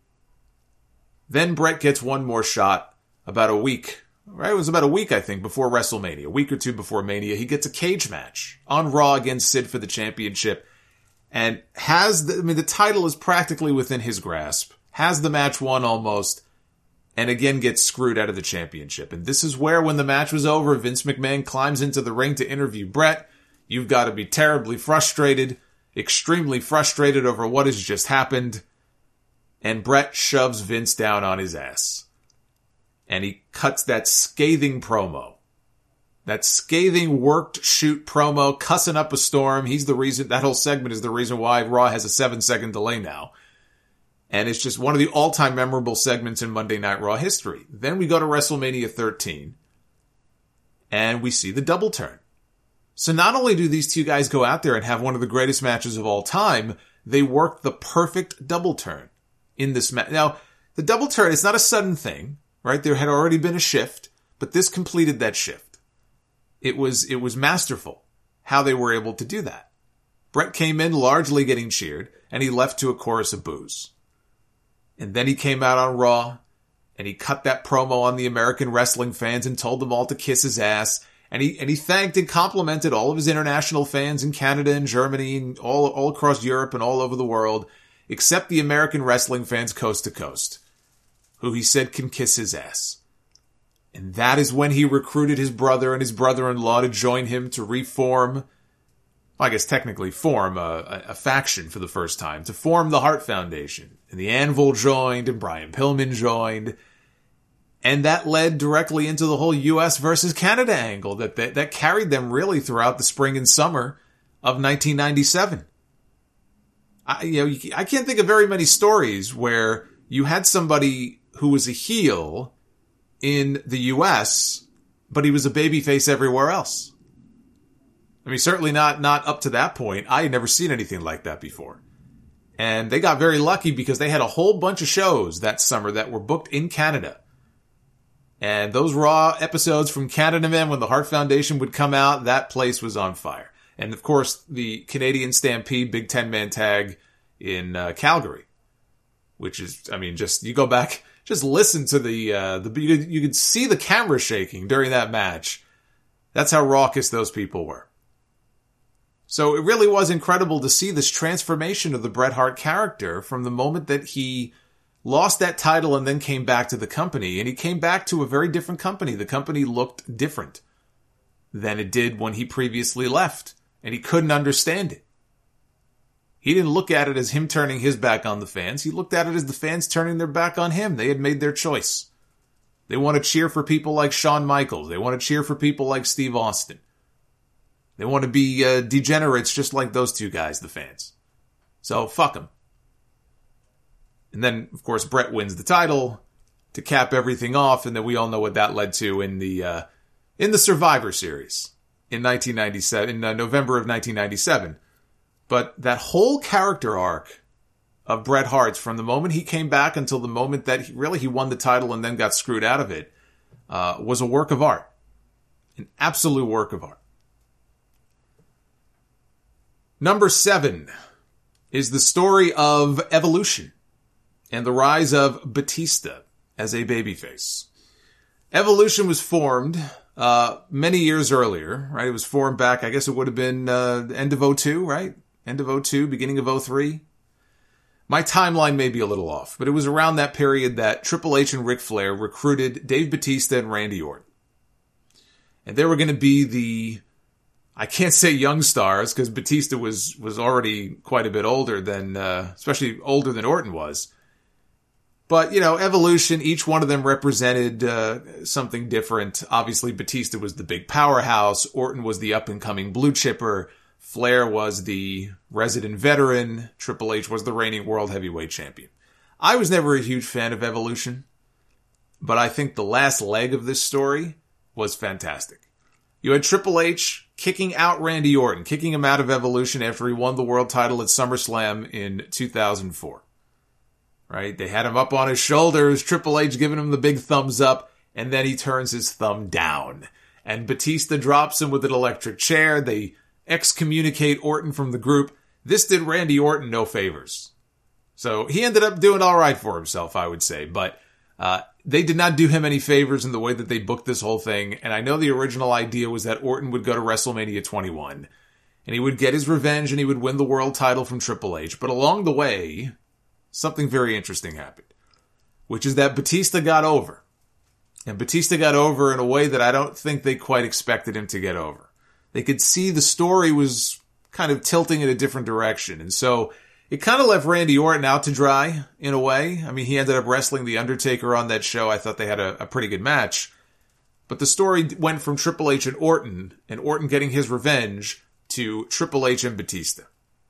Then Bret gets one more shot about a week Right, it was about a week, I think, before WrestleMania. A week or two before Mania. He gets a cage match on Raw against Sid for the championship. And has the, I mean, the title is practically within his grasp. Has the match won almost. And again gets screwed out of the championship. And this is where, when the match was over, Vince McMahon climbs into the ring to interview Bret. You've got to be terribly frustrated. Extremely frustrated over what has just happened. And Bret shoves Vince down on his ass. And he cuts that scathing promo. That scathing worked shoot promo, cussing up a storm. He's the reason, that whole segment is the reason why Raw has a seven second delay now. And it's just one of the all-time memorable segments in Monday Night Raw history. Then we go to WrestleMania thirteen. And we see the double turn. So not only do these two guys go out there and have one of the greatest matches of all time, they work the perfect double turn in this match. Now, the double turn, it's not a sudden thing. Right? There had already been a shift, but this completed that shift. It was, it was masterful how they were able to do that. Bret came in largely getting cheered, and he left to a chorus of boos. And then he came out on Raw, and he cut that promo on the American wrestling fans and told them all to kiss his ass. And he, and he thanked and complimented all of his international fans in Canada and Germany and all, all across Europe and all over the world, except the American wrestling fans coast to coast, who he said can kiss his ass. And that is when he recruited his brother and his brother-in-law to join him to reform, well, I guess technically form a, a, a faction for the first time, to form the Hart Foundation. And the Anvil joined, and Brian Pillman joined. And that led directly into the whole U S versus Canada angle that, that, that carried them really throughout the spring and summer of nineteen ninety-seven. I, you know, you, I can't think of very many stories where you had somebody who was a heel in the U S, but he was a babyface everywhere else. I mean, certainly not, not up to that point. I had never seen anything like that before. And they got very lucky because they had a whole bunch of shows that summer that were booked in Canada. And those Raw episodes from Canada Men, when the Hart Foundation would come out, that place was on fire. And of course, the Canadian Stampede Big Ten Man Tag in uh, Calgary, which is, I mean, just, you go back, just listen to the, uh, the, you could, you could see the camera shaking during that match. That's how raucous those people were. So it really was incredible to see this transformation of the Bret Hart character from the moment that he lost that title and then came back to the company. And he came back to a very different company. The company looked different than it did when he previously left. And he couldn't understand it. He didn't look at it as him turning his back on the fans. He looked at it as the fans turning their back on him. They had made their choice. They want to cheer for people like Shawn Michaels. They want to cheer for people like Steve Austin. They want to be uh, degenerates just like those two guys, the fans. So, fuck them. And then, of course, Bret wins the title to cap everything off, and then we all know what that led to in the uh, in the Survivor Series in nineteen ninety-seven, in uh, November of nineteen ninety-seven. But that whole character arc of Bret Hart's, from the moment he came back until the moment that he, really he won the title and then got screwed out of it, uh, was a work of art. An absolute work of art. Number seven is the story of Evolution and the rise of Batista as a babyface. Evolution was formed uh many years earlier, right? It was formed back, I guess it would have been uh the end of oh two, right? End of oh two, beginning of oh three. My timeline may be a little off, but it was around that period that Triple H and Ric Flair recruited Dave Batista and Randy Orton. And they were going to be the, I can't say young stars, because Batista was was already quite a bit older than, uh, especially older than Orton was. But, you know, Evolution, each one of them represented uh, something different. Obviously, Batista was the big powerhouse. Orton was the up-and-coming blue chipper. Flair was the resident veteran. Triple H was the reigning world heavyweight champion. I was never a huge fan of Evolution, but I think the last leg of this story was fantastic. You had Triple H kicking out Randy Orton, kicking him out of Evolution after he won the world title at SummerSlam in two thousand four. Right? They had him up on his shoulders, Triple H giving him the big thumbs up, and then he turns his thumb down. And Batista drops him with an electric chair. They excommunicate Orton from the group. This did Randy Orton no favors. So he ended up doing all right for himself, I would say. But uh they did not do him any favors in the way that they booked this whole thing. And I know the original idea was that Orton would go to WrestleMania twenty-one, and he would get his revenge and he would win the world title from Triple H. But along the way, something very interesting happened, which is that Batista got over. And Batista got over in a way that I don't think they quite expected him to get over. They could see the story was kind of tilting in a different direction. And so it kind of left Randy Orton out to dry in a way. I mean, he ended up wrestling The Undertaker on that show. I thought they had a, a pretty good match. But the story went from Triple H and Orton, and Orton getting his revenge, to Triple H and Batista.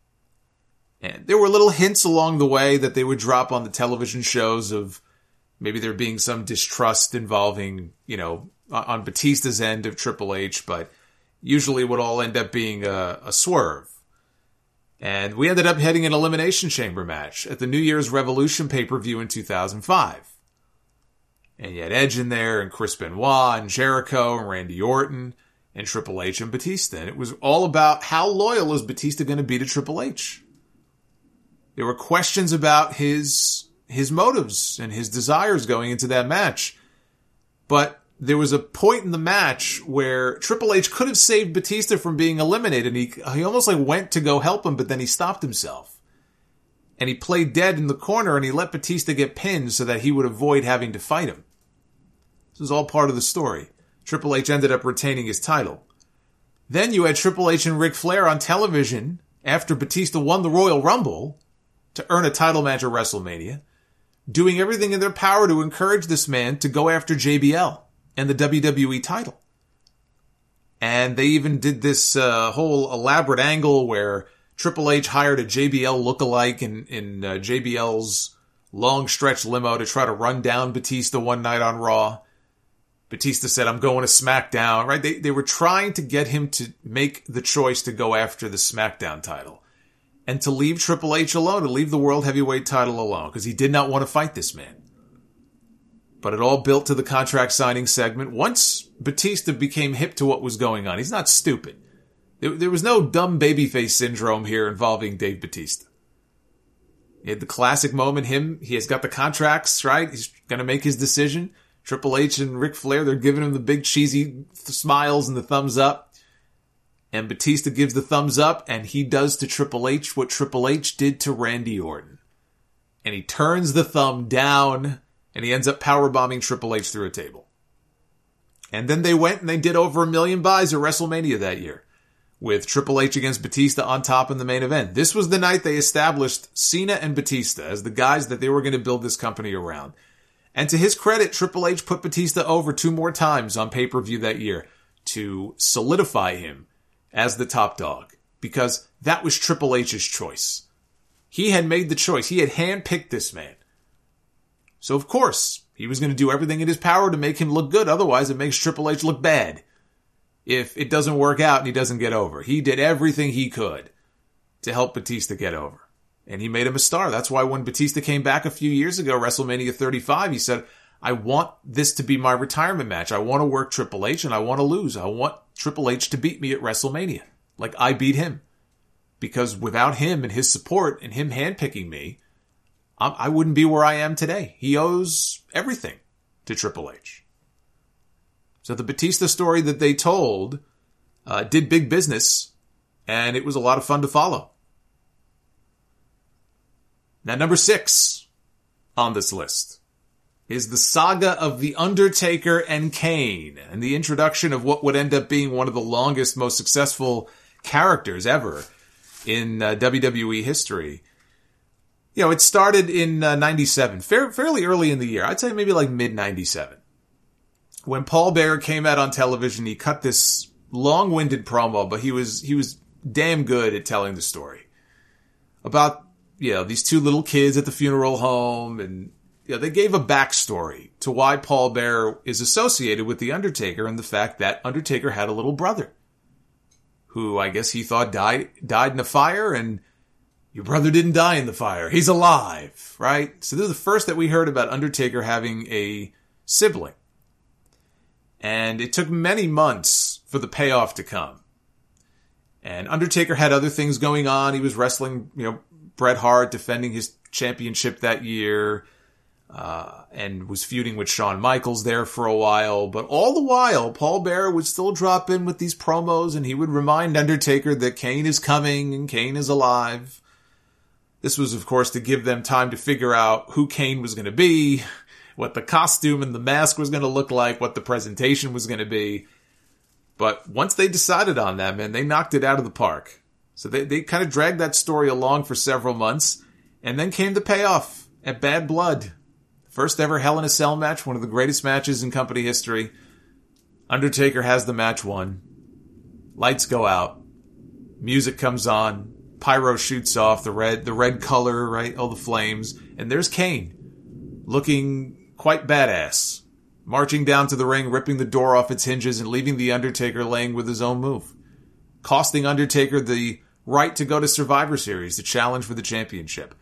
And there were little hints along the way that they would drop on the television shows of maybe there being some distrust involving, you know, on Batista's end of Triple H, but usually it would all end up being a, a swerve. And we ended up heading an Elimination Chamber match at the New Year's Revolution pay-per-view in two thousand five. And you had Edge in there, and Chris Benoit, and Jericho, and Randy Orton, and Triple H and Batista. And it was all about how loyal is Batista going to be to Triple H. There were questions about his his motives and his desires going into that match. But there was a point in the match where Triple H could have saved Batista from being eliminated. He, he almost like went to go help him, but then he stopped himself. And he played dead in the corner, and he let Batista get pinned so that he would avoid having to fight him. This was all part of the story. Triple H ended up retaining his title. Then you had Triple H and Ric Flair on television after Batista won the Royal Rumble to earn a title match at WrestleMania, doing everything in their power to encourage this man to go after J B L and the W W E title. And they even did this uh, whole elaborate angle where Triple H hired a J B L lookalike in, in uh, J B L's long stretch limo to try to run down Batista one night on Raw. Batista said, I'm going to SmackDown, right? They, they were trying to get him to make the choice to go after the SmackDown title and to leave Triple H alone, to leave the World Heavyweight title alone, because he did not want to fight this man. But it all built to the contract signing segment. Once Batista became hip to what was going on, he's not stupid. There, there was no dumb babyface syndrome here involving Dave Batista. He had the classic moment, him, he has got the contracts, right? He's going to make his decision. Triple H and Ric Flair, they're giving him the big cheesy smiles and the thumbs up. And Batista gives the thumbs up, and he does to Triple H what Triple H did to Randy Orton. And he turns the thumb down, and he ends up powerbombing Triple H through a table. And then they went and they did over a million buys at WrestleMania that year, with Triple H against Batista on top in the main event. This was the night they established Cena and Batista as the guys that they were going to build this company around. And to his credit, Triple H put Batista over two more times on pay-per-view that year to solidify him as the top dog, because that was Triple H's choice. He had made the choice. He had handpicked this man. So of course, he was going to do everything in his power to make him look good. Otherwise, it makes Triple H look bad if it doesn't work out and he doesn't get over. He did everything he could to help Batista get over. And he made him a star. That's why when Batista came back a few years ago, WrestleMania thirty-five, he said, I want this to be my retirement match. I want to work Triple H and I want to lose. I want Triple H to beat me at WrestleMania, like I beat him. Because without him and his support and him handpicking me, I wouldn't be where I am today. He owes everything to Triple H. So the Batista story that they told uh, did big business, and it was a lot of fun to follow. Now, number six on this list is the saga of The Undertaker and Kane, and the introduction of what would end up being one of the longest, most successful characters ever in uh, W W E history. You know, it started in uh, ninety-seven, fair, fairly early in the year. I'd say maybe like mid ninety-seven. When Paul Bearer came out on television, he cut this long-winded promo, but he was he was damn good at telling the story about, you know, these two little kids at the funeral home, and you know, they gave a backstory to why Paul Bearer is associated with The Undertaker and the fact that Undertaker had a little brother who I guess he thought died died in a fire, and your brother didn't die in the fire. He's alive, right? So this is the first that we heard about Undertaker having a sibling. And it took many months for the payoff to come. And Undertaker had other things going on. He was wrestling, you know, Bret Hart, defending his championship that year, uh, and was feuding with Shawn Michaels there for a while. But all the while, Paul Bearer would still drop in with these promos, and he would remind Undertaker that Kane is coming and Kane is alive. This was, of course, to give them time to figure out who Kane was going to be, what the costume and the mask was going to look like, what the presentation was going to be. But once they decided on that, man, they knocked it out of the park. So they, they kind of dragged that story along for several months, and then came the payoff at Bad Blood. First ever Hell in a Cell match, one of the greatest matches in company history. Undertaker has the match won. Lights go out. Music comes on. Pyro shoots off, the red, the red color, right? All the flames. And there's Kane, looking quite badass, marching down to the ring, ripping the door off its hinges and leaving The Undertaker laying with his own move, costing Undertaker the right to go to Survivor Series, the challenge for the championship.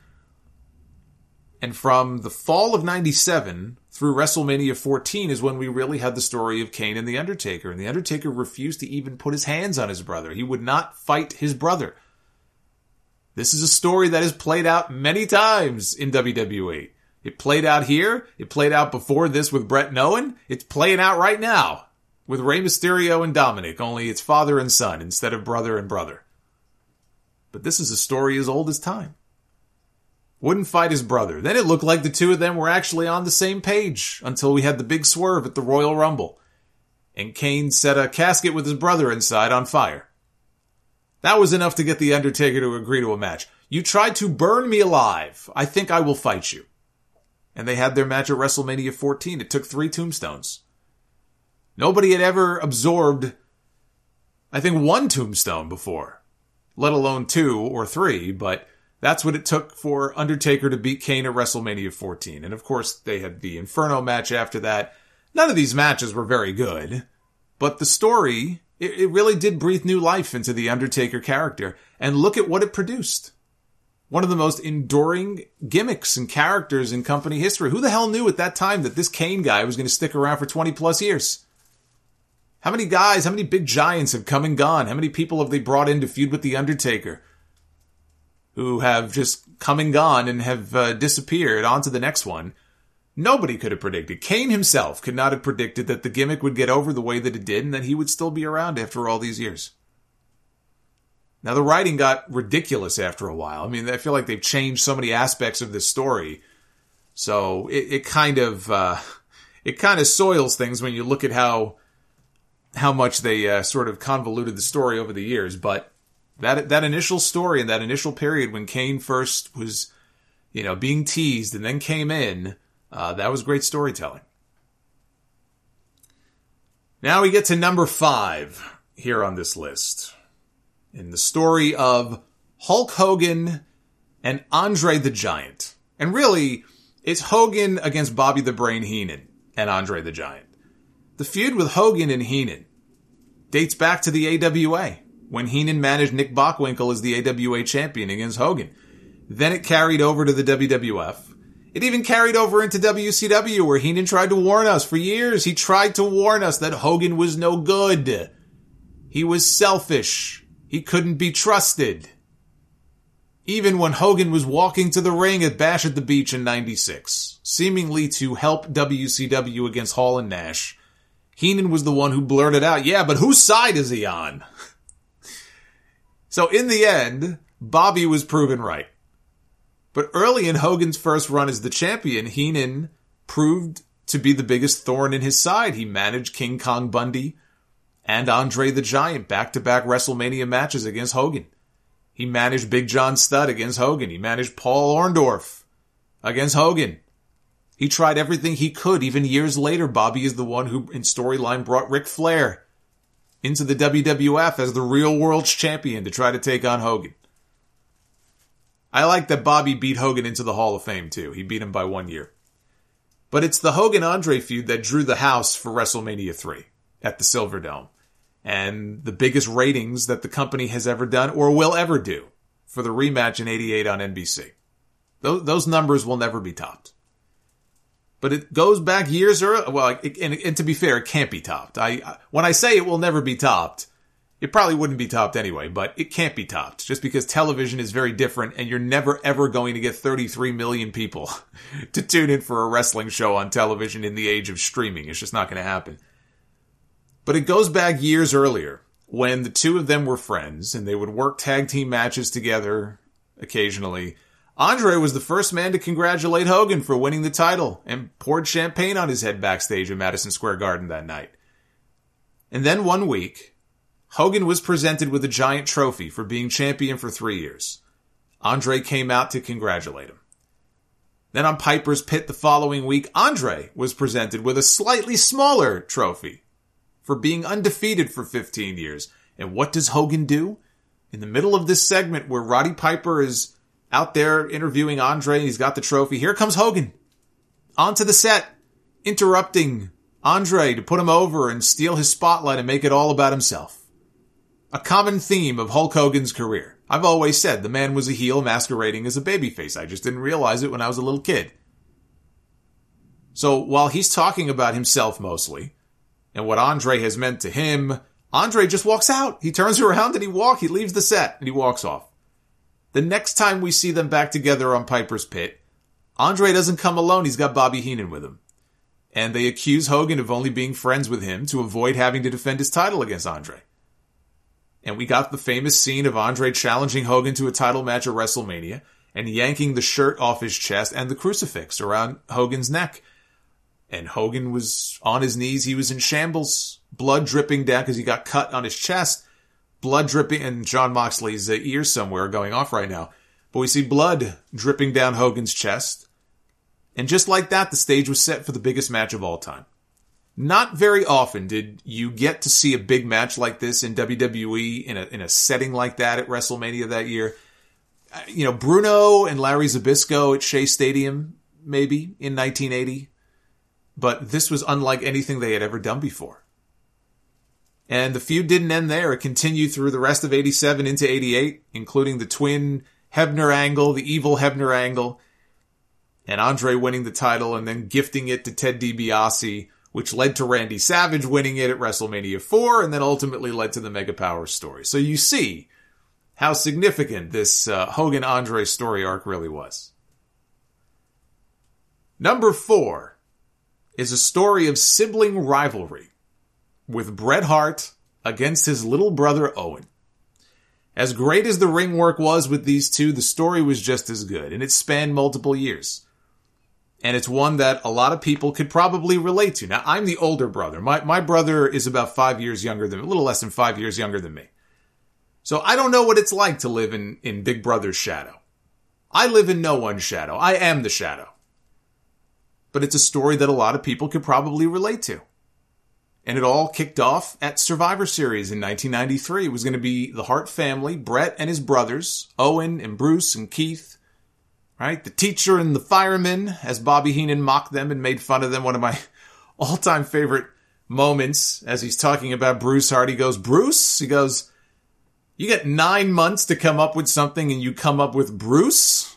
And from the fall of ninety-seven through WrestleMania fourteen is when we really had the story of Kane and The Undertaker. And The Undertaker refused to even put his hands on his brother. He would not fight his brother. This is a story that has played out many times in W W E. It played out here. It played out before this with Bret and Owen. It's playing out right now with Rey Mysterio and Dominic, only it's father and son instead of brother and brother. But this is a story as old as time. Wouldn't fight his brother. Then it looked like the two of them were actually on the same page until we had the big swerve at the Royal Rumble. And Kane set a casket with his brother inside on fire. That was enough to get The Undertaker to agree to a match. You tried to burn me alive. I think I will fight you. And they had their match at WrestleMania fourteen. It took three tombstones. Nobody had ever absorbed, I think, one tombstone before, let alone two or three, but that's what it took for Undertaker to beat Kane at WrestleMania fourteen. And of course, they had the Inferno match after that. None of these matches were very good, but the story, it, it really did breathe new life into the Undertaker character. And look at what it produced. One of the most enduring gimmicks and characters in company history. Who the hell knew at that time that this Kane guy was going to stick around for twenty plus years? How many guys, how many big giants have come and gone? How many people have they brought in to feud with The Undertaker? Who have just come and gone and have uh, disappeared. On to the next one. Nobody could have predicted. Kane himself could not have predicted that the gimmick would get over the way that it did and that he would still be around after all these years. Now, the writing got ridiculous after a while. I mean, I feel like they've changed so many aspects of this story. So it, it kind of uh, it kind of soils things when you look at how how much they uh, sort of convoluted the story over the years. But that that initial story and that initial period when Kane first was, you know, being teased and then came in, uh, that was great storytelling. Now we get to number five here on this list. In the story of Hulk Hogan and Andre the Giant. And really, it's Hogan against Bobby the Brain Heenan and Andre the Giant. The feud with Hogan and Heenan dates back to the A W A, when Heenan managed Nick Bockwinkel as the A W A champion against Hogan. Then it carried over to the W W F. It even carried over into W C W, where Heenan tried to warn us. For years, he tried to warn us that Hogan was no good. He was selfish. He couldn't be trusted. Even when Hogan was walking to the ring at Bash at the Beach in ninety-six, seemingly to help W C W against Hall and Nash, Heenan was the one who blurted out, yeah, but whose side is he on? So in the end, Bobby was proven right. But early in Hogan's first run as the champion, Heenan proved to be the biggest thorn in his side. He managed King Kong Bundy and Andre the Giant back-to-back WrestleMania matches against Hogan. He managed Big John Studd against Hogan. He managed Paul Orndorff against Hogan. He tried everything he could. Even years later, Bobby is the one who, in storyline, brought Ric Flair into the W W F as the real world's champion to try to take on Hogan. I like that Bobby beat Hogan into the Hall of Fame, too. He beat him by one year. But it's the Hogan-Andre feud that drew the house for WrestleMania three at the Silverdome. And the biggest ratings that the company has ever done or will ever do for the rematch in eighty-eight on N B C. Those, those numbers will never be topped. But it goes back years early. Well, it, and, and to be fair, it can't be topped. I When I say it will never be topped, it probably wouldn't be topped anyway, but it can't be topped just because television is very different and you're never ever going to get thirty-three million people to tune in for a wrestling show on television in the age of streaming. It's just not going to happen. But it goes back years earlier when the two of them were friends and they would work tag team matches together occasionally. Andre was the first man to congratulate Hogan for winning the title and poured champagne on his head backstage in Madison Square Garden that night. And then one week, Hogan was presented with a giant trophy for being champion for three years. Andre came out to congratulate him. Then on Piper's Pit the following week, Andre was presented with a slightly smaller trophy for being undefeated for fifteen years. And what does Hogan do? In the middle of this segment where Roddy Piper is out there interviewing Andre and he's got the trophy, here comes Hogan onto the set, interrupting Andre to put him over and steal his spotlight and make it all about himself. A common theme of Hulk Hogan's career. I've always said the man was a heel masquerading as a babyface. I just didn't realize it when I was a little kid. So while he's talking about himself mostly, and what Andre has meant to him, Andre just walks out. He turns around and he walks. He leaves the set and he walks off. The next time we see them back together on Piper's Pit, Andre doesn't come alone. He's got Bobby Heenan with him. And they accuse Hogan of only being friends with him to avoid having to defend his title against Andre. And we got the famous scene of Andre challenging Hogan to a title match at WrestleMania and yanking the shirt off his chest and the crucifix around Hogan's neck. And Hogan was on his knees. He was in shambles, blood dripping down because he got cut on his chest. Blood dripping, and Jon Moxley's uh, ear somewhere going off right now. But we see blood dripping down Hogan's chest. And just like that, the stage was set for the biggest match of all time. Not very often did you get to see a big match like this in W W E in a in a setting like that at WrestleMania that year. You know, Bruno and Larry Zbyszko at Shea Stadium, maybe, in nineteen eighty. But this was unlike anything they had ever done before. And the feud didn't end there. It continued through the rest of eighty-seven into eighty-eight, including the twin Hebner angle, the evil Hebner angle, and Andre winning the title and then gifting it to Ted DiBiase, which led to Randy Savage winning it at WrestleMania four, and then ultimately led to the Mega Powers story. So you see how significant this uh, Hogan-Andre story arc really was. Number four is a story of sibling rivalry with Bret Hart against his little brother Owen. As great as the ring work was with these two, the story was just as good, and it spanned multiple years. And it's one that a lot of people could probably relate to. Now, I'm the older brother. My my brother is about five years younger than me, a little less than five years younger than me. So I don't know what it's like to live in, in Big Brother's shadow. I live in no one's shadow. I am the shadow. But it's a story that a lot of people could probably relate to. And it all kicked off at Survivor Series in nineteen ninety-three. It was going to be the Hart family, Bret and his brothers, Owen and Bruce and Keith, right? The teacher and the fireman, as Bobby Heenan mocked them and made fun of them. One of my all-time favorite moments as he's talking about Bruce Hart. He goes, Bruce? He goes, you get nine months to come up with something and you come up with Bruce?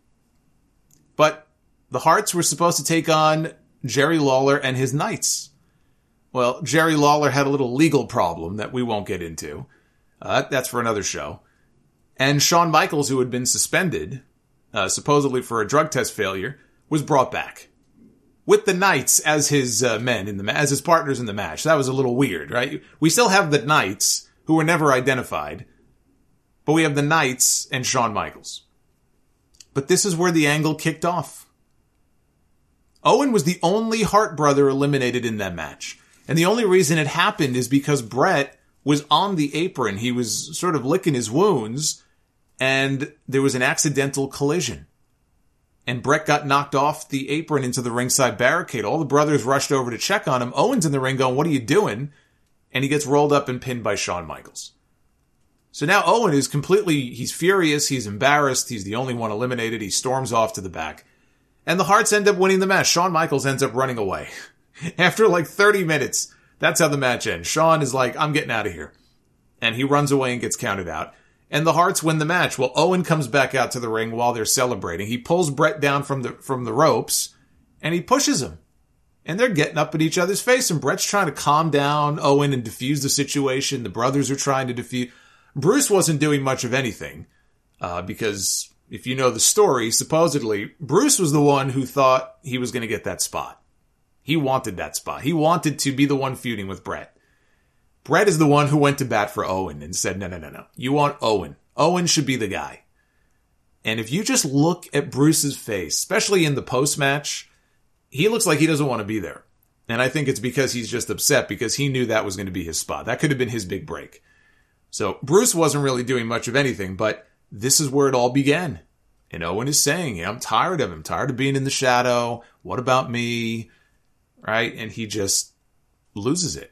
But the Harts were supposed to take on Jerry Lawler and his Knights. Well, Jerry Lawler had a little legal problem that we won't get into. Uh, that's for another show. And Shawn Michaels, who had been suspended, uh, supposedly for a drug test failure, was brought back with the Knights as his uh, men in the as his partners in the match. That was a little weird, right? We still have the Knights, who were never identified, but we have the Knights and Shawn Michaels. But this is where the angle kicked off. Owen was the only Hart brother eliminated in that match. And the only reason it happened is because Bret was on the apron. He was sort of licking his wounds, and there was an accidental collision. And Bret got knocked off the apron into the ringside barricade. All the brothers rushed over to check on him. Owen's in the ring going, what are you doing? And he gets rolled up and pinned by Shawn Michaels. So now Owen is completely, he's furious, he's embarrassed, he's the only one eliminated, he storms off to the back. And the Harts end up winning the match. Shawn Michaels ends up running away. After like thirty minutes, that's how the match ends. Shawn is like, I'm getting out of here. And he runs away and gets counted out. And the Harts win the match. Well, Owen comes back out to the ring while they're celebrating. He pulls Bret down from the from the ropes, and he pushes him. And they're getting up at each other's face, and Bret's trying to calm down Owen and defuse the situation. The brothers are trying to defuse. Bruce wasn't doing much of anything, uh, because if you know the story, supposedly, Bruce was the one who thought he was going to get that spot. He wanted that spot. He wanted to be the one feuding with Bret. Bret is the one who went to bat for Owen and said, no, no, no, no. You want Owen. Owen should be the guy. And if you just look at Bruce's face, especially in the post-match, he looks like he doesn't want to be there. And I think it's because he's just upset because he knew that was going to be his spot. That could have been his big break. So Bruce wasn't really doing much of anything, but this is where it all began. And Owen is saying, I'm tired of him, tired of being in the shadow. What about me? Right? And he just loses it.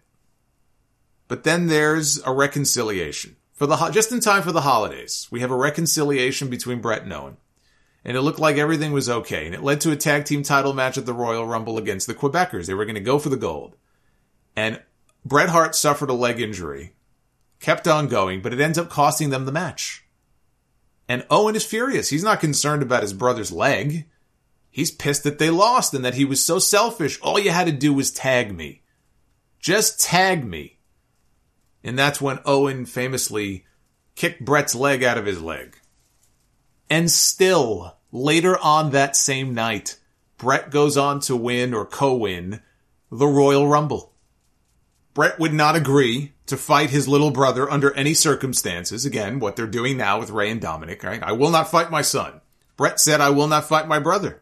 But then there's a reconciliation. For the just in time for the holidays, we have a reconciliation between Bret and Owen. And it looked like everything was okay. And it led to a tag team title match at the Royal Rumble against the Quebecers. They were going to go for the gold. And Bret Hart suffered a leg injury, kept on going, but it ends up costing them the match. And Owen is furious. He's not concerned about his brother's leg. He's pissed that they lost and that he was so selfish. All you had to do was tag me. Just tag me. And that's when Owen famously kicked Bret's leg out of his leg. And still, later on that same night, Bret goes on to win or co-win the Royal Rumble. Bret would not agree to fight his little brother under any circumstances. Again, what they're doing now with Ray and Dominic, right? I will not fight my son. Bret said, I will not fight my brother.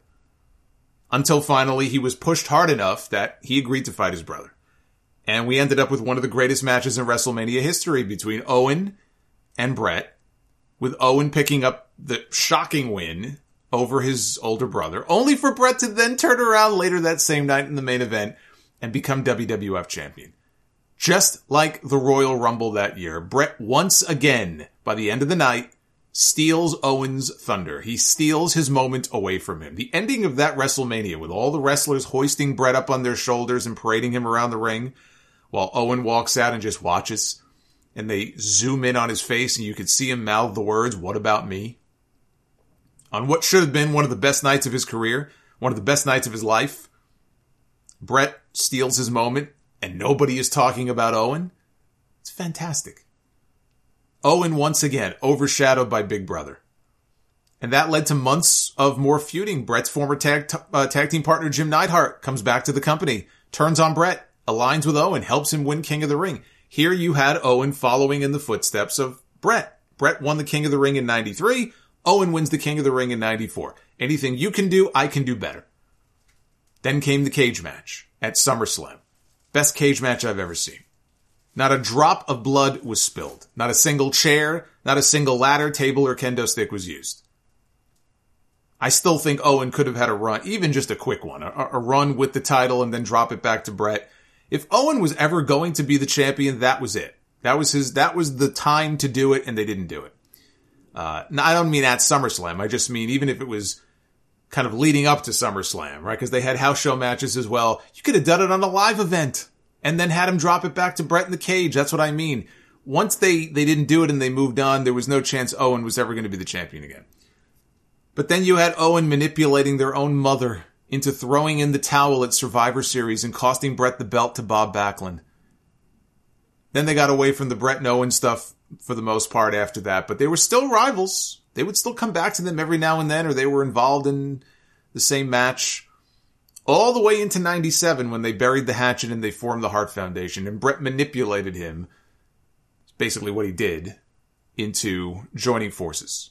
Until finally he was pushed hard enough that he agreed to fight his brother. And we ended up with one of the greatest matches in WrestleMania history between Owen and Bret, with Owen picking up the shocking win over his older brother, only for Bret to then turn around later that same night in the main event and become W W F champion. Just like the Royal Rumble that year, Bret once again, by the end of the night, steals Owen's thunder. He steals his moment away from him. The ending of that WrestleMania, with all the wrestlers hoisting Bret up on their shoulders and parading him around the ring, while Owen walks out and just watches, and they zoom in on his face and you could see him mouth the words, "What about me?" On what should have been one of the best nights of his career, one of the best nights of his life, Bret steals his moment and nobody is talking about Owen. It's fantastic. Owen once again overshadowed by Big Brother. And that led to months of more feuding. Bret's former tag, t- uh, tag team partner Jim Neidhart comes back to the company, turns on Bret, aligns with Owen, helps him win King of the Ring. Here you had Owen following in the footsteps of Bret. Bret won the King of the Ring in ninety-three. Owen wins the King of the Ring in ninety-four. Anything you can do, I can do better. Then came the cage match at SummerSlam. Best cage match I've ever seen. Not a drop of blood was spilled. Not a single chair, not a single ladder, table, or kendo stick was used. I still think Owen could have had a run, even just a quick one, a, a run with the title and then drop it back to Bret. If Owen was ever going to be the champion, that was it. That was his, that was the time to do it, and they didn't do it. Uh, I don't mean at SummerSlam. I just mean even if it was kind of leading up to SummerSlam, right? Because they had house show matches as well. You could have done it on a live event and then had him drop it back to Bret in the cage. That's what I mean. Once they, they didn't do it and they moved on, there was no chance Owen was ever going to be the champion again. But then you had Owen manipulating their own mother into throwing in the towel at Survivor Series and costing Bret the belt to Bob Backlund. Then they got away from the Bret and Owen stuff for the most part after that, but they were still rivals. They would still come back to them every now and then, or they were involved in the same match. All the way into ninety-seven when they buried the hatchet and they formed the Hart Foundation, and Bret manipulated him, basically what he did, into joining forces.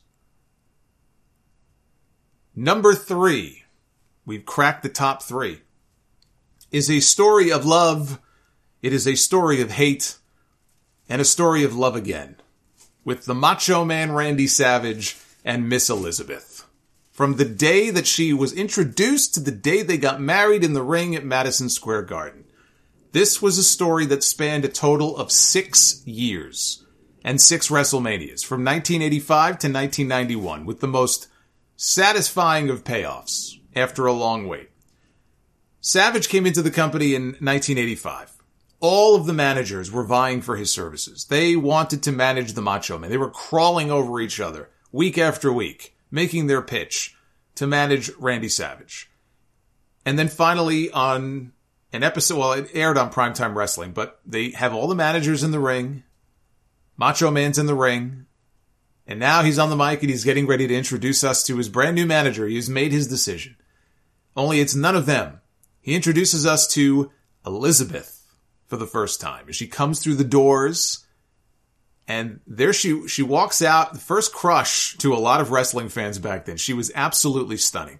Number three, we've cracked the top three, is a story of love. It is a story of hate and a story of love again, with the Macho Man Randy Savage and Miss Elizabeth. From the day that she was introduced to the day they got married in the ring at Madison Square Garden. This was a story that spanned a total of six years and six WrestleManias, from nineteen eighty-five to nineteen ninety-one, with the most satisfying of payoffs after a long wait. Savage came into the company in nineteen eighty-five. All of the managers were vying for his services. They wanted to manage the Macho Man. They were crawling over each other week after week, making their pitch to manage Randy Savage. And then finally on an episode, well, it aired on Primetime Wrestling, but they have all the managers in the ring. Macho Man's in the ring. And now he's on the mic and he's getting ready to introduce us to his brand new manager. He has made his decision. Only it's none of them. He introduces us to Elizabeth for the first time as she comes through the doors. And there she she walks out, the first crush to a lot of wrestling fans back then. She was absolutely stunning.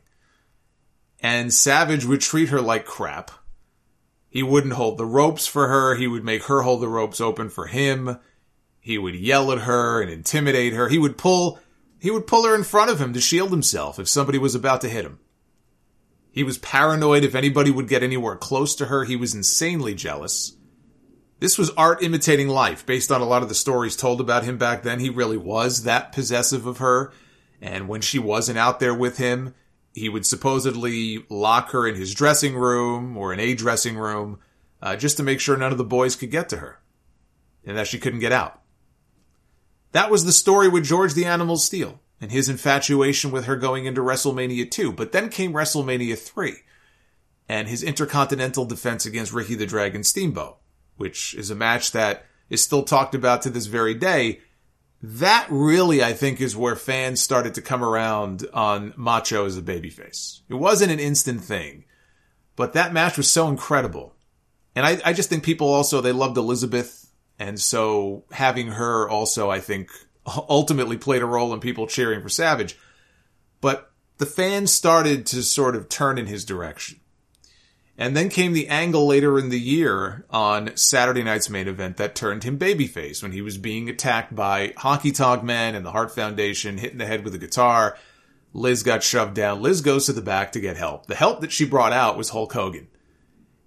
And Savage would treat her like crap. He wouldn't hold the ropes for her. He would make her hold the ropes open for him. He would yell at her and intimidate her. He would pull he would pull her in front of him to shield himself if somebody was about to hit him. He was paranoid if anybody would get anywhere close to her. He was insanely jealous. This was art imitating life. Based on a lot of the stories told about him back then, he really was that possessive of her. And when she wasn't out there with him, he would supposedly lock her in his dressing room or in a dressing room uh, just to make sure none of the boys could get to her and that she couldn't get out. That was the story with George the Animal Steele and his infatuation with her going into WrestleMania two. But then came WrestleMania three and his Intercontinental defense against Ricky the Dragon Steamboat, which is a match that is still talked about to this very day. That really, I think, is where fans started to come around on Macho as a babyface. It wasn't an instant thing, but that match was so incredible. And I, I just think people also, they loved Elizabeth, and so having her also, I think, ultimately played a role in people cheering for Savage. But the fans started to sort of turn in his direction. And then came the angle later in the year on Saturday night's main event that turned him babyface when he was being attacked by Honky Tonk Man and the Hart Foundation, hit in the head with a guitar. Liz got shoved down. Liz goes to the back to get help. The help that she brought out was Hulk Hogan.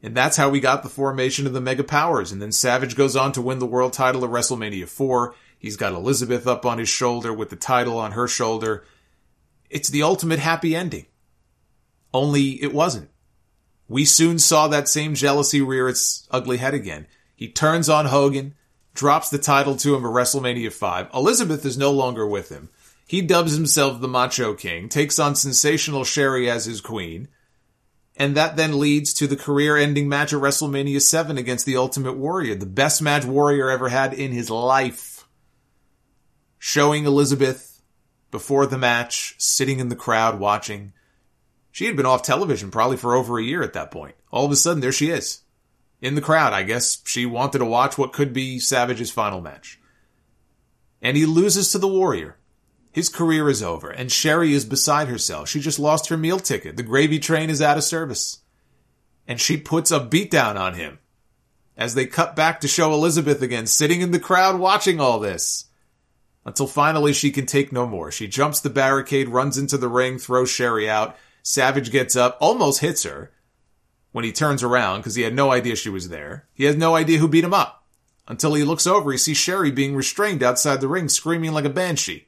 And that's how we got the formation of the Mega Powers. And then Savage goes on to win the world title at WrestleMania four. He's got Elizabeth up on his shoulder with the title on her shoulder. It's the ultimate happy ending. Only it wasn't. We soon saw that same jealousy rear its ugly head again. He turns on Hogan, drops the title to him at WrestleMania five. Elizabeth is no longer with him. He dubs himself the Macho King, takes on Sensational Sherri as his queen, and that then leads to the career-ending match at WrestleMania seven against the Ultimate Warrior, the best match Warrior ever had in his life. Showing Elizabeth before the match, sitting in the crowd watching. She had been off television probably for over a year at that point. All of a sudden, there she is. In the crowd, I guess she wanted to watch what could be Savage's final match. And he loses to the Warrior. His career is over, and Sherri is beside herself. She just lost her meal ticket. The gravy train is out of service. And she puts a beatdown on him as they cut back to show Elizabeth again, sitting in the crowd watching all this. Until finally she can take no more. She jumps the barricade, runs into the ring, throws Sherri out. Savage gets up, almost hits her when he turns around because he had no idea she was there. He has no idea who beat him up. Until he looks over, he sees Sherri being restrained outside the ring, screaming like a banshee.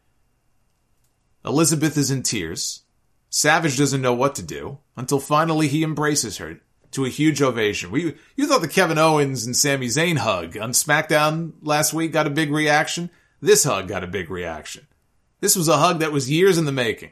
Elizabeth is in tears. Savage doesn't know what to do until finally he embraces her to a huge ovation. We, you thought the Kevin Owens and Sami Zayn hug on SmackDown last week got a big reaction? This hug got a big reaction. This was a hug that was years in the making.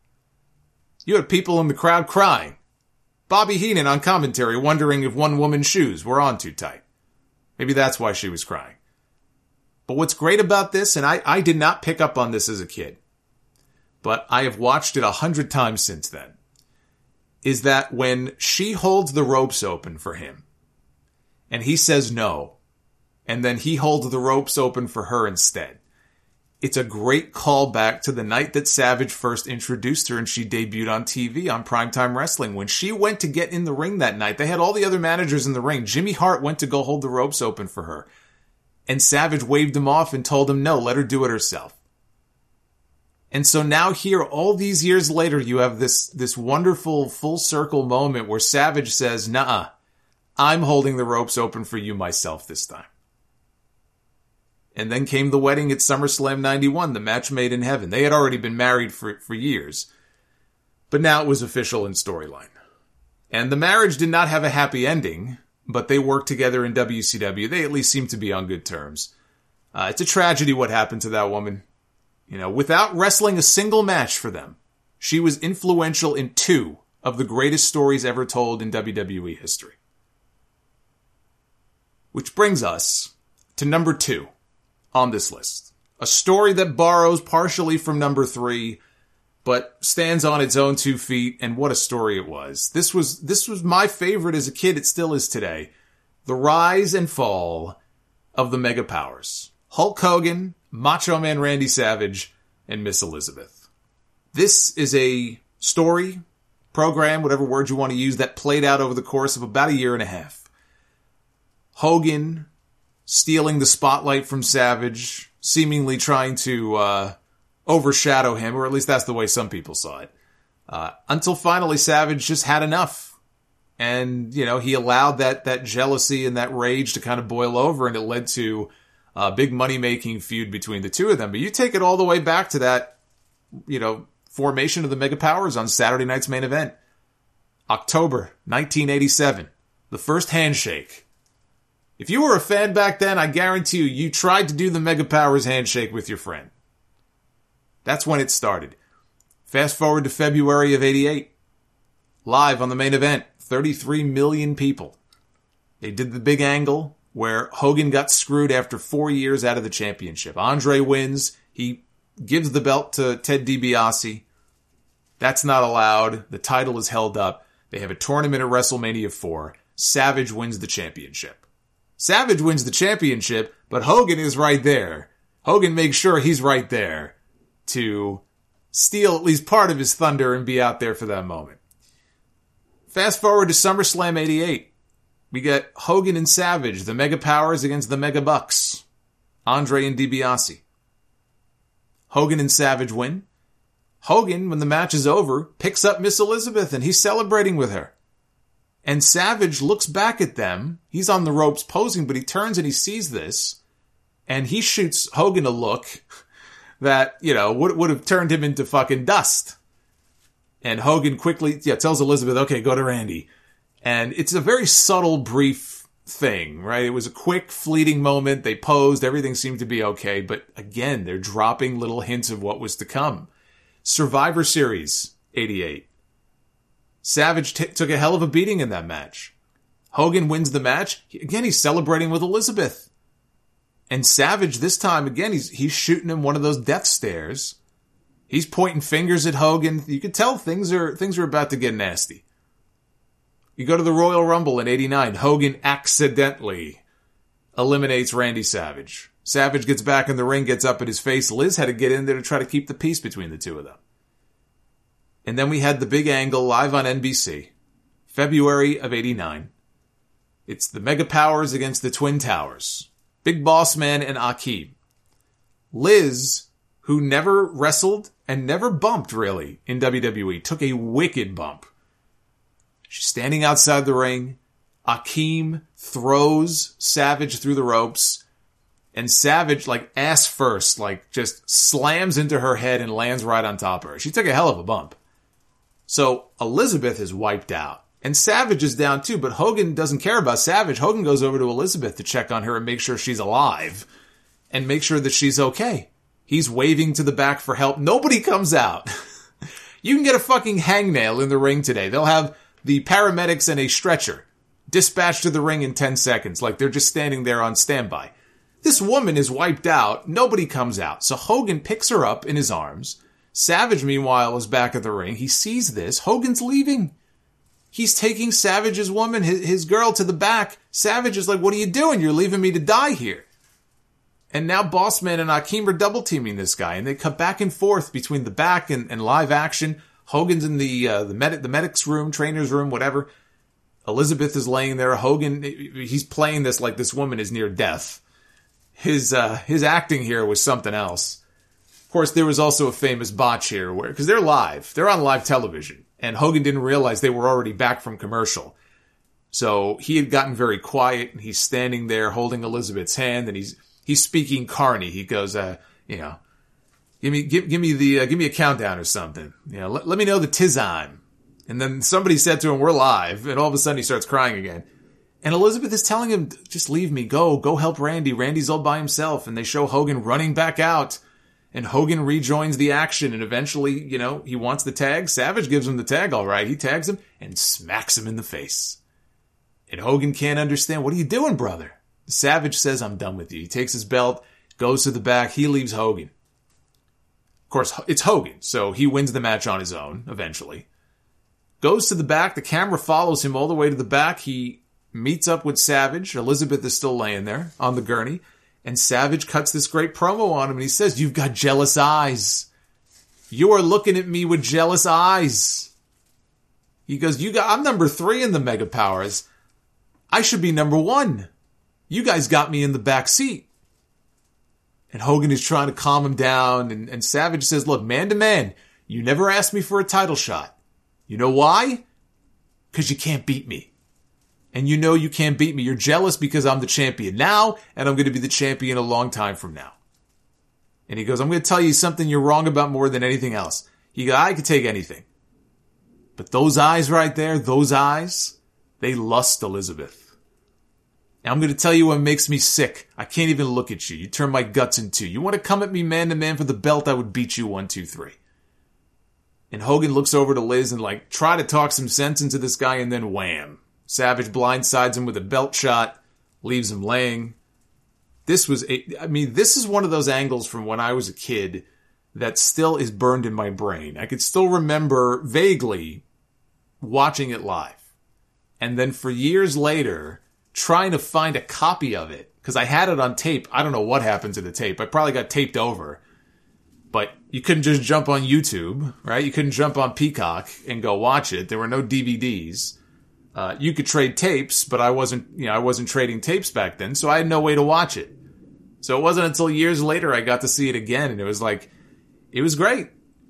You had people in the crowd crying. Bobby Heenan on commentary wondering if one woman's shoes were on too tight. Maybe that's why she was crying. But what's great about this, and I, I did not pick up on this as a kid, but I have watched it a hundred times since then, is that when she holds the ropes open for him, and he says no, and then he holds the ropes open for her instead, it's a great callback to the night that Savage first introduced her and she debuted on T V on Primetime Wrestling. When she went to get in the ring that night, they had all the other managers in the ring. Jimmy Hart went to go hold the ropes open for her, and Savage waved him off and told him, no, let her do it herself. And so now here, all these years later, you have this, this wonderful full circle moment where Savage says, nuh-uh, I'm holding the ropes open for you myself this time. And then came the wedding at SummerSlam ninety-one, the match made in heaven. They had already been married for, for years, but now it was official in storyline. And the marriage did not have a happy ending, but they worked together in W C W. They at least seem to be on good terms. Uh, it's a tragedy what happened to that woman. You know, without wrestling a single match for them, she was influential in two of the greatest stories ever told in W W E history. Which brings us to number two on this list. A story that borrows partially from number three, but stands on its own two feet, and what a story it was. This was, this was my favorite as a kid, it still is today. The rise and fall of the Mega Powers. Hulk Hogan, Macho Man Randy Savage, and Miss Elizabeth. This is a story, program, whatever word you want to use, that played out over the course of about a year and a half. Hogan stealing the spotlight from Savage, seemingly trying to uh, overshadow him, or at least that's the way some people saw it. Uh, until finally Savage just had enough. And, you know, he allowed that, that jealousy and that rage to kind of boil over, and it led to a big money-making feud between the two of them. But you take it all the way back to that, you know, formation of the Mega Powers on Saturday night's main event. October nineteen eighty-seven. The first handshake. If you were a fan back then, I guarantee you, you tried to do the Mega Powers handshake with your friend. That's when it started. Fast forward to February of eighty-eight. Live on the main event, thirty-three million people. They did the big angle where Hogan got screwed after four years out of the championship. Andre wins. He gives the belt to Ted DiBiase. That's not allowed. The title is held up. They have a tournament at WrestleMania four. Savage wins the championship. Savage wins the championship, but Hogan is right there. Hogan makes sure he's right there to steal at least part of his thunder and be out there for that moment. Fast forward to SummerSlam eighty-eight. We get Hogan and Savage, the Mega Powers against the Mega Bucks. Andre and DiBiase. Hogan and Savage win. Hogan, when the match is over, picks up Miss Elizabeth and he's celebrating with her. And Savage looks back at them. He's on the ropes posing, but he turns and he sees this. And he shoots Hogan a look that, you know, would, would have turned him into fucking dust. And Hogan quickly, yeah, tells Elizabeth, okay, go to Randy. And it's a very subtle, brief thing, right? It was a quick, fleeting moment. They posed. Everything seemed to be okay. But again, they're dropping little hints of what was to come. Survivor Series, eighty-eight. Savage t- took a hell of a beating in that match. Hogan wins the match. Again, he's celebrating with Elizabeth. And Savage, this time, again, he's he's shooting him one of those death stares. He's pointing fingers at Hogan. You could tell things are things are about to get nasty. You go to the Royal Rumble in eighty-nine. Hogan accidentally eliminates Randy Savage. Savage gets back in the ring, gets up in his face. Liz had to get in there to try to keep the peace between the two of them. And then we had the big angle live on N B C. February of eighty-nine. It's the Mega Powers against the Twin Towers. Big Boss Man and Akeem. Liz, who never wrestled and never bumped, really, in W W E, took a wicked bump. She's standing outside the ring. Akeem throws Savage through the ropes. And Savage, like, ass first, like, just slams into her head and lands right on top of her. She took a hell of a bump. So Elizabeth is wiped out. And Savage is down too, but Hogan doesn't care about Savage. Hogan goes over to Elizabeth to check on her and make sure she's alive. And make sure that she's okay. He's waving to the back for help. Nobody comes out. You can get a fucking hangnail in the ring today. They'll have the paramedics and a stretcher dispatched to the ring in ten seconds. Like they're just standing there on standby. This woman is wiped out. Nobody comes out. So Hogan picks her up in his arms. Savage, meanwhile, is back at the ring. He sees this. Hogan's leaving. He's taking Savage's woman, his, his girl, to the back. Savage is like, what are you doing? You're leaving me to die here. And now Bossman and Akeem are double teaming this guy. And they cut back and forth between the back and, and live action. Hogan's in the uh, the, med- the medic's room, trainer's room, whatever. Elizabeth is laying there. Hogan, he's playing this like this woman is near death. His uh, his acting here was something else. Of course, there was also a famous botch here where, because they're live, they're on live television, and Hogan didn't realize they were already back from commercial. So he had gotten very quiet, and he's standing there holding Elizabeth's hand, and he's he's speaking Carney. He goes, uh, you know, give me give give me the uh, give me a countdown or something. You know, let, let me know the tizime. And then somebody said to him, "We're live," and all of a sudden he starts crying again. And Elizabeth is telling him, "Just leave me, go, go help Randy. Randy's all by himself." And they show Hogan running back out. And Hogan rejoins the action, and eventually, you know, he wants the tag. Savage gives him the tag, all right. He tags him and smacks him in the face. And Hogan can't understand. What are you doing, brother? Savage says, "I'm done with you." He takes his belt, goes to the back. He leaves Hogan. Of course, it's Hogan, so he wins the match on his own, eventually. Goes to the back. The camera follows him all the way to the back. He meets up with Savage. Elizabeth is still laying there on the gurney. And Savage cuts this great promo on him, and he says, "You've got jealous eyes. You are looking at me with jealous eyes." He goes, "You got, I'm number three in the Mega Powers. I should be number one. You guys got me in the back seat." And Hogan is trying to calm him down, and, and Savage says, "Look, man to man, you never asked me for a title shot. You know why? Because you can't beat me. And you know you can't beat me. You're jealous because I'm the champion now, and I'm going to be the champion a long time from now." And he goes, "I'm going to tell you something you're wrong about more than anything else." He goes, "I could take anything. But those eyes right there, those eyes, they lust Elizabeth. And I'm going to tell you what makes me sick. I can't even look at you. You turn my guts in two. You want to come at me man to man for the belt, I would beat you one, two, three." And Hogan looks over to Liz and like try to talk some sense into this guy, and then wham. Savage blindsides him with a belt shot, leaves him laying. This was, a, I mean, this is one of those angles from when I was a kid that still is burned in my brain. I could still remember vaguely watching it live. And then for years later, trying to find a copy of it, because I had it on tape. I don't know what happened to the tape. I probably got taped over. But you couldn't just jump on YouTube, right? You couldn't jump on Peacock and go watch it. There were no D V Ds. Uh, you could trade tapes, but I wasn't, you know, I wasn't trading tapes back then, so I had no way to watch it. So it wasn't until years later I got to see it again, and it was like, it was great.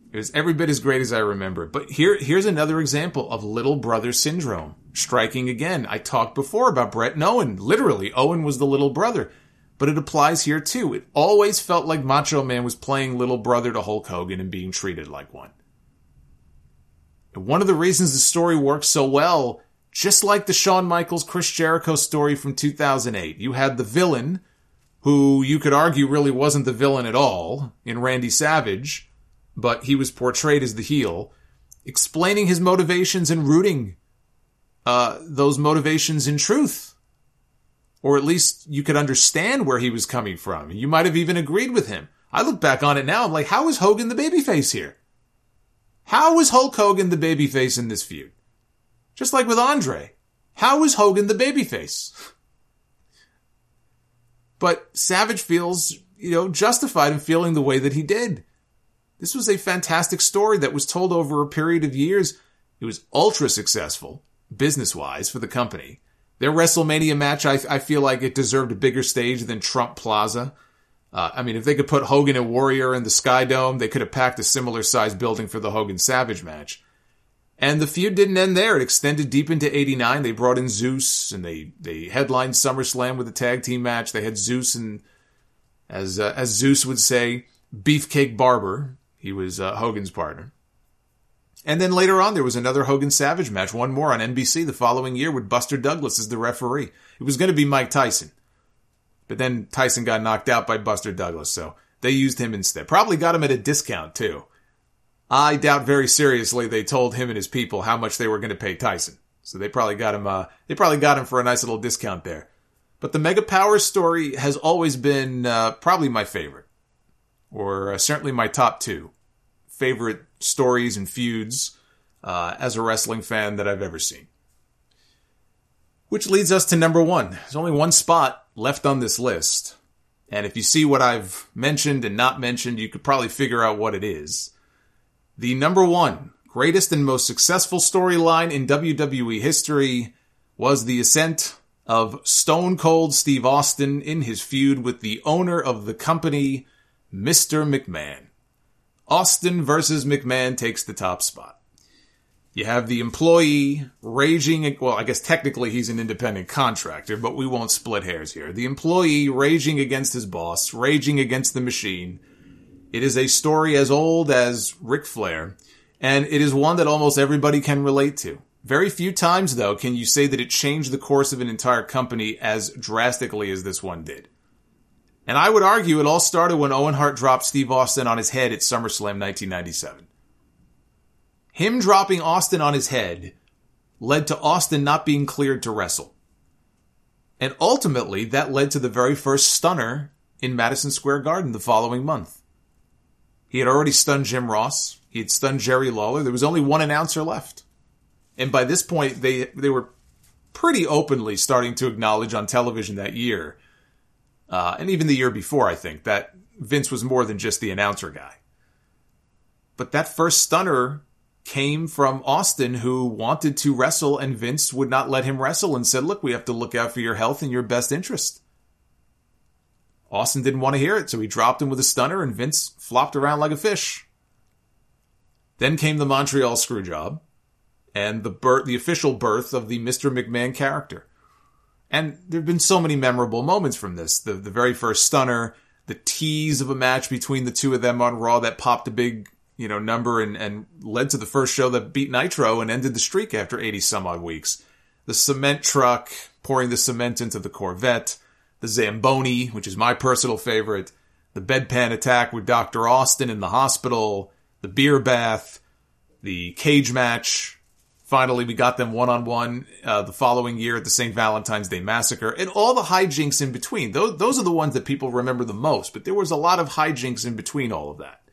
It was every bit as great as I remember. But here, here's another example of little brother syndrome striking again. I talked before about Brett and Owen. Literally, Owen was the little brother. But it applies here too. It always felt like Macho Man was playing little brother to Hulk Hogan and being treated like one. And one of the reasons the story works so well, just like the Shawn Michaels, Chris Jericho story from two thousand eight, you had the villain, who you could argue really wasn't the villain at all, in Randy Savage, but he was portrayed as the heel, explaining his motivations and rooting uh, those motivations in truth. Or at least you could understand where he was coming from. You might have even agreed with him. I look back on it now, I'm like, how is Hogan the babyface here? How is Hulk Hogan the babyface in this feud? Just like with Andre. How is Hogan the babyface? But Savage feels, you know, justified in feeling the way that he did. This was a fantastic story that was told over a period of years. It was ultra successful, business-wise, for the company. Their WrestleMania match, I, I feel like it deserved a bigger stage than Trump Plaza. Uh, I mean, if they could put Hogan and Warrior in the Sky Dome, they could have packed a similar-sized building for the Hogan-Savage match. And the feud didn't end there. It extended deep into eighty-nine. They brought in Zeus, and they, they headlined SummerSlam with a tag team match. They had Zeus and, as uh, as Zeus would say, Beefcake Barber. He was uh, Hogan's partner. And then later on, there was another Hogan-Savage match, one more on N B C the following year with Buster Douglas as the referee. It was going to be Mike Tyson. But then Tyson got knocked out by Buster Douglas, so they used him instead. Probably got him at a discount, too. I doubt very seriously they told him and his people how much they were going to pay Tyson. So they probably got him, uh, they probably got him for a nice little discount there. But the Mega Powers story has always been, uh, probably my favorite. Or uh, certainly my top two favorite stories and feuds, uh, as a wrestling fan that I've ever seen. Which leads us to number one. There's only one spot left on this list. And if you see what I've mentioned and not mentioned, you could probably figure out what it is. The number one greatest and most successful storyline in W W E history was the ascent of Stone Cold Steve Austin in his feud with the owner of the company, Mister McMahon. Austin versus McMahon takes the top spot. You have the employee raging, well, I guess technically he's an independent contractor, but we won't split hairs here. The employee raging against his boss, raging against the machine. It is a story as old as Ric Flair, and it is one that almost everybody can relate to. Very few times, though, can you say that it changed the course of an entire company as drastically as this one did. And I would argue it all started when Owen Hart dropped Steve Austin on his head at SummerSlam nineteen ninety-seven. Him dropping Austin on his head led to Austin not being cleared to wrestle. And ultimately, that led to the very first stunner in Madison Square Garden the following month. He had already stunned Jim Ross. He had stunned Jerry Lawler. There was only one announcer left. And by this point, they they were pretty openly starting to acknowledge on television that year, uh, and even the year before, I think, that Vince was more than just the announcer guy. But that first stunner came from Austin, who wanted to wrestle, and Vince would not let him wrestle and said, look, we have to look out for your health and your best interest. Austin didn't want to hear it, so he dropped him with a stunner, and Vince flopped around like a fish. Then came the Montreal Screwjob, and the birth, the official birth of the Mister McMahon character. And there have been so many memorable moments from this. The, the very first stunner, the tease of a match between the two of them on Raw that popped a big, you know, number and, and led to the first show that beat Nitro and ended the streak after eighty some odd weeks. The cement truck, pouring the cement into the Corvette, the Zamboni, which is my personal favorite, the bedpan attack with Doctor Austin in the hospital, the beer bath, the cage match. Finally, we got them one-on-one uh, the following year at the Saint Valentine's Day Massacre, and all the hijinks in between. Those, those are the ones that people remember the most, but there was a lot of hijinks in between all of that.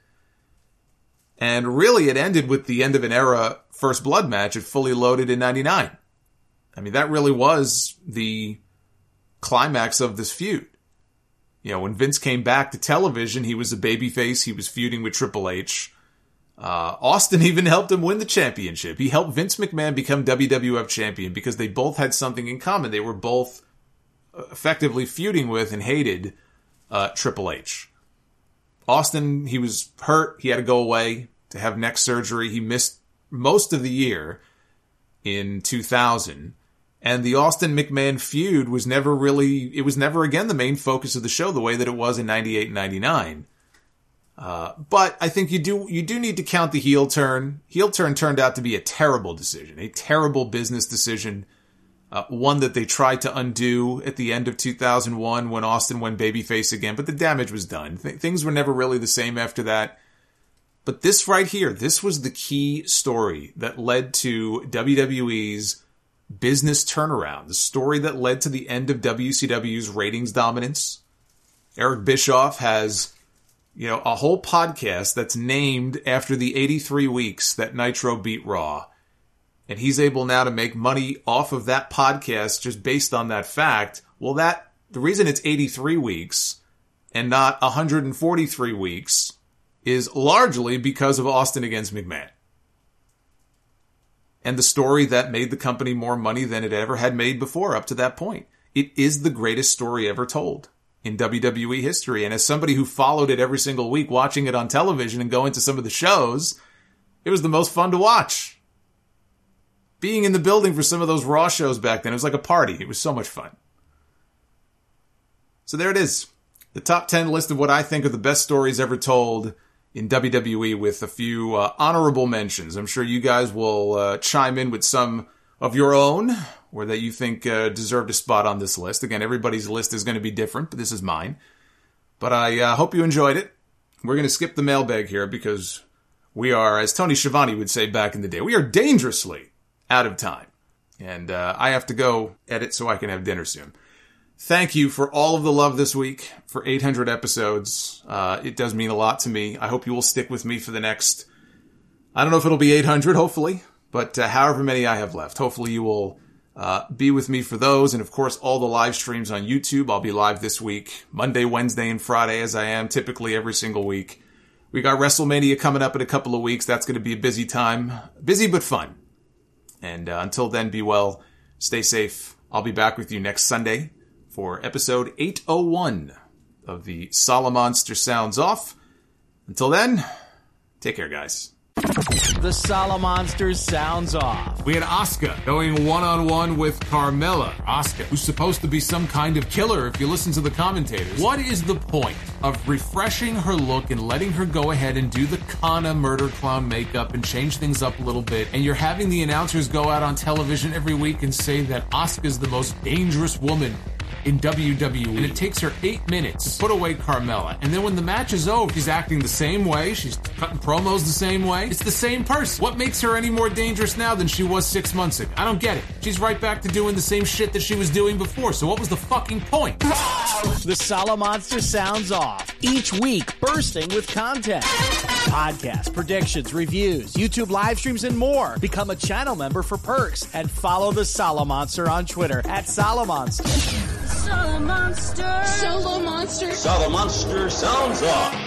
And really, it ended with the end of an era First Blood match at Fully Loaded in ninety-nine. I mean, that really was the climax of this feud. You know, when Vince came back to television, he was a babyface. He was feuding with Triple H. Uh, Austin even helped him win the championship. He helped Vince McMahon become W W F champion because they both had something in common. They were both effectively feuding with and hated uh, Triple H. Austin, he was hurt. He had to go away. to have neck surgery. He missed most of the year in two thousand. And the Austin McMahon feud was never really, it was never again the main focus of the show the way that it was in ninety-eight and ninety-nine. Uh, but I think you do, you do need to count the heel turn. Heel turn turned out to be a terrible decision, a terrible business decision. Uh, one that they tried to undo at the end of two thousand one when Austin went babyface again, but the damage was done. Th- things were never really the same after that. But this right here, this was the key story that led to W W E's business turnaround, the story that led to the end of W C W's ratings dominance. Eric Bischoff has, you know, a whole podcast that's named after the eighty-three weeks that Nitro beat Raw. And he's able now to make money off of that podcast just based on that fact. Well, that, the reason it's eighty-three weeks and not one hundred forty-three weeks is largely because of Austin against McMahon. And the story that made the company more money than it ever had made before up to that point. It is the greatest story ever told in W W E history. And as somebody who followed it every single week, watching it on television and going to some of the shows, it was the most fun to watch. Being in the building for some of those Raw shows back then, it was like a party. It was so much fun. So there it is. The top ten list of what I think are the best stories ever told in W W E, with a few uh, honorable mentions. I'm sure you guys will uh, chime in with some of your own, or that you think uh, deserved a spot on this list. Again, everybody's list is going to be different, but this is mine. But I uh, hope you enjoyed it. We're going to skip the mailbag here because we are, as Tony Schiavone would say back in the day, we are dangerously out of time. And uh, I have to go edit so I can have dinner soon. Thank you for all of the love this week, for eight hundred episodes. Uh, it does mean a lot to me. I hope you will stick with me for the next, I don't know if it'll be eight hundred, hopefully, but uh, however many I have left. Hopefully you will uh, be with me for those. And of course, all the live streams on YouTube. I'll be live this week, Monday, Wednesday, and Friday, as I am typically every single week. We got WrestleMania coming up in a couple of weeks. That's going to be a busy time. Busy, but fun. And uh, until then, be well, stay safe. I'll be back with you next Sunday for episode eight oh one of the Solomonster Sounds Off. Until then, take care, guys. The Solomonster Sounds Off. We had Asuka going one-on-one with Carmella. Asuka, who's supposed to be some kind of killer if you listen to the commentators. What is the point of refreshing her look and letting her go ahead and do the Kana murder clown makeup and change things up a little bit, and you're having the announcers go out on television every week and say that Asuka's the most dangerous woman in W W E, and it takes her eight minutes to put away Carmella, and then when the match is over, she's acting the same way, she's cutting promos the same way, it's the same person. What makes her any more dangerous now than she was six months ago? I don't get it. She's right back to doing the same shit that she was doing before, so what was the fucking point? The Solomonster Sounds Off. Each week, bursting with content. Podcasts, predictions, reviews, YouTube live streams, and more. Become a channel member for perks, and follow the Solomonster on Twitter at Solomonster. Solo Monster. Solo Monster. Solo Monster Sounds Off.